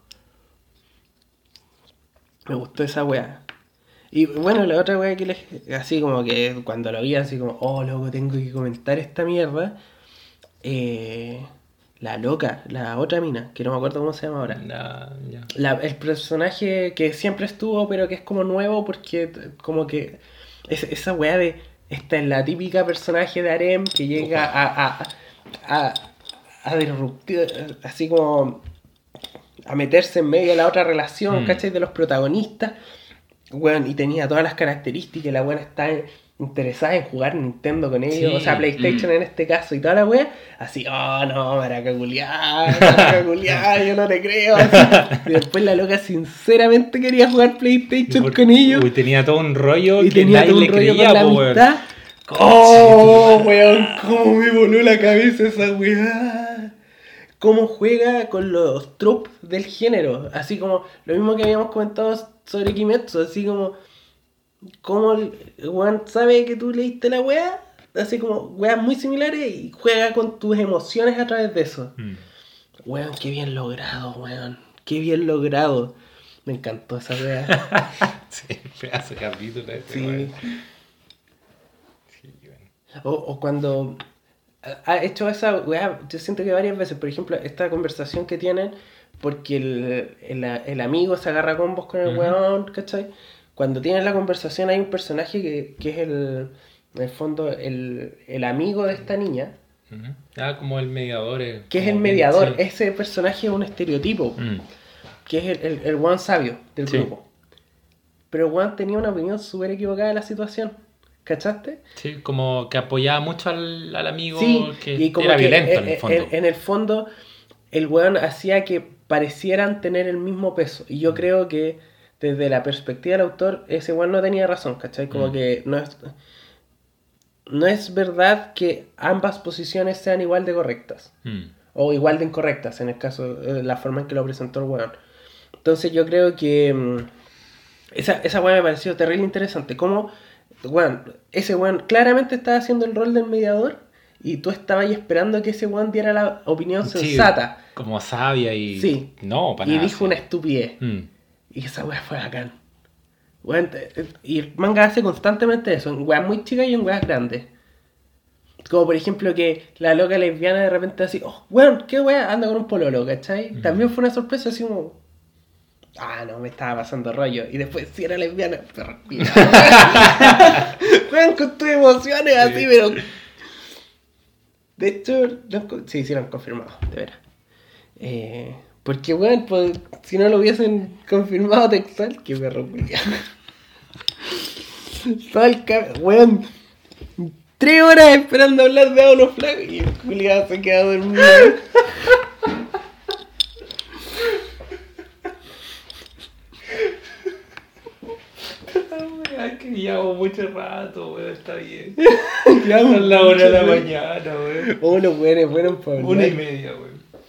C: Me gustó esa wea. Y bueno, la otra wea que les... Así como que cuando lo vi, así como, oh, loco, tengo que comentar esta mierda. Eh... La loca, la otra mina, que no me acuerdo cómo se llama ahora. No, yeah. la, el personaje que siempre estuvo, pero que es como nuevo, porque como que es, esa weá de... Esta es la típica personaje de harem que llega a a, a, a disruptir, así como a meterse en medio de la otra relación, mm. ¿cachai? De los protagonistas. Weón, y tenía todas las características, la weá está interesada en jugar Nintendo con ellos, sí. o sea, PlayStation mm. en este caso y toda la wea, así, oh no, maraca culiar, maraca culiar, yo no te creo, así. Y después la loca sinceramente quería jugar PlayStation Por, con ellos.
B: Uy, tenía todo un rollo
C: y
B: que
C: tenía
B: nadie
C: todo un
B: le
C: rollo
B: creía,
C: con la amistad. Oh, weón, cómo me voló la cabeza esa weá. Cómo juega con los tropes del género, así como lo mismo que habíamos comentado sobre Kimetsu, así como como el weón sabe que tú leíste la weá, así como weas muy similares y juega con tus emociones a través de eso. Mm. Weón, qué bien logrado, weón. Qué bien logrado. Me encantó esa weá.
B: Sí, pedazo de capítulo ese, sí.
C: Weón. Sí, bueno. O, o cuando ha hecho esa weá, yo siento que varias veces, por ejemplo, esta conversación que tienen, porque el, el, el amigo se agarra a combos con el uh-huh. weón, ¿cachai? Cuando tienen la conversación hay un personaje que, que es el, en el fondo el, el amigo de esta niña.
B: Uh-huh. Ah, como el mediador. Eh,
C: que es el mediador. Sí. Ese personaje es un estereotipo. Mm. Que es el, el, el one sabio del sí. grupo. Pero Juan tenía una opinión súper equivocada de la situación. ¿Cachaste?
B: Sí, como que apoyaba mucho al, al amigo
C: sí,
B: que
C: y como
B: era
C: que
B: violento
C: en,
B: en el fondo.
C: En, en el fondo, el weón hacía que parecieran tener el mismo peso. Y yo mm. creo que desde la perspectiva del autor, ese weón no tenía razón, ¿cachai? Como mm. que no es, no es verdad que ambas posiciones sean igual de correctas. Mm. O igual de incorrectas, en el caso de la forma en que lo presentó el weón. Entonces yo creo que um, esa, esa weón me pareció terrible interesante. Como, weón, ese weón claramente estaba haciendo el rol del mediador y tú estabas ahí esperando que ese weón diera la opinión sí, sensata.
B: Como sabia y...
C: Sí.
B: No, para
C: y
B: nada.
C: Y dijo
B: sí.
C: una estupidez. Mm. Y esa weá fue bacán. Weón, y el manga hace constantemente eso, en weas muy chicas y en weas grandes. Como por ejemplo que la loca lesbiana de repente así, oh, weón, qué weá, anda con un pololo, ¿cachai? Mm. También fue una sorpresa así como, ah, no, me estaba pasando rollo. Y después sí era lesbiana, pero cuidado. Weón, con tus emociones sí. así, pero... De hecho, no, sí, sí lo han confirmado, de veras. Eh... Porque, weón, pues, si no lo hubiesen confirmado textual, qué perro culiado. Todo el cab... Weón, tres horas esperando hablar de Auno Flaco y el culiado se queda dormido.
B: Weón, que llevamos mucho rato, weón, está bien. Llevamos la hora de la mañana, weón.
C: Oh, los weones fueron para hablar.
B: Una y media, weón.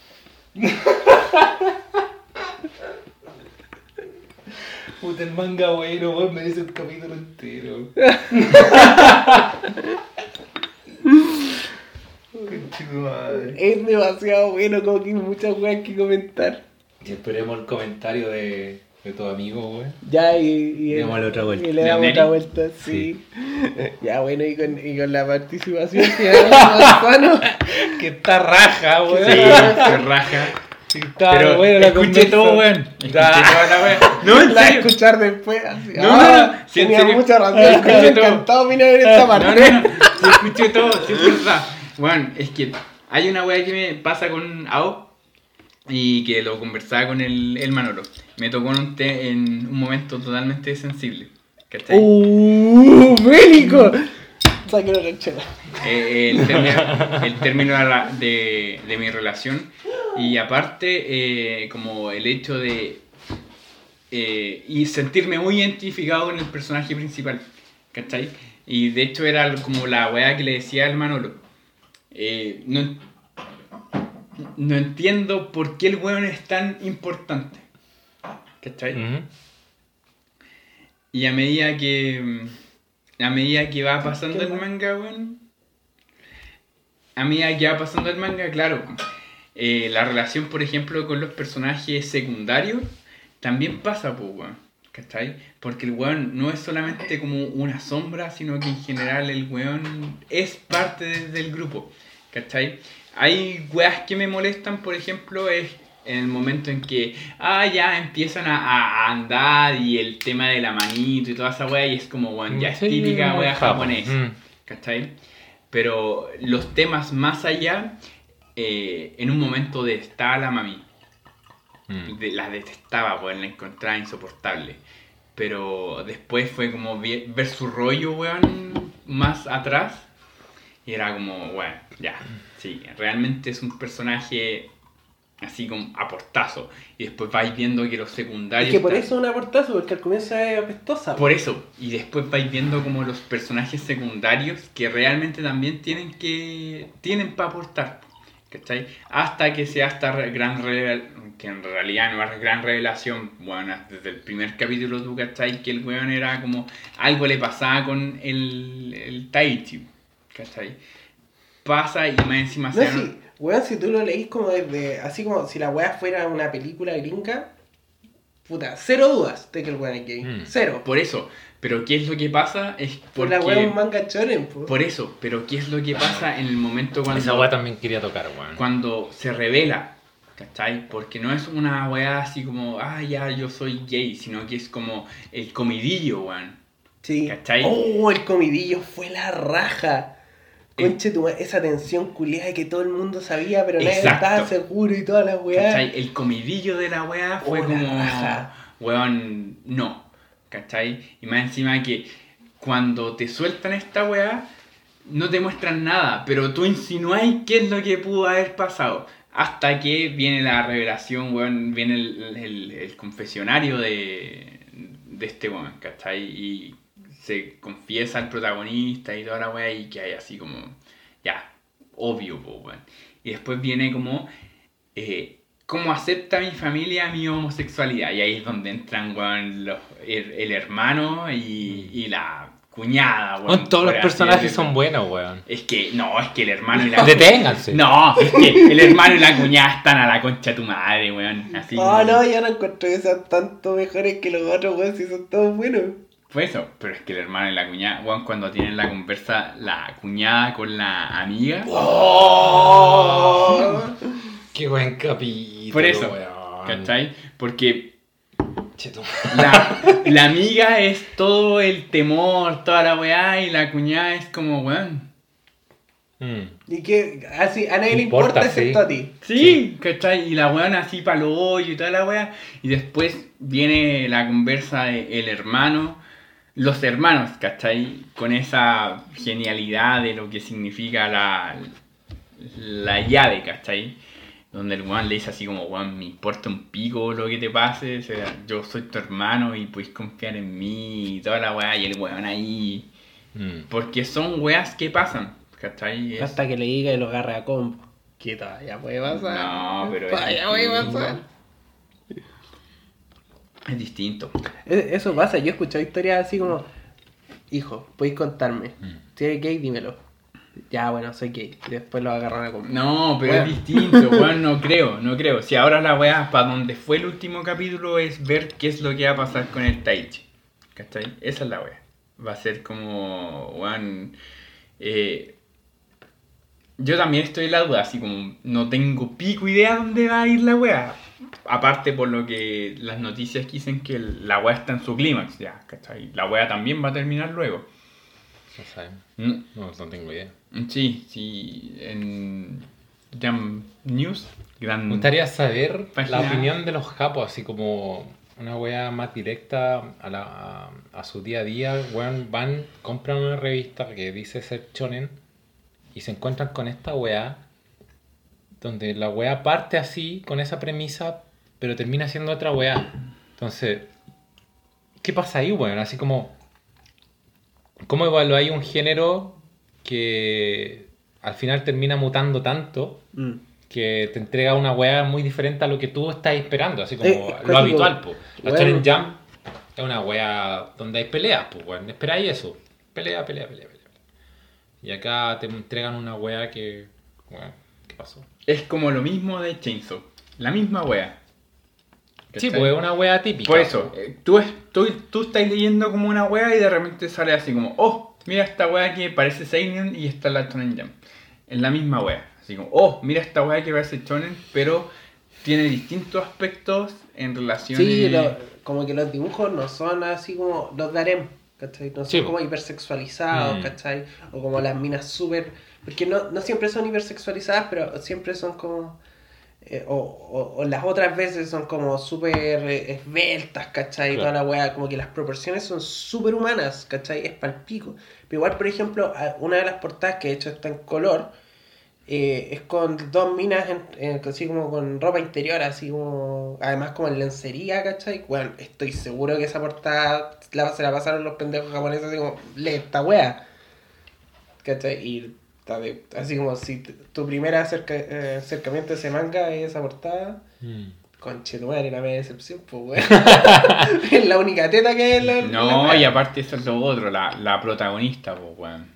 B: Puta, el manga bueno, weón, merece un capítulo entero.
C: Es demasiado bueno, como que hay muchas weas que comentar.
B: Y esperemos el comentario de, de tu amigo, güey.
C: Ya, y, y,
B: Démosle otra vuelta.
C: Y le damos
A: ¿De
C: otra
A: Neri?
C: vuelta, sí. Ya, bueno, y con, y con la participación que da Manzano.
B: Que está raja, güey.
A: Sí, se raja.
B: Está
A: Pero
B: bueno la
A: escuché
B: conversa.
A: todo, weón. Escuché
B: Ya.
A: toda la weón. No, en
C: La voy a
A: serio.
C: escuchar después. Así.
A: No,
C: Ah,
A: no, no, sí, en
C: tenía
A: serio.
C: mucha razón.
A: Escuché
C: Me
A: todo.
C: encantado vine a ver esta
A: No,
C: parte.
A: no, no. Sí, escuché todo, sí, es verdad. Bueno, es que hay una weá que me pasa con A O y que lo conversaba con el, el Manolo. Me tocó en un, te- en un momento totalmente sensible. ¿Cachai?
C: ¡Uh! ¡Bélico! Saqué la ranchera.
A: Eh, el término, el término de, la- de, de mi relación y aparte eh, como el hecho de eh, y sentirme muy identificado con el personaje principal, ¿cachai? Y de hecho era como la weá que le decía al Manolo. Eh, no, no entiendo por qué el weón es tan importante, ¿cachai?
B: Ujú.
A: Y a medida que a medida que va pasando el manga, weón, a medida que va pasando el manga, claro, eh, la relación, por ejemplo, con los personajes secundarios también pasa, pues, weón, ¿cachai? Porque el weón no es solamente como una sombra, sino que en general el weón es parte de- del grupo, ¿cachai? Hay weas que me molestan, por ejemplo, es en el momento en que, ah, ya empiezan a, a- a andar y el tema de la manito y toda esa wea, y es como, weón, ya es
B: Sí,
A: típica wea
B: Japón.
A: japonesa,
B: Mm.
A: ¿cachai? Pero los temas más allá, eh, en un momento detestaba a la mami.
B: Mm.
A: De- la detestaba, pues la encontraba insoportable. Pero después fue como vi- ver su rollo, weón, más atrás. Y era como, bueno, ya, sí, realmente es un personaje así como a portazo. Y después vais viendo que los secundarios...
C: Es que por
A: están-
C: eso es un aportazo, porque al comienzo es apestosa.
A: Por eso, y después vais viendo como los personajes secundarios que realmente también tienen que tienen para aportar, ¿cachai? Hasta que sea esta re- gran revelación, que en realidad no es gran revelación, bueno, desde el primer capítulo tú, ¿cachai? Que el weón era como, algo le pasaba con el, el Taichi, ¿cachai? Pasa y más encima
C: No,
A: se
C: sí, weón, si tú lo leís como desde. Así como si la weá fuera una película gringa. Puta, cero dudas de que el weón es gay.
B: Mm.
C: Cero.
A: por eso, pero ¿qué es lo que pasa? Es
C: Por
A: porque...
C: la weá es un manga shonen, po.
A: Por eso, pero ¿qué es lo que pasa en el momento cuando...
B: Esa weá también quería tocar, weón.
A: cuando se revela, ¿cachai? Porque no es una weá así como, ah, ya, yo soy gay, sino que es como el comidillo, weón.
C: Sí.
A: ¿Cachai?
C: Oh, el comidillo fue la raja.
A: Eh.
C: Conche tu ma- esa tensión culiada que todo el mundo sabía, pero nadie
A: Exacto.
C: estaba seguro y toda la weá.
A: ¿Cachai? El comidillo de la weá fue
C: Oh, la
A: como,
C: raja.
A: weón, no, ¿cachai? Y más encima que cuando te sueltan esta weá, no te muestran nada, pero tú insinúas qué es lo que pudo haber pasado. Hasta que viene la revelación, weón, viene el, el- el confesionario de, de este weón, ¿cachai? Y se confiesa al protagonista y toda la weá y que hay así como, ya, obvio, po, weón. Y después viene como, eh, ¿cómo acepta mi familia mi homosexualidad? Y ahí es donde entran, weón, los- el, el hermano y, y la cuñada, weón.
B: Weón, todos los
A: por así
B: personajes
A: decirlo.
B: son buenos, weón.
A: Es que, no, es que el hermano y la
B: Deténganse.
A: No, es que el hermano y la cuñada están a la concha de tu madre, weón. Así.
C: Oh, no, yo no encontré que sean tanto mejores que los otros, weón, si son todos buenos.
A: Fue eso, pero es que el hermano y la cuñada, weón, cuando tienen la conversa, la cuñada con la amiga.
C: Oh.
B: Qué buen capítulo,
A: Por eso,
B: weón.
A: ¿cachai? Porque
B: Cheto.
A: la, la amiga es todo el temor, toda la weá, y la cuñada es como, weón.
B: Mm.
C: Y que así a nadie le
B: Importa,
C: importa excepto
B: sí.
C: a ti.
A: Sí, ¿cachai? Y la weón así para lo hoyo y toda la weá. Y después viene la conversa de el hermano, los hermanos, ¿cachai? Con esa genialidad de lo que significa la, la llave, ¿cachai? Donde el weón le dice así como, weón, me importa un pico lo que te pase, o sea, yo soy tu hermano y puedes confiar en mí y toda la weá. Y el weón ahí...
B: Mm.
A: Porque son weas que pasan, ¿cachai? Es-
C: Hasta que le diga y lo agarre a combo. Que todavía puede pasar.
A: No, pero es
C: Todavía puede
A: distinto.
C: pasar.
A: Es distinto.
C: E- Eso pasa, yo he escuchado historias así como, hijo, podéis contarme. Si eres gay, dímelo. Ya, bueno, soy gay. Después lo agarran a comer.
A: No, pero
C: Bueno.
A: es distinto, weón, no creo, no creo. Si ahora la weá, para donde fue el último capítulo, es ver qué es lo que va a pasar con el Taichi. ¿Cachai? Esa es la weá. Va a ser como, weón... Eh, yo también estoy en la duda, así como no tengo pico idea dónde va a ir la weá. Aparte por lo que las noticias dicen que la weá está en su clímax ya, ¿cachai? La weá también va a terminar luego.
B: No sabes.
A: Mm.
B: No, no tengo idea.
A: Sí, sí, en Jam News, gran...
B: Me gustaría saber
A: página.
B: la opinión de los japos, así como una wea más directa a, la, a, a su día a día. Weón, van, compran una revista que dice ser shonen y se encuentran con esta wea donde la wea parte así, con esa premisa, pero termina siendo otra wea. Entonces, ¿qué pasa ahí, weón? Así como, ¿cómo evaluáis un género que al final termina mutando tanto
C: Mm.
B: que te entrega una weá muy diferente a lo que tú estás esperando? Así como
C: Eh,
B: lo habitual, pues. La
C: bueno.
B: Shonen Jump es una weá donde hay peleas, pues, weón. Esperáis eso. Pelea, pelea, pelea, pelea. Y acá te entregan una weá que, weón, ¿qué pasó?
A: Es como lo mismo de Chainsaw, la misma wea.
B: Sí,
A: ¿Cachai?
B: pues es una weá típica.
A: Por eso, eh, tú, es- tú, tú estás leyendo como una wea y de repente sale así como, oh, mira esta wea que parece Seinen y está la Shonen Jump. Es la misma wea. Así como, oh, mira esta wea que parece Shonen, pero tiene distintos aspectos en relación
C: Sí, lo- como que los dibujos no son así como los de harem, ¿cachai? No son
B: Sí,
C: como
B: po.
C: hipersexualizados,
B: Mm.
C: ¿cachai? O como las minas súper... Porque no, no siempre son hipersexualizadas, pero siempre son como... eh, o, o, o las otras veces son como súper eh, esbeltas, ¿cachai?
B: Claro.
C: Toda la weá, como que las proporciones son súper humanas, ¿cachai? Es palpico. Pero igual, por ejemplo, a- una de las portadas que de hecho está en color, eh, es con dos minas en- en- así como con ropa interior, así como, además como en lencería, ¿cachai? Bueno, estoy seguro que esa portada la, se la pasaron los pendejos japoneses así como, lee esta wea, ¿cachai? Y está de- así como si t- tu primer acerca, eh, acercamiento a ese manga es esa portada,
B: Mm.
C: conche tu madre, la media decepción, pues weón. Es la única teta que hay en la, en la
A: No,
C: wea.
A: y aparte eso es lo otro, la, la protagonista, pues weón.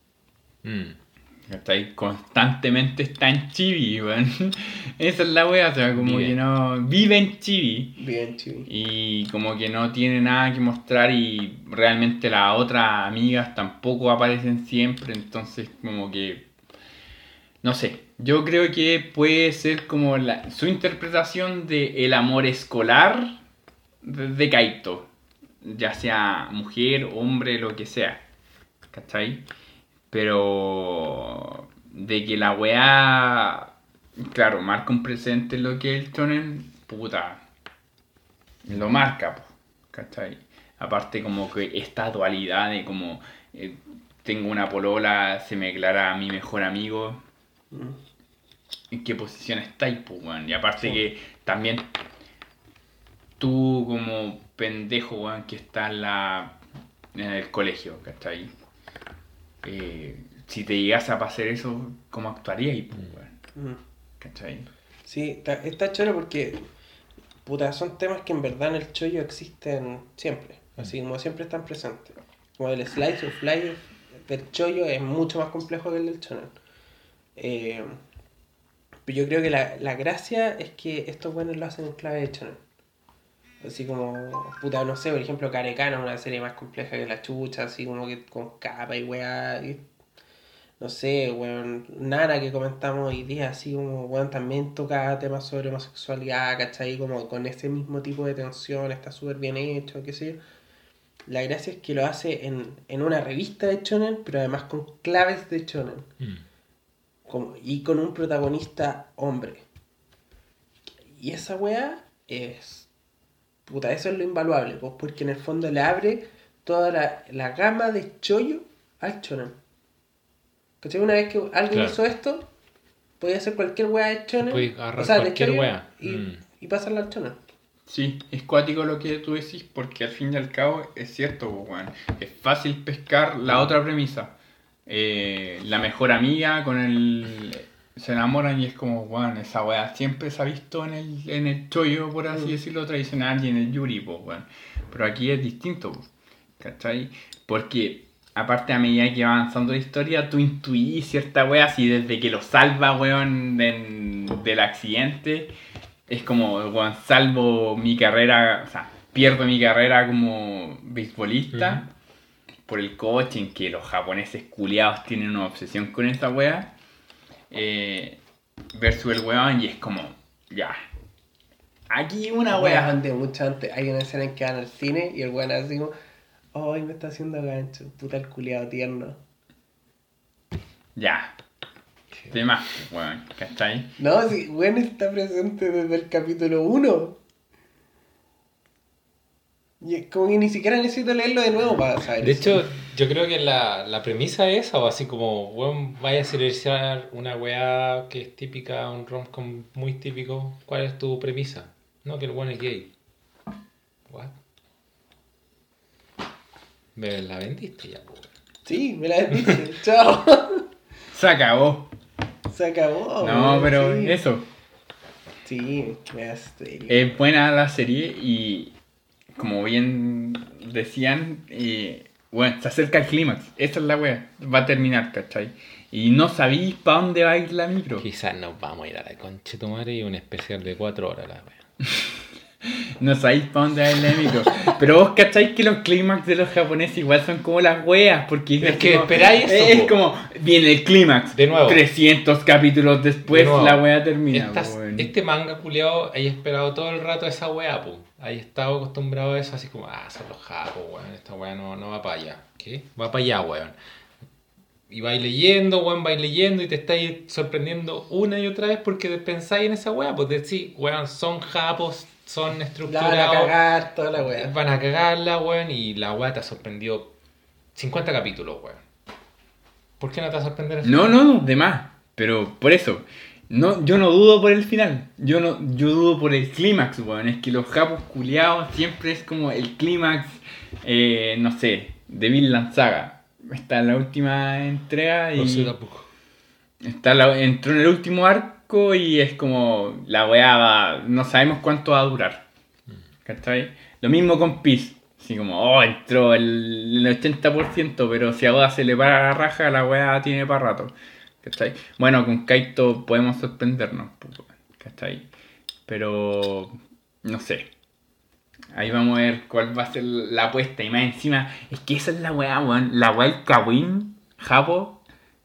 B: Mm.
A: Está ahí constantemente está en chibi, weón. Esa es la wea, o sea, como
B: Vive.
A: que no. Vive en chibi.
C: Bien, chivi.
A: Y como que no tiene nada que mostrar y realmente las otras amigas tampoco aparecen siempre, entonces como que... No sé, yo creo que puede ser como la, su interpretación de el amor escolar de, de Kaito, ya sea mujer, hombre, lo que sea, ¿cachai? Pero de que la weá, claro, marca un presente en lo que es el shonen, puta, lo marca, po, ¿cachai? Aparte como que esta dualidad de como eh, tengo una polola, se me declara a mi mejor amigo,
C: Mm.
A: ¿en qué posición estáis, pues, weón? Y aparte
C: Sí.
A: que también tú como pendejo, weón, que está en, la, en el colegio, ¿cachai? Eh, si te llegase a pasar eso, ¿cómo actuarías, pues, weón?
C: Mm.
A: ¿Cachai?
C: Sí, está, está choro porque puta, son temas que en verdad en el chollo existen siempre, así como siempre están presentes. Como el slice of life del chollo es mucho más complejo que el del shonen. Eh, pero yo creo que la, la gracia es que estos buenos lo hacen en clave de shonen. Así como, puta, no sé, por ejemplo, Karekana es una serie más compleja que la chucha, así como que con capa y weá. Y, no sé, weón, Nana que comentamos hoy día, así como, weón, también toca temas sobre homosexualidad, ¿cachai? Como con ese mismo tipo de tensión, está súper bien hecho, qué sé yo. La gracia es que lo hace en, en una revista de shonen, pero además con claves de shonen.
B: Mm.
C: Como, y con un protagonista hombre. Y esa weá es... Puta, eso es lo invaluable, pues, porque en el fondo le abre toda la, la gama de chollo al shonen. ¿Cachai? Una vez que alguien
B: Claro.
C: hizo esto, podía hacer cualquier weá de shonen.
B: Puedes agarrar
C: o sea, de
B: cualquier
C: chollo,
B: weá.
C: Y,
B: Mm.
C: y pasarla al shonen.
A: Sí, es cuático lo que tú decís, porque al fin y al cabo es cierto, pues, weón. Es fácil pescar la otra premisa. Eh, la mejor amiga con el... Se enamoran y es como, weón, esa weá siempre se ha visto en el, en el chollo, por así
C: Mm.
A: decirlo, tradicional y en el yuri, pues, weón. Pero aquí es distinto, pues, ¿cachai? Porque aparte a medida que va avanzando la historia, tú intuís cierta wea, así desde que lo salva, weón, de, del accidente. Es como, weón, salvo mi carrera, o sea, pierdo mi carrera como beisbolista uh-huh. por el coche, en que los japoneses culiados tienen una obsesión con esa wea. Eh, versus el weón, y es como, ya. Aquí una wea.
C: Antes, mucho antes, hay una escena en que van al cine y el weón así como, ay, me está haciendo gancho, puta el culiado tierno.
A: Ya. De más, weón, ¿cachai?
C: No, si weón está presente desde el capítulo uno. Y es como que ni siquiera necesito leerlo de nuevo para saber.
B: De hecho, yo creo que la, la premisa es esa, o así como, weón, vaya a seleccionar una weá que es típica, un rom-com muy típico. ¿Cuál es tu premisa? No, que el weón es gay. What? Me la vendiste ya, weón.
C: Sí, me la vendiste. Chao.
A: Se acabó.
C: Se acabó.
A: No,
C: weón,
A: pero
C: sí.
A: eso.
C: Sí, me hace.
A: Es buena la serie y, como bien decían, eh, bueno, se acerca el clímax. Esa es la wea. Va a terminar, ¿cachai? Y no sabéis para dónde va a ir la micro.
B: Quizás nos vamos a ir a la concha de tu madre y un especial de cuatro horas, la wea.
A: No sabéis para dónde va a ir la micro. Pero vos cacháis que los clímax de los japoneses igual son como las weas. Porque
B: es, es que como, esperáis eso.
A: Es
B: po.
A: como, viene el clímax.
B: De nuevo.
A: trescientos capítulos después de la wea termina.
B: Estas,
A: po, bueno.
B: Este manga culiao, hay esperado todo el rato esa wea, po. Hay estado acostumbrado a eso, así como, ah, son los japos, weón. Esta wea no, no va para allá. ¿Qué? Va para allá, weón. Y vais leyendo, weón, vais leyendo y te estáis sorprendiendo una y otra vez porque pensáis en esa wea. Pues decís, weón, son japos, son estructurados.
C: La van a cagar toda la wea.
B: Van a cagarla, weón, y la wea te ha sorprendido cincuenta capítulos, weón. ¿Por qué no te va a sorprender eso?
A: No, no, no, de más. Pero por eso, no, yo no dudo por el final. Yo no, yo dudo por el clímax, weón. Es que los japos culiados siempre es como el clímax, eh, no sé, de Vinland Saga. Está en la última entrega y
B: no sé tampoco.
A: Está la, entró en el último arco y es como la weá va, no sabemos cuánto va a durar. ¿Cachai? Lo mismo con Peace. Así como, oh, entró el, el ochenta por ciento, pero si a Oda se le para la raja, la weá tiene para rato. ¿Cachai? Bueno, con Kaito podemos sorprendernos. ¿Cachai? Pero no sé. Ahí vamos a ver cuál va a ser la apuesta. Y más encima, es que esa es la weá, weón. La weá del Kawin, Japo,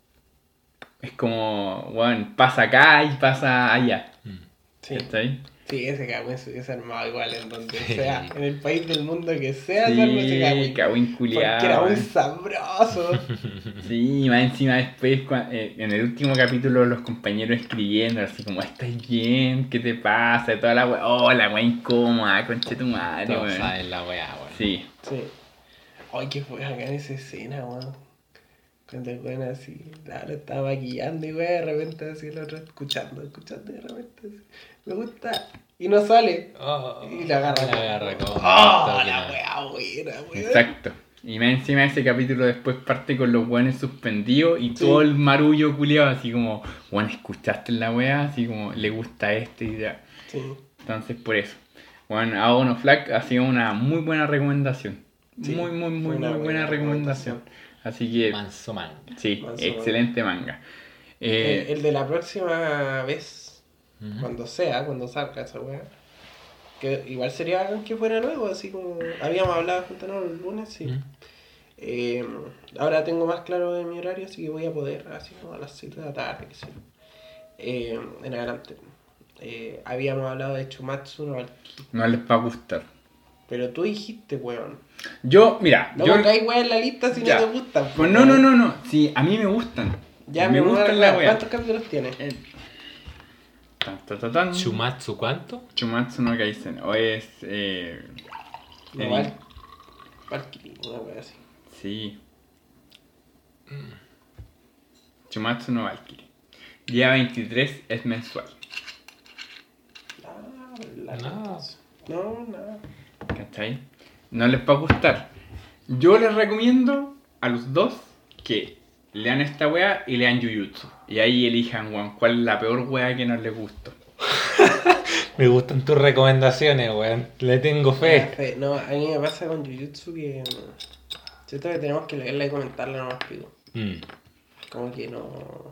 A: es como, weón, pasa acá y pasa allá.
C: Sí.
A: ¿Está ahí?
C: Sí, ese Kawin se hubiese armado igual en donde sea, en el país del mundo que sea,
A: sí,
C: ese Kawin.
A: Kawin culiado.
C: Porque era muy sabroso.
A: Sí, y más encima después, en el último capítulo, los compañeros escribiendo, así como, ¿estás bien? ¿Qué te pasa? Y toda la weá, oh, la weá incómoda, conche tu madre,
B: Todos
A: weón.
B: saben la weá, weón.
A: Sí.
C: Sí. Ay, qué fue acá en esa escena, weón. Cuando el weón así, claro, estaba maquillando y weón, de repente así el otro escuchando, escuchando y de repente así, me gusta, y no sale.
B: Oh,
C: y la agarra.
B: La agarra como.
C: Oh, la weá buena, weón.
A: Exacto. Y más encima ese capítulo después parte con los weones suspendidos y sí. Todo el marullo culiado, así como, weón, ¿escuchaste la weá? Así como, le gusta este y ya.
C: Sí.
A: Entonces, por eso. Bueno, Aono no Flag ha sido una muy buena recomendación. Sí, muy, muy, muy, muy buena, buena recomendación. recomendación. Así que...
B: Manso manga.
A: Sí,
C: Manso
A: excelente manga. manga.
C: Eh, el, el de la próxima vez, uh-huh. cuando sea, cuando salga esa weá, que igual sería que fuera nuevo, así como habíamos hablado juntos, ¿no? El lunes, sí. Uh-huh. Eh, ahora tengo más claro de mi horario, así que voy a poder, así como a las siete de la tarde, qué sé yo. Eh, en adelante. Eh, habíamos hablado de Chumatsu no Valkyrie.
A: No les va a gustar.
C: Pero tú dijiste, weón.
A: Yo, mira.
C: No
A: yo...
C: pongáis weón en la lista si ya. No te gustan.
A: Pues no, no, no, no. Sí, a mí me gustan.
C: Ya
A: me,
C: me
A: gustan la weá.
C: ¿Cuántos capítulos tiene?
A: Eh... Tan, tan, tan, tan.
B: ¿Chumatsu cuánto?
A: Chumatsu no Kaisen. O es. Eh...
C: No, Val... Valkyrie, una weá así.
A: Sí. Mm. Chumatsu no Valkyrie. Día veintitrés es mensual.
C: Ah, la no. No, nada.
A: ¿Cachai? No les va a gustar. Yo les recomiendo a los dos que lean esta wea y lean Jujutsu. Y ahí elijan, weón, cuál es la peor wea que no les gustó.
B: Me gustan tus recomendaciones, weón. Le tengo fe.
C: fe. No, a mí me pasa con Jujutsu que Siento que tenemos que leerla y comentarla, no más pico.
B: Mm.
C: Como que no...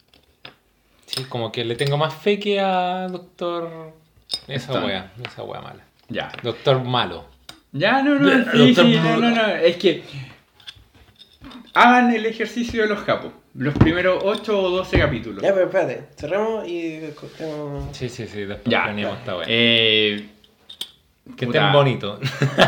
B: Sí, como que le tengo más fe que a Doctor... Esa
A: Stone.
B: wea, esa wea mala.
A: Ya.
B: Doctor malo.
A: Ya, no, no, sí,
B: Doctor
A: sí,
B: Blue.
A: no, no, no, es que hagan el ejercicio de los capos. Los primeros ocho o doce capítulos.
C: Ya, pero espérate, cerremos y... cortemos.
B: Sí, sí, sí, después
A: Ya.
B: planeamos esta wea.
A: Eh,
B: que
A: puta,
B: estén bonitos.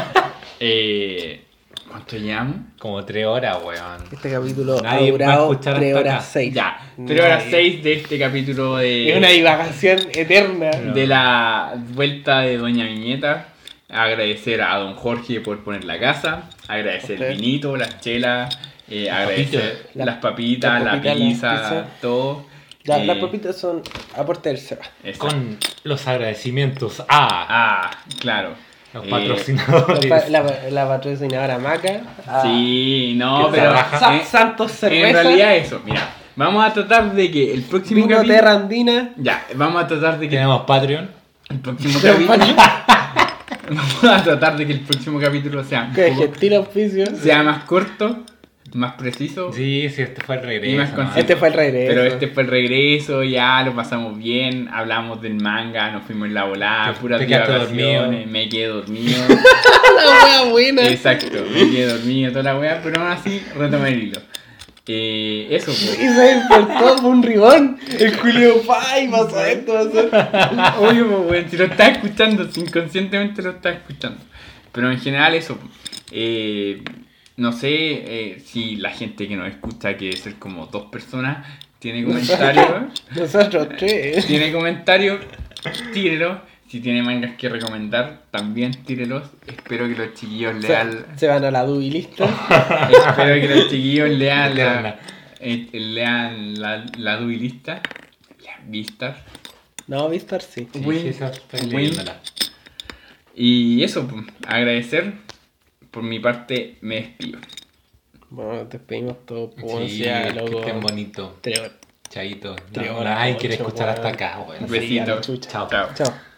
A: eh, ¿Cuánto llevamos?
B: Como tres horas, weón.
C: Este capítulo
B: Nadie
C: ha
B: va a
C: durado
B: escuchar
C: tres
B: hasta
C: horas
B: acá.
C: seis.
A: Ya, tres horas
C: Nadie.
A: seis de este capítulo de...
C: Es una divagación eterna.
A: de la vuelta de Doña Viñeta. Agradecer a Don Jorge por poner la casa. Agradecer
C: Usted.
A: el vinito, las chelas. eh, agradecer
C: papitas.
A: las papitas,
C: Las
A: la
C: papitas, la
A: pizza,
C: pizza.
A: todo.
C: Ya,
A: Eh,
C: las papitas son aporte del Seba.
A: exacto.
B: Con los agradecimientos a
A: Ah, claro.
B: los
A: Eh,
C: La,
B: patrocinadores.
C: pa- la, la patrocinadora Maca. a-
A: Sí, no,
B: que
A: pero
B: se raja.
C: Sa-
A: en,
C: Santos Cerveza.
A: en realidad eso, mira, vamos a tratar de que el próximo
C: Vino
A: capítulo...
C: Terra Andina.
A: Ya, vamos a tratar de que
B: Tenemos Patreon.
A: el próximo capítulo... vamos a tratar de que el próximo capítulo sea, un
C: Que
A: poco-
C: gentil auspicio.
A: sea más corto, más preciso.
B: Sí, sí, este fue el
A: Y
B: regreso.
A: más
B: ¿no?
A: consciente.
C: Este fue el regreso.
A: Pero este fue el regreso, ya lo pasamos bien, hablamos del manga, nos fuimos en la volada,
B: Te-
A: puras
B: te quedaste
A: divagaciones,
B: dormido.
A: me quedé dormido.
C: La wea buena.
A: Exacto, me quedé dormido toda la weá, pero aún así retomé el hilo. Eh, eso,
C: Y
A: pues.
C: se despertó por un ribón. El Julio Pai, vas a ver, tú vas a ver.
A: Obvio, pues, weón, si lo estás escuchando, si inconscientemente lo estás escuchando. Pero en general, eso. Eh, no sé eh, si la gente que nos escucha, que debe ser como dos personas, tiene comentarios.
C: Nosotros tres.
A: Tiene comentarios, tírelo. Si tiene mangas que recomendar, también tírelos. Espero que los chiquillos lean.
C: Se, se van a la dubilista.
A: Espero que los chiquillos lean la,
B: Eterna.
A: eh, lean la, la duilista. Ya, Vistar.
C: No, Vistar sí.
B: Sí,
A: Win-
B: sí, esa estoy
A: Win-
B: leyéndola.
A: Y eso, pues, agradecer. Por mi parte, me despido.
C: Bueno, despedimos todo.
B: Sí,
C: Pues, ya,
B: que
C: loco.
B: estén bonitos.
C: Tres horas.
B: Chaito.
C: Tres
B: No,
C: horas,
B: nadie quiere
C: ocho,
B: escuchar hasta
C: weón.
B: acá, weón.
A: Un besito.
C: chucha.
B: Chao.
A: Chao.
C: Chao.